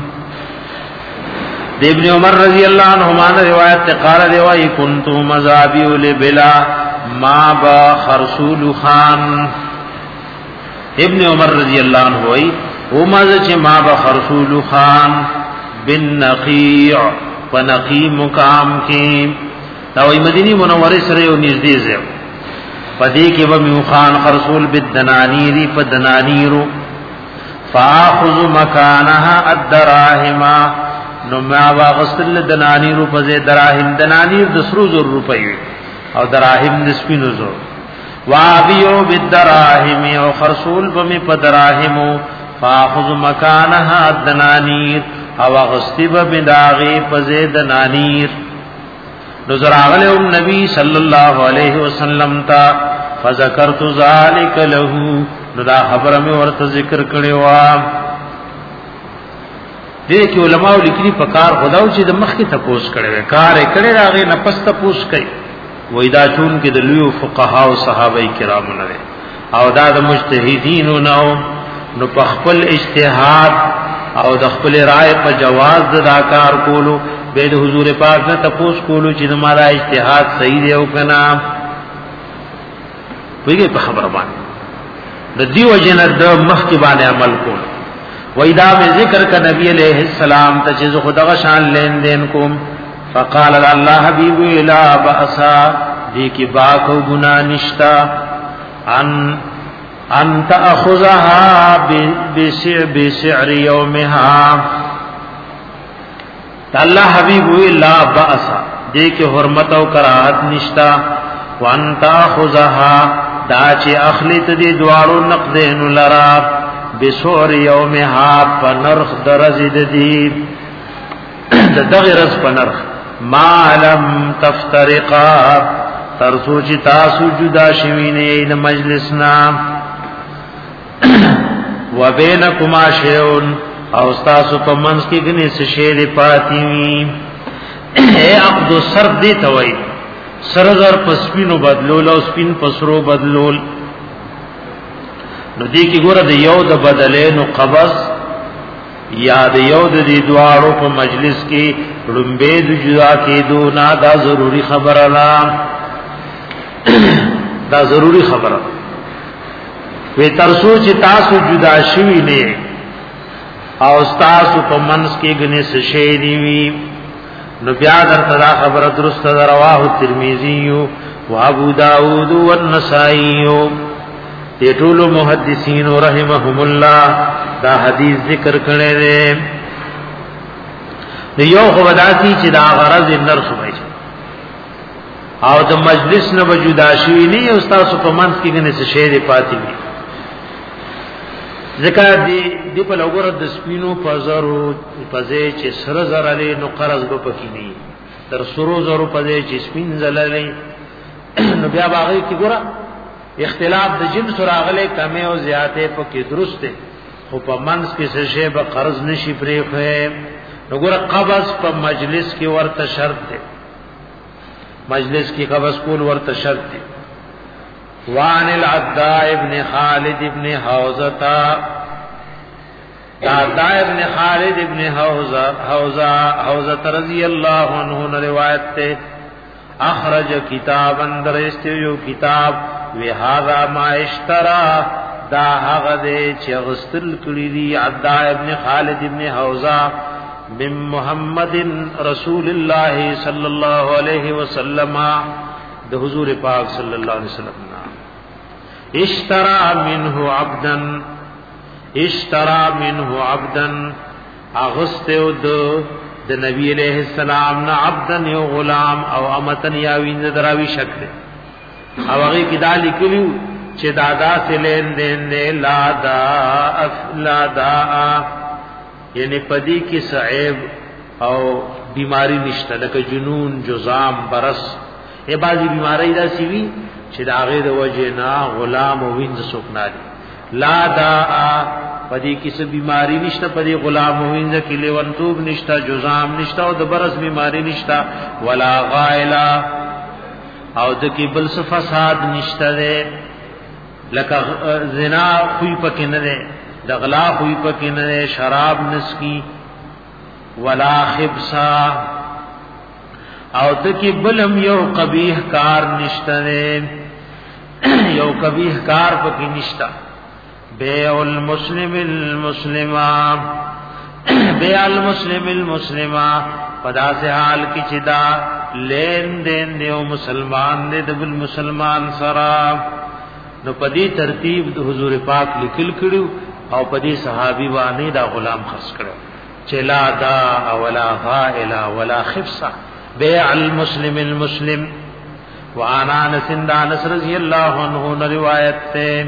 ابن عمر رضی اللہ عنہما نے روایت قال روایت كنت مذابی لبلا ما با خرصول خان. ابن عمر رضی اللہ عنہ وی او ماذا چه ما با خرصول خان بالنقیع ونقی مقام کی داوی مدینی منوری سره یو نږدې ځای پدې کې و میو خان خرصول بالدنانیری فدنانیرو فاخذ مکانها الدراهم نو ما واغسل دنانیرو په دراهم دنانیر د سرو زر روپۍ او دراهم د سپینو زر وابیو بالدراهم او خرصول بمی په دراهمو فاخذ مکانها الدنانیر او غصتب بداغي په دنانیر. نظر اغله نبی صلی الله علیه وسلم تا فذکرت ذلک له نو دا خبره مې ورته ذکر کړی و. دې کې علماء لیکلي په کار خداو چې د مخ کې تپوس کړي کار یې کړي راغی نه پس تپوس کوي وای دا چون کې د لوی فقها او صحابه کرامو نه او دا د مجتهدین نو نو په خپل اجتهاد او د خپل رائے په جواز د دا کار کولو به د حضور پاک نه تپوس کولو چې زموږه اجتهاد صحیح دی او کنا ویږي په خبره باندې د دیو جن د مخ کې باندې عمل کول. وېدا مې ذکر ک نبی علیہ السلام ته چې خدغه شان لین دین کوم فقال الله حبیب لا باسا دې کې با کو ګنا نشتا ان ان تاخذها بسعر يومها الله حبیب وی لا باس دې کې حرمت او کراهت نشتا وان تاخذها دا چې اخلیت دې دوارو نقدین لرا بسعر يومها پنرخ درزید دې د دغه رز پنرخ ما لم تفترقا ترسو چې تاسو جدا شوینه د مجلسنا وبینکما شیون او تاسو په منځ کې غني څه شی دی پاتې وي اے عقد سر دی ته وای سرزر پسپینو بدلول او سپین پسرو بدلول نو دی کی ګوره د یو د بدلې نو قبض یا د یو د دې دواړو په مجلس کې لومبه د جدا کېدو نه دا ضروری خبره ده دا ضروری خبره وی ترسو چې تاسو جدا شوی نه او تاسو په منځ کې غني څه شی دی وی نو بیا درته دا خبره درسته رواه ترمذی او ابو داود او النسائی دې ټول محدثین رحمهم الله دا حدیث ذکر کړي دي یو خداتی چې دا غرض نرخ وایي او د مجلس نه وجودا شوی نه او تاسو په منځ کې غني څه شی دی پاتې وي ذکر دی دی په لوګور د سپینو پزرو پزې چې سره زره لري نو قرض به پکې نه تر سرو زرو پزې چې سپین زللې نو بیا باغې کې ګور اختلاف د جنس راغله کمه او زیاته پکې درسته خو په منځ کې څه شی به قرض نشي پرې خو نو ګور قبض په مجلس کې ورته شرط ده مجلس کې قبض کول ورته شرط ده وان العداء ابن خالد ابن حوزه عداء ابن خالد ابن حوزه حوزه حوزه رضی اللہ عنہ روایت ته اخرج کتابا درستیو کتاب وهذا ما اشترى دا هغه دې چې غسل کړی دی عداء ابن خالد ابن حوزه من محمد رسول الله صلی الله علیه وسلم د حضور پاک صلی الله علیه وسلم اشترى منه عبدا اشترى منه عبدا اغستو دو د نبی علیہ السلام نا عبدا یو غلام او امتن یا وین دراوی شکل او هغه کې دالی کلیو چې دادا سے لین دین نه لا دا لا دا یعنی پدی کی صعب او بیماری نشته لکه جنون جزام برس ای بازی بیماری دا سی وی چې دا غیر وجه نا غلام او وینځ سوکناري لا دا پدې کیسه بیماری نشته پدې غلام او وینځ کې لیونتوب نشته جزام نشته او د برس بیماری نشته ولا غائلا او د کې بل څه فساد نشته ده لکه زنا خوې پکې نه ده د غلا خوې پکې نه ده شراب نسکی ولا خبثا او دکی بلم یو قبیح کار نشته یو قبیح کار پکې نشتا بیع المسلم المسلما بیع المسلم المسلما پدا سے حال کی چدا لین دین دیو مسلمان دے دبل مسلمان سرا نو پدی ترتیب د حضور پاک لیکل کړو او پدی صحابي باندې دا غلام خرڅ کړو چلا دا ولا غائلا ولا خفصا بیع المسلم المسلم وانا انس انس رضی اللہ عنہ روایت تے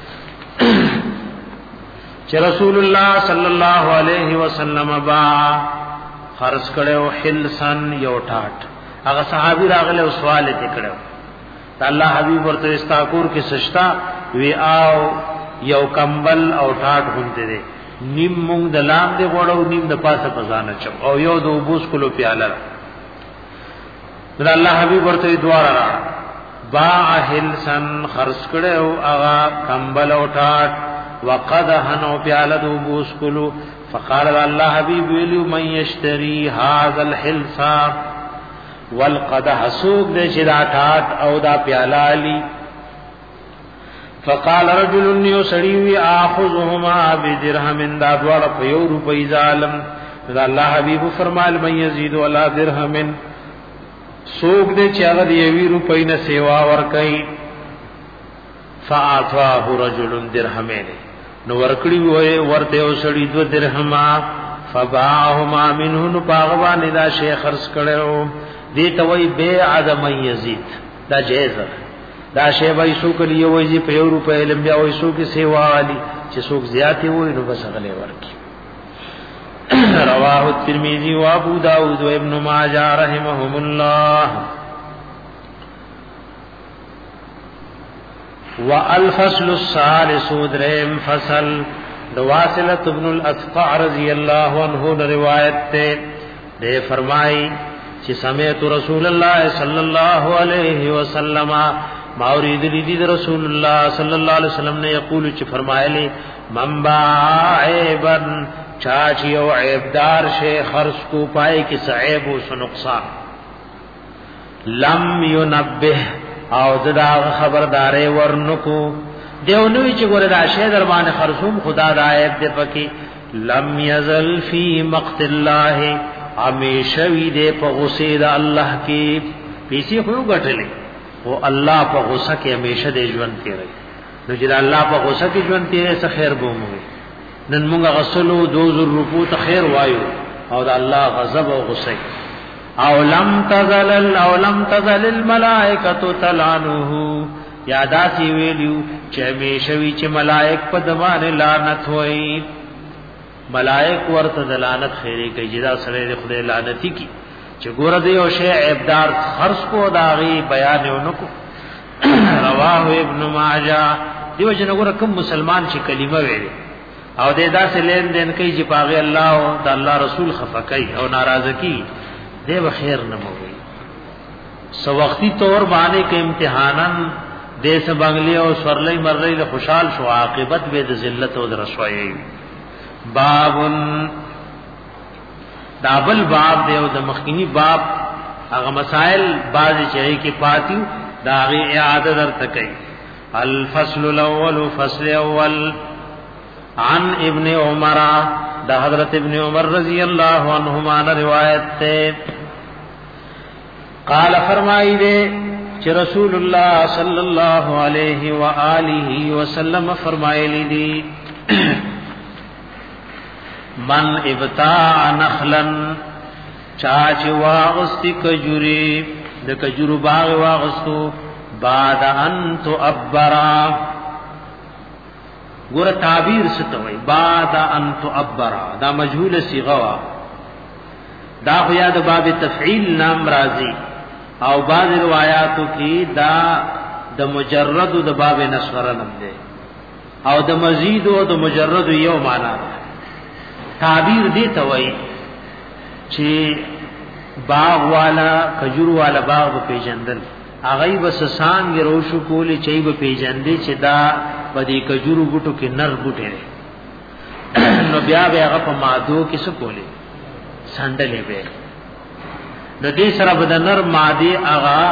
چې رسول الله صلی الله علیه وسلم با خرج کړو حلسن یو ټاټ هغه صحابي راغله او سوال یې کړو ته الله حبیب ورته استاکور کې سشتا وی آو یو کمبل او ټاټ هونته دي نیم مونږ د لام دی غوړو نیم د پاسه پزانه چو او یو د وبوس کلو پیاله دا الله حبیب ورته دواره را باع حلسن خرج کړو هغه کمبل او ټاټ وقد هنو پیاله د وبوس کلو فقال الله حبيب ویلو من يشتري هذا الحلفا والقدح سوق دې چې دا ټاټ او دا پیاله علي فقال رجل يسري وي اخذهما بدرهم دا دوړ په یو روپۍ ظالم دا الله حبيب فرمایل من يزيد ولا درهم سوق دې چې هغه دی وی روپۍ نه سیوا ور کوي فاعطاه رجل درهمين نو ورکړي وې ورته وسړي دو درهما فباهما منه نو باغوان دا شیخ خرڅ کړو دې ته وې بيع عدم یزيد دا جایز دا شی وای سو کلی وای په یو روپے علم بیا وای سو کې سیوا والی چې څوک زیاتې وای نو بس غلې ورکی رواه الترمذی و ابو داود و ابن ماجه رحمهم الله. والفصل الثالث دریم فصل واصلۃ ابن الاسقع رضی اللہ عنہ روایت تے دے فرمائی چې سمعت رسول الله صلی الله علیه وسلم ما اريد لدي رسول الله صلی الله علیه وسلم نے یقول چې فرمایلی من باعبا چاچی او عیبدار شے خرص کو پائے کہ صعیب و سنقصان لم ينبه او ددا خبردارې ورنکو دیونوی چې ګوره دا شی در باندې خرصوم خدا د عیب دې پکې لم يزل فی مقت الله همیشه وی دې په غصه د الله کې پیسې خو غټلې او الله په غصه کې همیشه دې ژوند کوي نو چې الله په غصه کې ژوند کوي څه خیر به مو نن موږ غسلو دو زر روپو ته خیر وایو او د الله غضب او غصه او لم تزل او لم تزل الملائکه تلعنه یاداتی ویلو چې همیشوي چې ملائک په دمانه لعنت وای ملائک ورته لعنت خیره کوي جدا سره د خدای لعنتی کی چې ګور دی او شی عیبدار خرص کو داغي بیان ونکو رواه ابن ماجه دیو جن ګور کوم مسلمان چې کلمه ویلي او دې داسې لین دین کوي چې پاغي الله او د الله رسول خفقای او ناراض کی دې بخیر نه موي سو وختي طور باندې کې امتحانن دې سه بنگلي او سورلې مرلې له خوشحال شو عاقبت به د ذلت او د رسوایی بابن دابل باب دی او د مخکینی باب هغه مسائل بعض چې کې پاتیو دا غي اعاده درته کوي الفصل الاول فصل اول عن ابن عمر دا حضرت ابن عمر رضی اللہ عنہما روایت تے قال فرمائی دے کہ رسول اللہ صلی اللہ علیہ وآلہ وسلم فرمائی لی دی من ابتاع نخلا چاچ واغستی کجوری دا کجورو باغ واغستو بعد ان تو ابرا ګور تعبیر ستوي بعد ان تعبر دا مجهول صيغه دا خو یاد باب تفعیل نام راضی او بعض روایاتو کې دا د مجرد د باب نصغر نام دی او د مزید او د مجرد یو معنا تعبیر دی توي چې باغ والا کجور والا باغ په جندل اغه بس سانګ روشو کولی چي به پیجندې چې دا بدی کجورو بوټو کې نر بوټي نو بیا به هغه په مادو کې څه کولی سندلې به د دې سره بد نر ماده هغه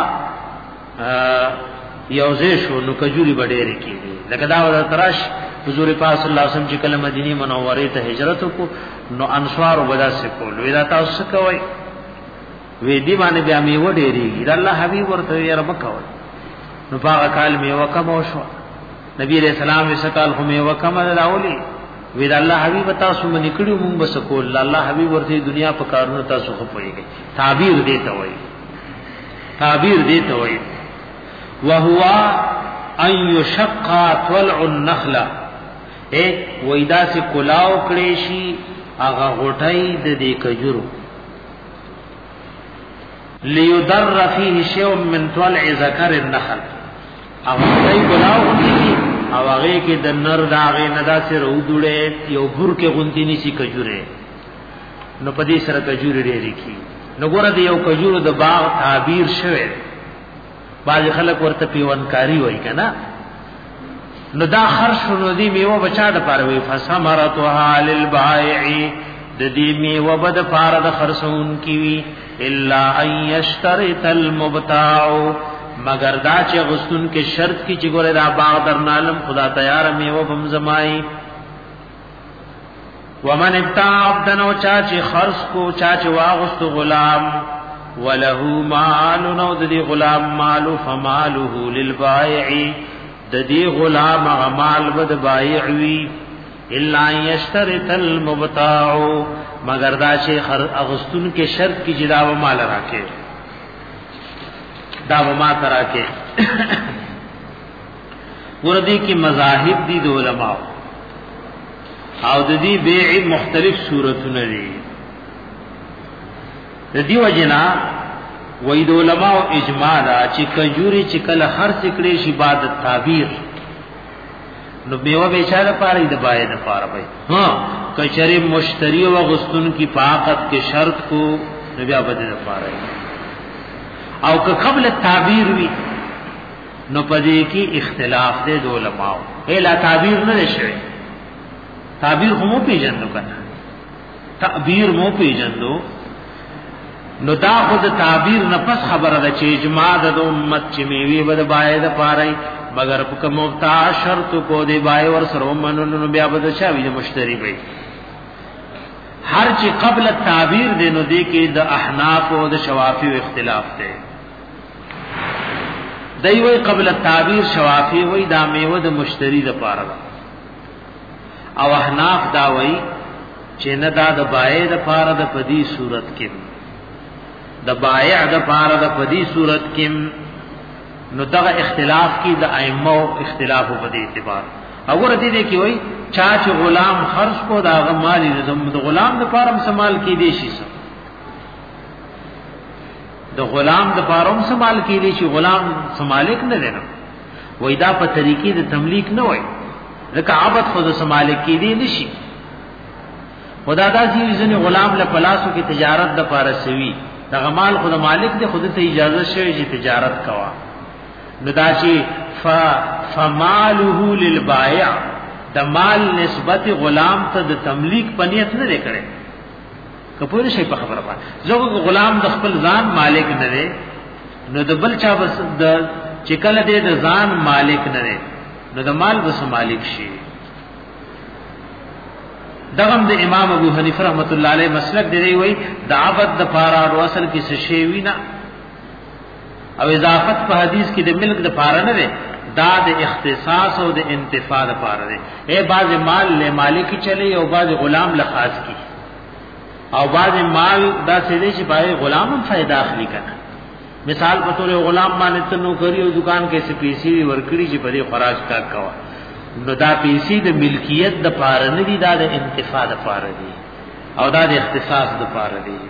یوځې شو نو کجوري بډېره کېږي لکه دا ور ترش حضور پاک صلی الله علیه وسلم چې کله مدینه منوره ته هجرت وکړو نو انصار ودا سه کول ودا تاسو کوي وی دی باندې بیا می وډېریږي الله حبیب ورته یې رب کوي نو پاک کال می وکم شو نبی علیہ السلام وسکال خو می وکم راولي وی د الله حبیب تاسو باندې کړي مونږ بس کول الله حبیب ورته دنیا په کارونو تاسو خو پويږي تعبیر دیته وای تعبیر دیته وای وهو ان يشق طلع النخله اے وېدا سے کلاو کړي شي هغه غټای د دې کجورو ليدر فيه شيء من طلع ذكر النخل او دای کلاو کړي او هغه کې د نر داغه ندا سره ودوړې یو ګور کې غونتی نشي کجوره نو پدې سره کجوره لري کی نو ګوره دی یو کجوره د باغ تعبیر شوه باز خلک ورته پیوانکاری وای کنه نو دا خرش نو دی میوه بچا د پاره وی فثمرتها للبائع د دې میوه بد پاره د خرصون کی وی الا ان یشترط المبتاع مگر دا چې غستون کې شرط کی چې ګوره دا باغ درنالم خدا تیار میوه بم زمای ومن ابتاع عبدن او چا چې خرص کو چا چې واغست غلام وله مال نو د دې غلام مال فماله للبائع د دې غلام غمال بد بایع وی الا یشترط المبتاع مگر دا شی خر اغستون کې شرط کی جدا و مال راکې دا و ما تراکې ورته کې مذاهب دي د علماء او د دې بیع مختلف صورتونه دي د دې وجنا وې د علماء اجماع دا چې کجوري چې کله هر څکړي شي بعد تعبیر نو بیوه بیچاره پاره د بای د پاره وای ها کچری مشتری او غستون کی فاقت کے شرط کو نبی ابد د پاره او که قبل تعبیر وی نو پدې کې اختلاف دے د علماء الا تعبیر نه شي تعبیر هم پیژندو کنه تعبیر مو پیژندو نو دا خود تعبیر نفس خبره ده چې اجماع د امت چې میوي بد بای د پاره مگر په مبتاع شرط کو دی بای ور سره منن بیا بد شاوی د مشتری وي هر چې قبل التعبیر دی نو دی کې د احناف او د شوافی اختلاف دی دی وی قبل التعبیر شوافی وی دا میوه د مشتری د پاره او احناف دا وی چې نه دا د بای د پاره د پدی صورت کې د بایع د پاره د پدی صورت کې نو دغه اختلاف کی د ائمه اختلاف په دې اعتبار اور دې دې کې وای چا چې غلام خرج کو داغه مالی د غلام د پاره سمال کې دي شي د غلام د پاره سمال کې دي شي غلام سمالک نه لینا وای دا په طریقې د تملیک نه وای ځکه عبادت خود سمالک کې دي نشي خدا دا چې ځنه غلام له پلاسو کې تجارت د پاره سوي دغه مال خود مالک دې خود ته اجازه شوی چې تجارت کوا نداشی فماله للبائع د مال نسبت غلام ته د تملیک پنیت نه کړي کپور شي په خبره باندې زه غلام د خپل ځان مالک نه دی نو د بل چا بس د چکل دې د ځان مالک نه دی نو د مال بس مالک شي دغم د امام ابو حنیفه رحمت الله علیه مسلک دی وی د عبادت د پارا او اصل کې څه شی وینا او اضافت په حدیث کې د ملک د پاره نه ده دا د اختصاص او د انتفاع د پاره ده اے بعض مال له مالک چلی او بعض غلام له خاص کی او بعض مال دا سړي چې پای غلام هم فائدہ اخلي کنه مثال په تور غلام باندې تنو کری او دکان کې څه پیسې ورکړي چې په دې خراج کا کوا نو دا پیسې د ملکیت د پاره نه دي دا د انتفاع د پاره دي او دا د اختصاص د پاره دي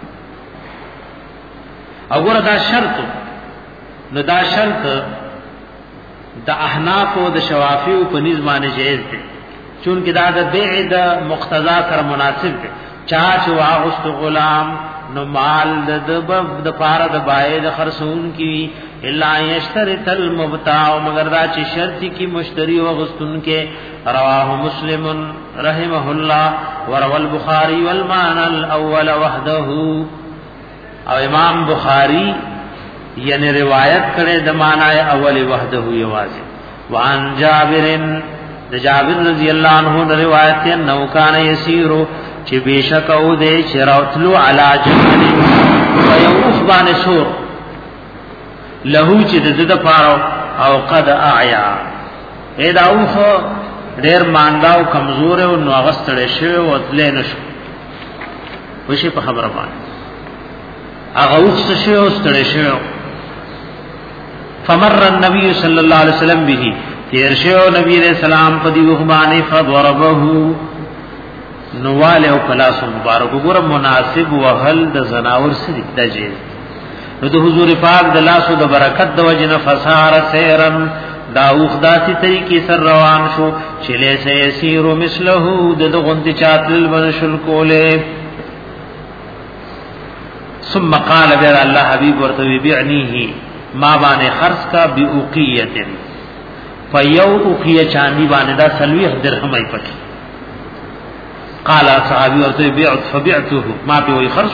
او ګور دا شرط نو دا شرط د احناف او د شوافی په نسبانه جایز دي چونکه دا د بیع د مقتضا سره مناسب دي چا چې واغست غلام نو مال د د پاره د بای د خرصون کی الا یشترط المبتاع مگر دا چې شرط کی مشتری او غستون کې رواه مسلم رحمه الله وروى البخاري والمعنى الاول وحده او امام بخاری یعنی روایت کرے د معنی اول وحده یوازې وان جابر د جابر رضی الله عنه روایت نو کان یسیر چې بشک او دې شراوتلو علی جبل ويوخ باندې سور له چې د د پاره او قد اعیا اې دا اوخه ډیر مانداو کمزور او نو غستړې شو او تلې نشو وشي په خبره باندې هغه اوخ شو او ستړې شو فمر النبي صلى الله عليه وسلم به تیر شو نبی علیہ السلام په دی وغبانی فضربه نواله او کلاس مبارک ګور مناسب وهل د زناور سره دجه نو د حضور پاک د لاسو د برکت د وجنه فسار سیرن دا اوخداتی طریقې سر روان شو چې له سيسير مثله د غنتی چاتل بنشل کوله ثم قال بر الله حبيب ورته بيعنيه ما باندې خرص کا بأوقیه فیو اوقیه چاندی باندې دا سلویه درهم ای پټ قال صحابي ورته بيعت فبعته ما به وي خرص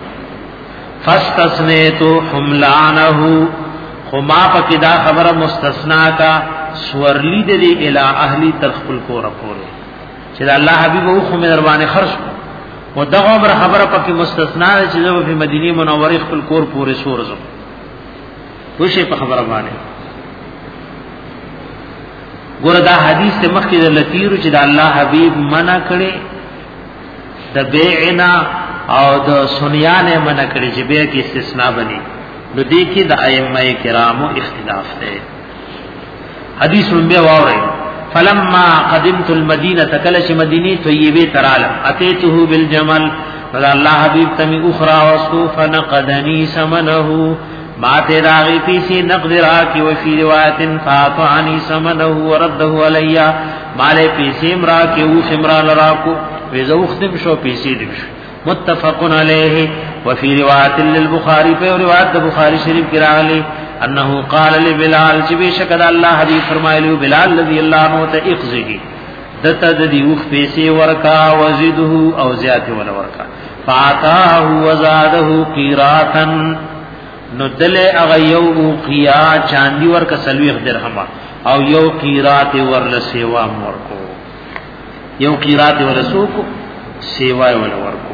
فاستثنيت حملانه خما پکې دا خبره مستثنا کا سورلی د دې الی اهلی تخفل کو رپوره چې الله حبیب او خو مې دروانه خرج او دغه خبره پکې مستثنا چې په مدینه منوره خپل کور پورې سورزم وشي په خبره باندې ګور دا حدیث ته مخکې د لتیرو چې د الله حبیب منع کړي د بیعنا او د سنیانه منع کړي چې بیع کې استثناء بني نو دې کې د ائمه کرامو اختلاف ده حدیث رمبه واوري فلما قدمت المدینه تکلش مدینی طیبه ترالم اتیته بالجمل فلا الله حبیب تمی اخرى واسو فنقدنی سمنه ما تراغی پیسی نقد راکی وفی روایت فاطعنی سمنه ورده علی مال پیسی امراکی وخ امرال راکو ویزو اختم شو پیسی دمشو متفق علیه وفی روایت للبخاری پہ روایت بخاری شریف کی راغلی انه قال لبلال چې بشکد الله حدیث فرمایلی بلال رضی الله عنه ته اخذه دته د دی وخ پیسې ورکا وزيده او زیات ول ورکا فاتاه وزاده قیراتا ندل اغیو قیا چاندی ورکا سلویخ درهما او یو قیرات ورل سیوا ورکو یو قیرات ورل سوکو سیوا ول ورکو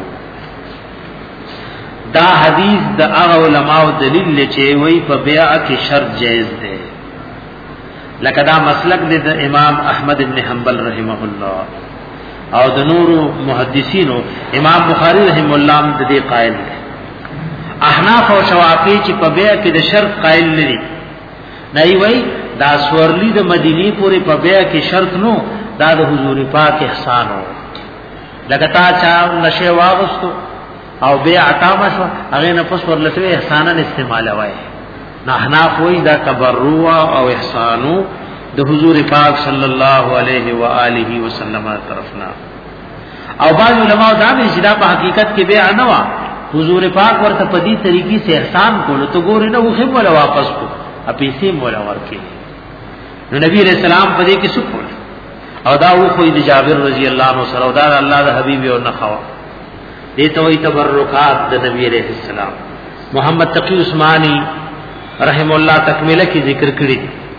دا حدیث د هغه علماء دلیل لچې وی په بیع کې شرط جایز ده لکه دا مسلک د امام احمد ابن حنبل رحمه الله او د نور محدثینو امام بخاری رحم الله د دې قائل دي احناف او شوافی چې په بیع کې د شرط قائل لري نه وی دا سورلی د مدینی پورې په بیع کې شرط نو دا د حضور پاک احسان هو لکه تا چا نشه واغستو او بے عطامه شو هغه نه پس ورلته احسانا استعمال وای نه حنا کوئی دا تبرع او احسانو د حضور پاک صلی الله علیه و آله وسلم طرفنا او بعض علماء دا به چې دا په حقیقت کې بیع نه وا حضور پاک ورته په دې طریقې سے احسان کولو تو ګور نه وخه ولا واپس کو اپیسه مولا ورکی نو نبی علیہ السلام په دې کې سکول او دا و خو د جابر رضی الله عنه سره دا الله د حبیب او نخوا دیتا وی تبرکات د نبی علیہ السلام محمد تقی عثمانی رحم الله تکمیله کی ذکر کړی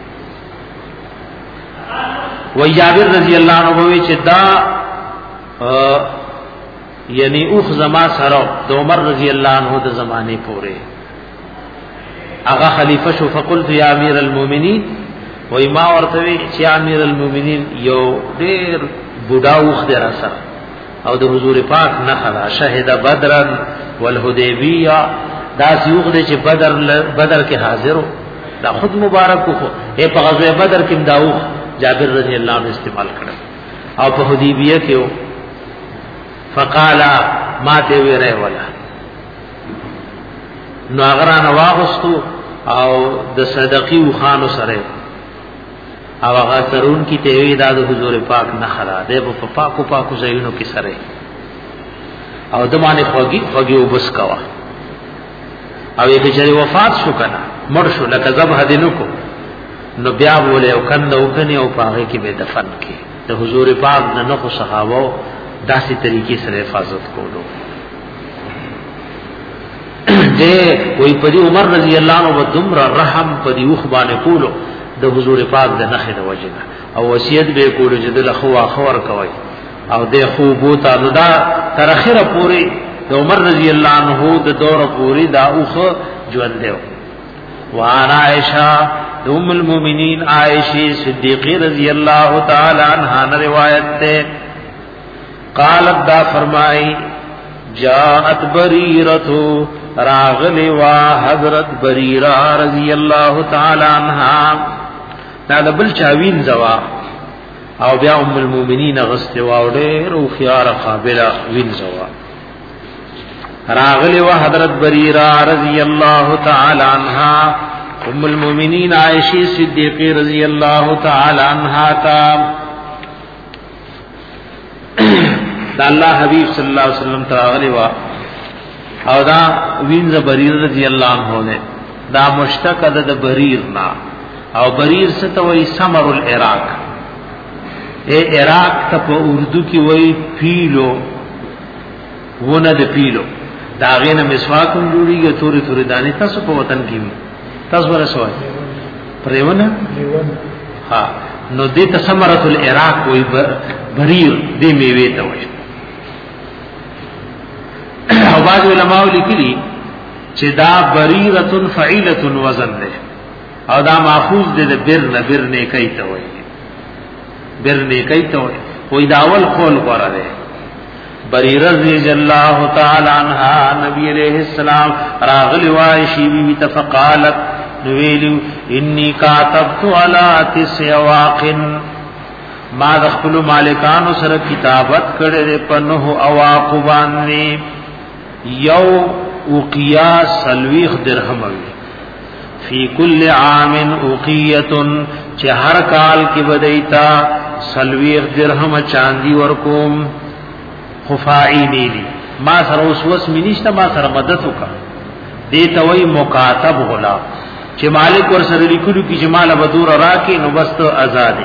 و جابر رضی الله عنه وی چې دا یعنی اوخ زما سره د عمر رضی الله عنه د زمانه پورې هغه خلیفہ شو فقلت یا امیر المؤمنین و ما ورته چې امیر المؤمنین یو ډیر بوډا اوخ در سره او د حضور پاک نه خلا شهد بدرن والحدیبیہ دا سیوغ دې چې بدر بدر کې حاضر دا خود مبارک خو اے په غزوه بدر کې داو جابر رضی الله عنه استعمال کړ او په حدیبیہ کې فقال ما ته ویره ولا نو اغران واغستو او د صدقې وخانو سره او هغه ترون کی ته وی د حضور پاک نه خلا ده په پاکو پاکو زینو کې سره او د باندې خوږي خوږي وبس کوا او یې چې وفات شو کنه مر شو لکه ذبح دینو کو نو بیا بوله او کنه او کنه او پاغه کې به دفن کې د حضور پاک نه نو صحابه داسې طریقې سره حفاظت کولو دې کوئی پدی عمر رضی الله عنه ودمر رحم پدی وخبانه کولو د حضور پاک د نخې د وجنه او وصیت به کولو چې د لخوا خور کوي او د خوبو ته نو دا تر اخره پوری د عمر رضی الله عنه د دور پوری دا اوخه ژوند دیو وان عائشہ ام المؤمنین عائشہ صدیقہ رضی اللہ تعالی عنہا روایت ہے قالت دا فرمائی جاءت بریرۃ راغلی وا حضرت بریرہ رضی اللہ تعالی عنہا دا بل چاوین زوا او بیا ام المؤمنین غست واوډه رو خيار قابله وین زوا راغلی وا حضرت بریرہ رضی اللہ تعالی عنہا ام المؤمنین عائشہ صدیقہ رضی اللہ تعالی عنہا تا دا اللہ حبیب صلی اللہ علیہ وسلم تراغلی وا او دا وینز بریر رضی اللہ عنہ نے دا مشتق د بریر نا او بریر ستوي سمر العراق اے عراق ته په اردو کې وای پیلو ونه د پیلو دا غینه مسواک جوړیږي توري توري دانه تاسو په وطن کې تاسو ورسوي پرېونه ها نو دې ته سمرۃ العراق وای بریر دې میوه ته وای او بعض علماء لیکلي چې دا بریرۃ فعیلۃ وزن ده او دا ماخوذ ده بر نه بر نه کوي ته وای بر نیکی ته وای داول خول غره ده بری رضی الله تعالی عنها نبی علیہ السلام راغلی وایشی بی تفقالت نویلو انی کاتبت علی تسع واقن ما دخلو مالکانو سره کتابت کړه په نو اواق باندې یو اوقیا سلویخ درهم وی فی کل عام اوقیه چې هر کال کې بدایتا سلویخ درهم چاندی ورکوم خفائی نیلی ما سره اوس وس منیشته ما سره مدد وکا دې ته وای مکاتب غلام چې مالک ور سره لیکلو کې جمال بدور راکې نو بس ته آزاد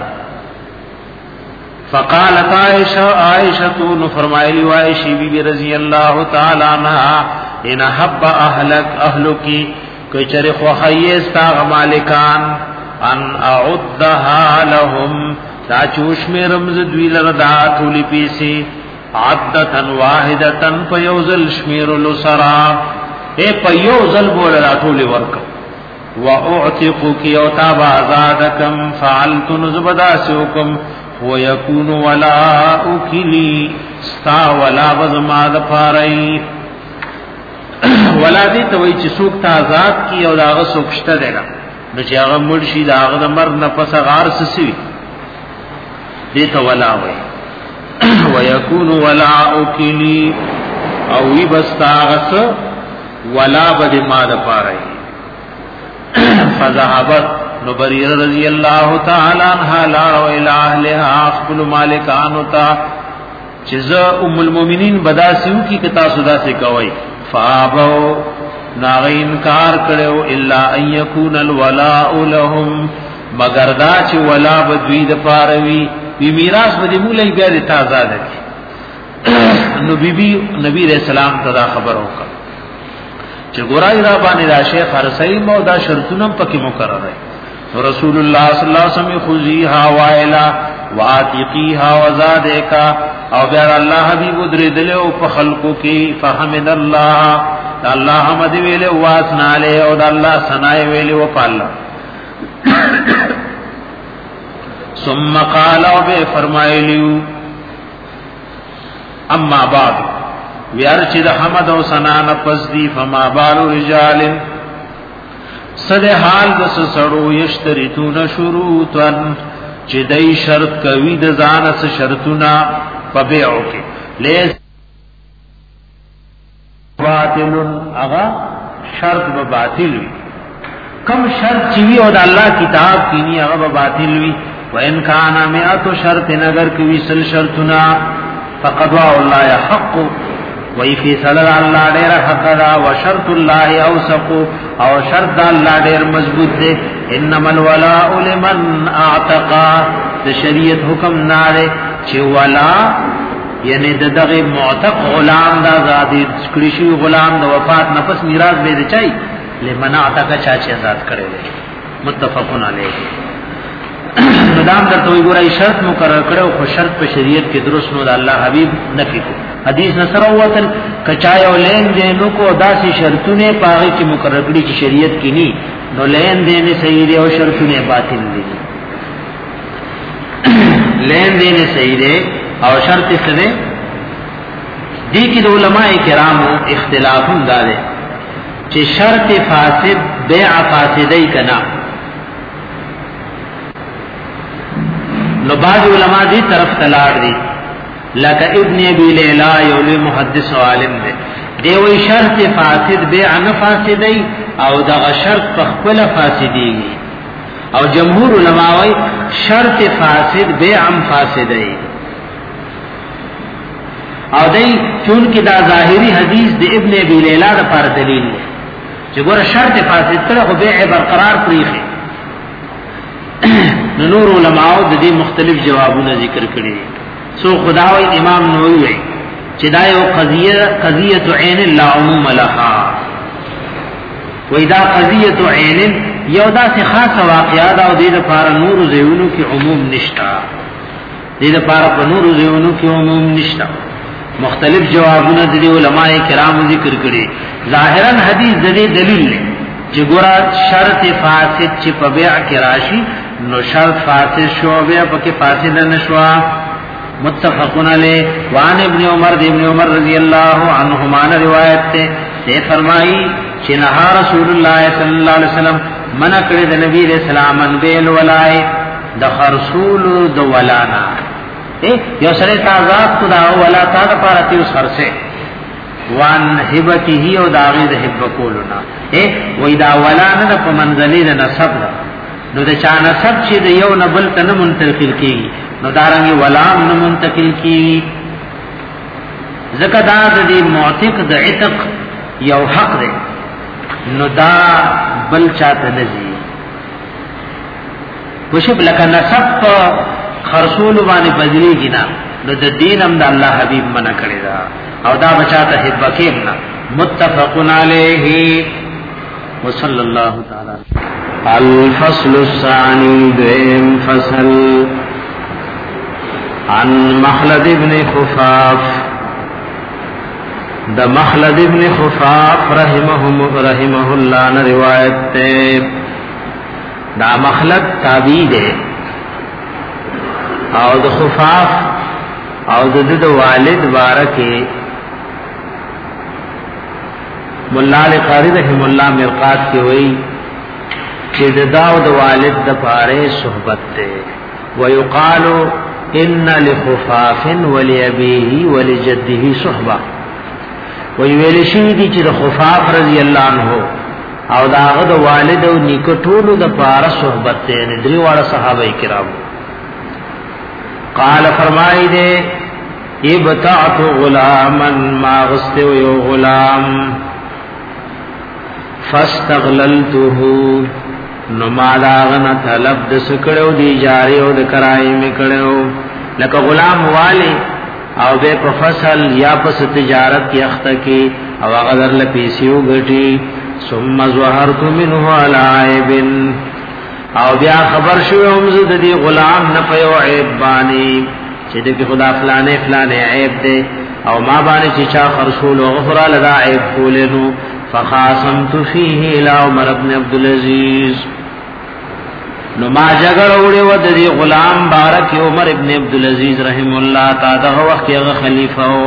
فقالت عائشہ عائشہ نو فرمایلی عائشہ بی بی رضی اللہ تعالی عنها ان حب اهلک اهلکی کچره خو خیستا مالکان ان اعدها لهم دا چوش می رمز دوی لردا تولی پیسی عدتن واحدتن پیوزل شمیر لسرا اے پیوزل بول راتولی ورکو وَأُعْتِقُ كِيَوْتَابَ عَزَادَكَمْ فَعَلْتُ نُزْبَدَا سِوْكُمْ وَيَكُونُ وَلَاءُكِ لِي ستا ولا بزماد پارئی ولا دی توی چې څوک ته آزاد کی او داغه سوکشته دینا نو چې هغه مرشي داغه د مر نفس غار سسوي دی ته ولا وای وَيَكُونُ وَلَاءُكِ لِي او وی بستاغس ولا بزماد پارئی فذهبت نبریر رضی اللہ تعالی عنہ لارو الہ اہلها اخبل مالکانو تا چیز ام المومنین بداسیو کی کتا صدا سے کوئی فآبو ناغی انکار کرو الا ان یکون الولاء لهم مگر دا چی ولا بدوید پاروی بی میراث بدی مولی بیاد تازاد کی نو بی بی نبی علیہ السلام تدا خبر ہوکا چې ګورای را باندې دا شیخ هرسای مو دا شرطونه پکې مقرره ہے رسول الله صلی الله علیه وسلم خذیها وایلا واتقیها وزادکا او بیا الله حبیب درې دلو په خلقو کې فحمد الله الله حمد ویله واسنا له او الله ثنا ویله او پالا ثم قال او به فرمایلیو اما بعد ویار چې د حمد او ثنا نه پس دی فما بالو رجال صد حال د سړو یشتریتون شروطن چې دای شرط کوي د ځان سره شرطونه په بیعو کې لیس باطل اغا شرط به باطل وي کم شرط چې وی او د الله کتاب کې ني هغه به باطل وي وان کان مئات شرط نگر کوي سل شرطنا فقضاء الله حق وی فی صلی اللہ دیر حق دا و شرط اللہ اوسق او شرط اللہ دیر مضبوط دے انما الولاء لمن اعتقا دا شریعت حکم نارے چه ولا یعنی دا دغی معتق غلام دا زادی کرشی غلام دا وفات نفس میراث بیده چاہی لمن اعتقا چاچے ازاد کرے دے متفقن علیہ ندام در توی گورائی شرط مقرر کرے خو شرط پہ شریعت کے درست نو دا اللہ حبیب نفی کو حدیث نصر وطن کچای او لین دینو کو داسی شرطونه پاغی کی مقرر کړي چې شریعت کی نی نو لین دین صحیح دی او شرطونه باطل دي لین دین صحیح دی او شرط څه دی دي کې د علماء کرامو اختلاف هم دار چې شرط فاسد بیع فاسدی کنا نو بعض علماء دې طرف تلاړ دي لکه ابن ابي ليلى یو محدث عالم دی دی وی شرط فاسد بیع نه فاسدی او دغه شرط په خپل فاسدیږي او جمهور علما وی شرط فاسد بیع هم فاسدی او دی چون کې دا ظاهری حدیث د ابن ابي ليلى د پر دلیل دی چې ګوره شرط فاسد کړه خو بیع برقرار پریخي نور علماء د دې مختلف جوابونه ذکر کړي سو خداوی امام نووي چې دا یو قضیه قضیه عین لا عموم لها و اذا قضیه عین یو دا څه خاصه واقعا دا او د لپاره نور زیونو کې عموم نشتا د لپاره په نور زیونو کې عموم نشتا مختلف جوابونه د علماء کرام ذکر کړي ظاهرا حدیث د دې دلیل دی چې ګور شرط فاسد چې په بیع کې راشي نو شرط فاسد شو بیا پکې فاسد نشوا متفقن علیہ وان ابن عمر ابن عمر رضی اللہ عنہما روایت تے تے فرمائی چې نهى رسول الله صلی الله علیه وسلم منع کړی د نبی علیہ السلام ان بیل ولای د خرصول د ولانا اے یو سره تازات خدا ولا تا د پاره تیو سرسه وان هبته او داغی د هب کولنا اے وې دا ولانا د په منزلې د نسب نو د چا نسب چې د یو نبل تن منتقل کیږي نو دارنګي ولام نو منتقل کیږي زکه دا د دې معتق د عتق یو حق دی نو دا بل چاته نزي وشب لك نسب خرصول باندې بدلیږي نه نو د دین هم د الله حبیب منع کړی دا او دا بچاته هب کېنا متفقن علیه وصلی الله تعالی الفصل الثاني دیم فصل عن مخلد ابن خفاف دا مخلد ابن خفاف رحمه رحمه الله نے روایت تے دا مخلد تابعی دے او دا خفاف او دا دا والد بارکے مولا علی قاری رحم اللہ مرقات کی ہوئی چې دا د والد د پاره صحبت ته ويقال ان لخفاف ولابيه ولجده صحبه ویل شي دي چې د خفاف رضی الله عنه او داغه د والد او نیکټولو د پاره صحبت ته نه درې واړه صحابه کرام قال فرمای دے ابتعت غلاما ما غست یو غلام فاستغللته نو ما داغنا طلب د سکړو دی جاری او د کرای می کړو لکه غلام والی او به په فصل یا په تجارت کې اخته کې او غدر ل پیسیو غټي ثم ظهرت منه علائب او بیا خبر شو هم زه د غلام نه په عیب باندې چې د خدا فلانه فلانه عیب دی او ما باندې چې چا خرصول او غفر لدا عیب کولنو فخاصمت فيه الى عمر بن عبد العزيز نو ما جګړه وړي و د غلام بارک عمر ابن عبد العزيز رحم الله تعالی دغه وخت هغه خلیفہ او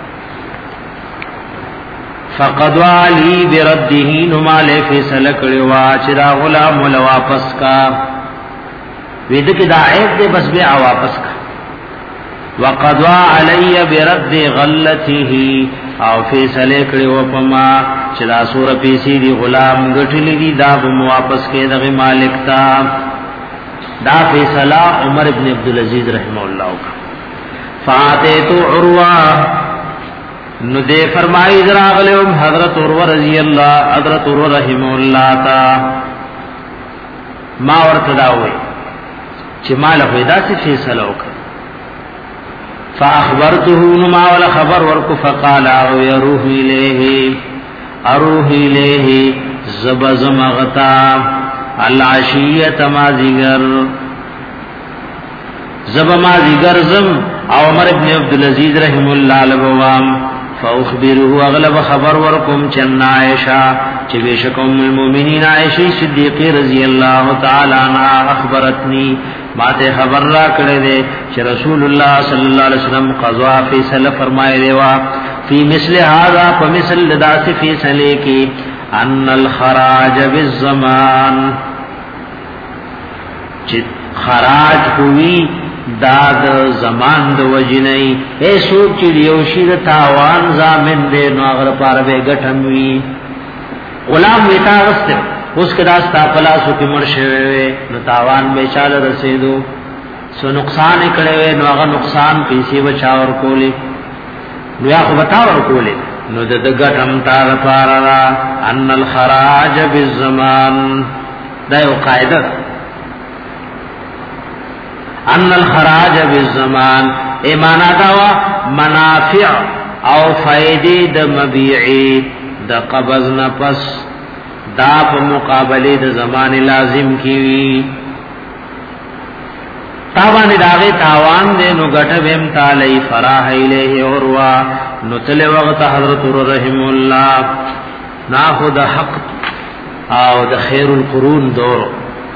فقد علي برده نو مال فیصله کړي وا چې دا غلام ول واپس کا وېد کې دا عیب دې بس بیا واپس کا وقد علي برد غلته او فیصله کړي و پما چې دا سور پیسې دی غلام غټلې دي دا به واپس کې دغه مالک تا دا فیصلہ عمر ابن عبد العزيز رحمه الله کا فاتت عروہ نو دے فرمائی ذرا غلم حضرت عروہ رضی اللہ حضرت عروہ رحمه الله تا ما ورتدا وې چې مال پیدا سي فیصلہ وکړه فاخبرته ما ولا خبر ورکو فقال او يروح الیه اروح الیه زبزمغتا العشیه ما زیگر زب ما زیگر زم او عمر ابن عبد العزيز رحم الله لبوام فاخبره اغلب خبر ورکم چن عائشہ چې بشکم المؤمنین عائشہ صدیقہ رضی الله تعالی عنها اخبرتنی ماته خبر را کړې ده چې رسول الله صلی الله علیه وسلم قضا فیصله فرمایلی وا فی مثل هذا فمثل ذات فیصله کی ان الخراج بالزمان چې خراج ہوئی داد زمان د وجنی اے سوچ چې یو شی د تاوان زامن دې نو هغه پاره به ګټم وی غلام ویتا واست اوس کدا ستا پلاسو کې مرشه نو تاوان به چاله رسیدو سو نقصان کړي نو هغه نقصان پیسې بچاور کولې نو یا خو بتاور کولې نو د ګټم تار پارا ان الخراج بالزمان دا یو قاعده ان الخراج بالزمان ایمانا داوا منافع او فائدې د مبيعي د قبض نه پس دا په مقابله د زمان لازم کیوي تاوان داغه تاوان دې نو غټه بهم تعالی فراح الیه اوروا نو تل وخت حضرت رحم الله نا خود حق او د خیر القرون دور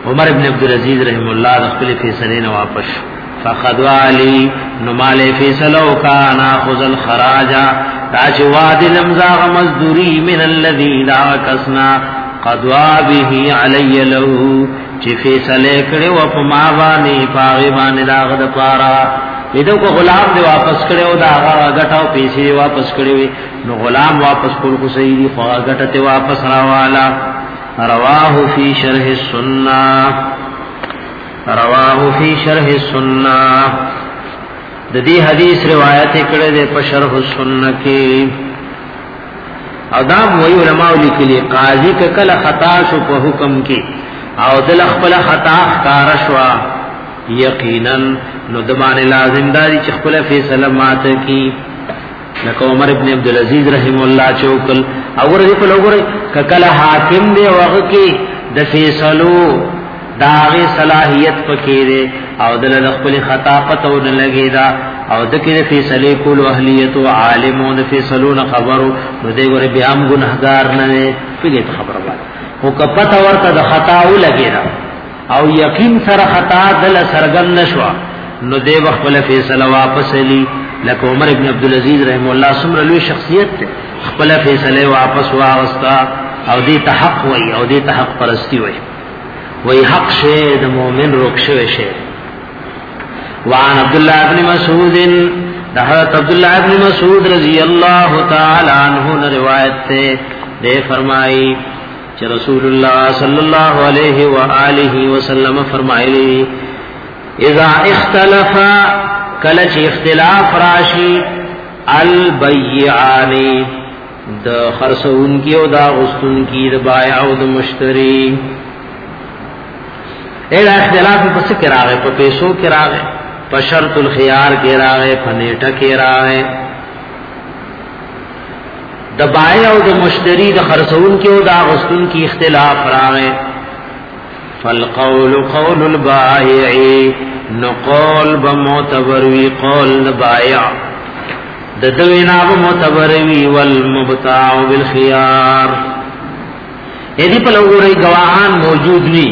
عمر ابن عبدالعزیز رحم الله د خپل فیصله نه واپس فخذوا علی نمال فیصلو کا ناخذ الخراج راج واد لمزاغ مزدوری من الذین کسنا قضوا به علی له چې فیصله کړي و په ما باندې پاغي باندې داغه د پارا دې کو غلام دی واپس کړو دا هغه غټاو پیسې واپس کړي نو غلام واپس کول کو صحیح دی خو غټه ته واپس راوالا رواه فی شرح السنه رواه فی شرح السنه د دې حدیث روایت کړه د په شرح السنه کې او دا وی علماء لیکلي قاضی ک کله خطا شو په حکم کې او دل خپل خطا ښکار شوا یقینا نو دمانه لازم داری چې خپل فیصله ماته کی لکه عمر ابن عبدالعزیز رحم الله چوکل اور دې په لوګره کله حاکم دی وغه کې د فیصلو داغه صلاحیت پکې دی او دل خپل خطا پته ون لګی دا او د کې فیصله کول اهلیت او عالمون فیصلو نه خبرو نو دې ور بیا هم ګناهګار نه پیږي خبره وایي او کپتا ورته د خطا و لګیرا او یقین سره خطا دل سرګن نشوا نو دی خپل فیصله واپس لی لکه عمر ابن عبدالعزیز رحم الله سمره لوی شخصیت ته خپل فیصله واپس واغستا او دی ته حق وای او دی ته حق پرستی وای وای حق شه د مؤمن رخصه شه وعن عبد الله ابن مسعود ده حضرت عبد الله ابن مسعود رضی اللہ تعالی عنہ روایت ته دے فرمائی کہ رسول اللہ صلی اللہ علیہ وآلہ وسلم فرمائے اذا اختلف کلچ اختلاف راشی البیعان د خرسون کی او دا غستون کی د بائع او د مشتری ایڈا اختلاف پس کراغے پا پیسو کراغے پا شرط الخیار کراغے پا نیٹا کراغے د بائع او د مشتری د خرڅون کې او د غسل کې اختلاف راغی فالقول قول البائع نقول بمعتبر وی قول البائع د دوینا بمعتبر وی والمبتاع بالخيار یدی په لوري گواهان موجود ني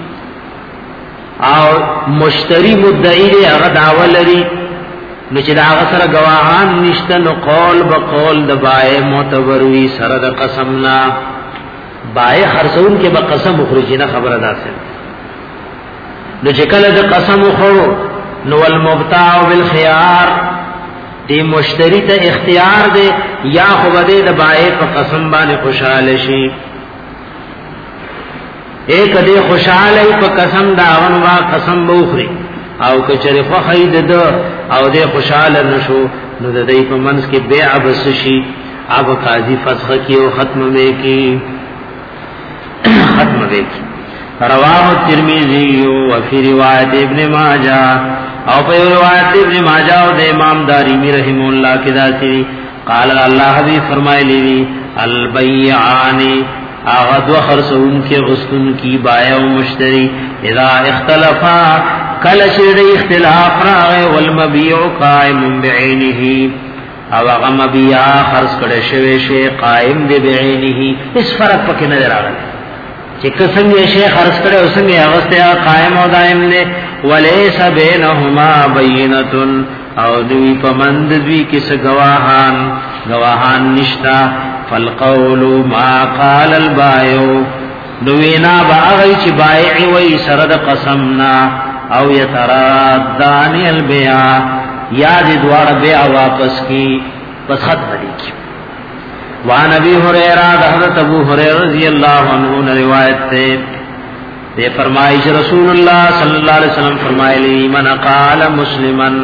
او مشتری مدعی دی هغه دعوه لري نو چې دا هغه سره گواهان نشته نو قول بقول د بای معتبر وی سره د قسمنا بای خرڅون کې به قسم مخرجینه خبره داسه نو چې کله د قسم خو نو المبتاع بالخيار دی مشتری ته اختیار دی یا خو بده د بای په قسم باندې خوشاله شي ایک دې خوشاله په قسم دا ونوا قسم بوخري او کچره خو خید ده او دې خوشاله نشو نو د دې په منځ کې بیع بس شي اب قاضي فسخ کی او ختم وې کی ختم وې کی رواه ترمذی او فی روایت ابن ماجه او په روایت ابن ماجه او د امام دارمی رحم الله کې داسي قال الله حبیب فرمایلی البیعان اغد و خرسون کی غسلن کی بائع و مشتری اذا اختلفا کل شر اختلاف راغ والمبیع قائم بعینه او اغا مبیع خرس کڑے شوی شی قائم دے بعینه اس فرق پکی نظر راغ چی قسم یہ شی خرس کڑے اسم یہ اغسطے قائم و دائم دے ولیس بینہما بینتن او دوی پمند دوی کس گواہان گواہان نشتا فالقول ما قال البائع دوینا باغی چی بائع وی سرد قسمنا او یترادان البیع یاد دوار بیع واپس کی پس ختم دی کی وعن ابی حریرہ حضرت ابو حریرہ رضی اللہ عنہ روایت تے دے فرمائش رسول اللہ صلی اللہ علیہ وسلم فرمائے لی من قال مسلمن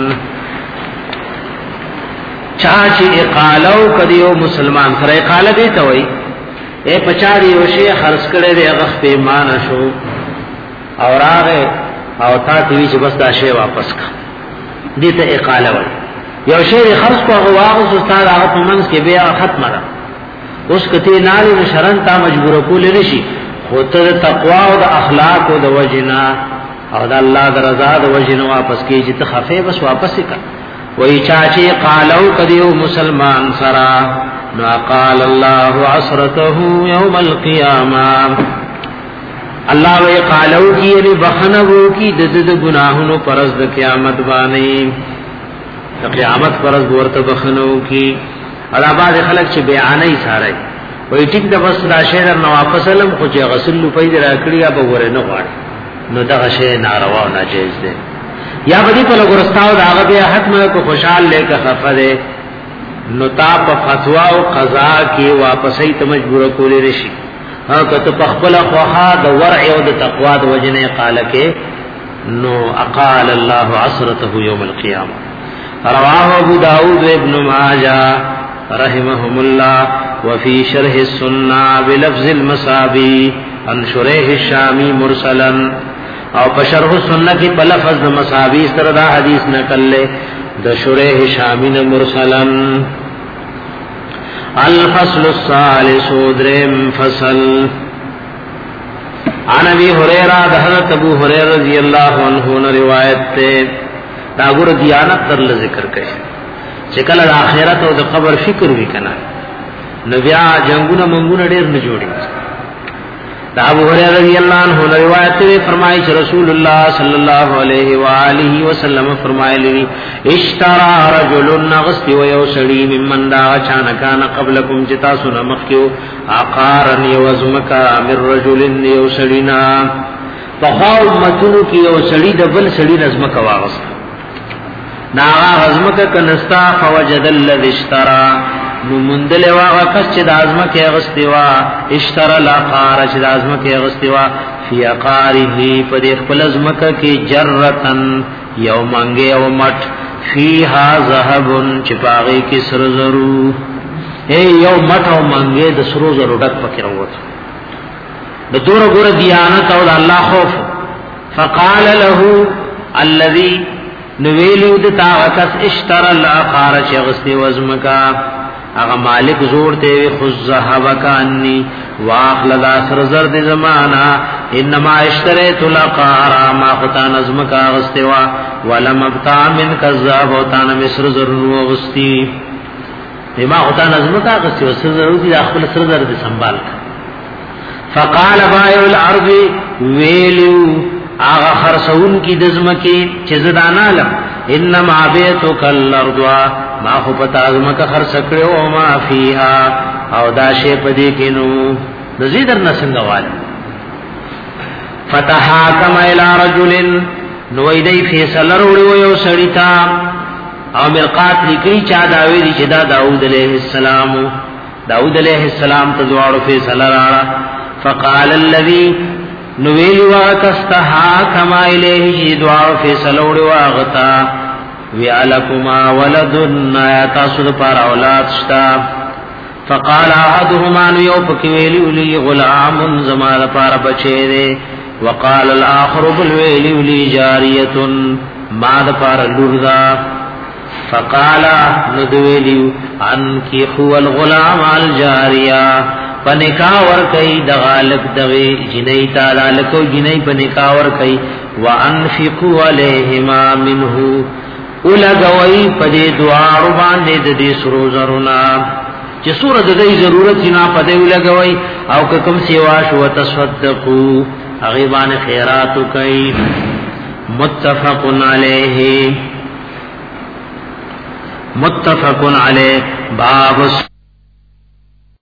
چاچی اقالو کدیو مسلمان سره اقاله دی ته وای اے پچاری او شی خرڅ کړي دی غخ په مان شو اور هغه او تا تی چې بس دا شی واپس کا دي ته اقاله وای یو شی خرڅ کو غواغ استاد هغه په منځ کې بیا ختمه ده اوس کته نال شرن تا مجبور کول نشي خو ته تقوا او د اخلاق او د وجنا او د الله د رضا د وجنا واپس کی چې ته خفه بس واپس کا وی چاچی قالو کدیو مسلمان سرا نو قال الله عصرته یوم القیامه الله وی قالو کی یعنی بخنو کی د د گناہونو پرز د قیامت باندې د قیامت پرز ورته بخنو کی ادا باز خلق چې بیانې ساره وی ټیک د بس دا شهر نو واپس لم خو چې غسل په دې راکړیا به ور نه غواړي نو دا شی ناروا او ناجیز ده یا بدی په لګورستاو دا هغه به حتمه کو خوشحال لیکه خفده نو تا په فتوا او قضا کې واپسې ته مجبور کولې رشي ها کته په خپل خوها د ورع او د تقوا د وجنه قال کې نو اقال الله عصرته يوم القيامه رواه ابو داود ابن ماجه رحمهم الله وفي شرح السنه بلفظ المصابي عن شريح الشامي مرسلا او په شرح السنه کې په لفظ د مصابي سره دا حدیث نقل له د شريح الشامي مرسلا الفصل الثالث درم فصل عن ابي هريره حضرت ابو هريره رضی اللہ عنہ نے روایت تے داغور دیانت تر ذکر کړي چې کله د آخرت او د قبر فکر وکنا نو بیا جنگونه منګونه ډېر نه جوړي دا ابو هريره رضی اللہ عنہ نے روایت تے فرمایي چې رسول الله صلی الله علیه و آله وسلم فرمایلی اشترى رجل نغستی و یو سړی ممن دا چانه کان قبلکم جتا سن مخکیو عقارن یوزمکا من رجل یو سړینا په امتونو کې یو سړی د بل سړی نظمکا واغست نا غزمکا کنستا فوجد الذي اشترى نو مندل واغه کس چې د ازمکه غستوا اشترى العقار چې د ازمکه غستوا فی عقاره په دې خپل ازمکه کې جرتن یو منګه او مټ فیها ذهب چې پاغه کې سر زرو اے یو مټ او منګه د سرو زرو ډک پکې وروته د دور ګور دیانت او الله خوف فقال له الذي نویلو د تاکس اشترى العقار چې غستی وزمکا اغا مالک زور تے خذ ذهبک انی واخل ذا سر زرد زمانہ انما اشتریت العقار ما خطا نظم کا غستوا ولم ابتا من کذاب وتان مصر زر وغستی ما خطا نظم کا غستوا سر زر دی داخل سر زرد سنبال فقال بائع الارض ویلو آغا خرسون کی دزمکی چزدانا لم انما بیتک الارض ما خو پتا ازمکه خرڅ کړو او ما فیها او دا شی پدې کینو نزیدر نسنګوال فتحاکم الى رجل نو ایدی فیصله وروړو یو سړی تا او مرقات لیکي چا دا ویلی چې دا داوود علیہ السلام داوود علیہ السلام ته دواړو فیصله راړه فقال الذي نو ویلی واکستحاکم الیه دواړو فیصله وروړو غتا ویالکما ولدن تاسو پر اولاد شتا فقال احدهما یو پکې ویلی ولي غلام زمال پر بچی دے وقال الاخر بل ویلی ولي جاریه ما د پر لوردا فقال ندویلی ان کی هو الغلام الجاریه پنکا ور کئی د غالب دوی جنئی تعالی لکو جنئی پنکا ور کئی وانفقوا علیهما منه اولګوي په دې دوارو باندې د دې سرو زرونا چې سور د دې ضرورت نه پدې اولګوي او کوم سیوا شو تصدقوا غیبان خیرات کوي متفق علیه متفق علیه باب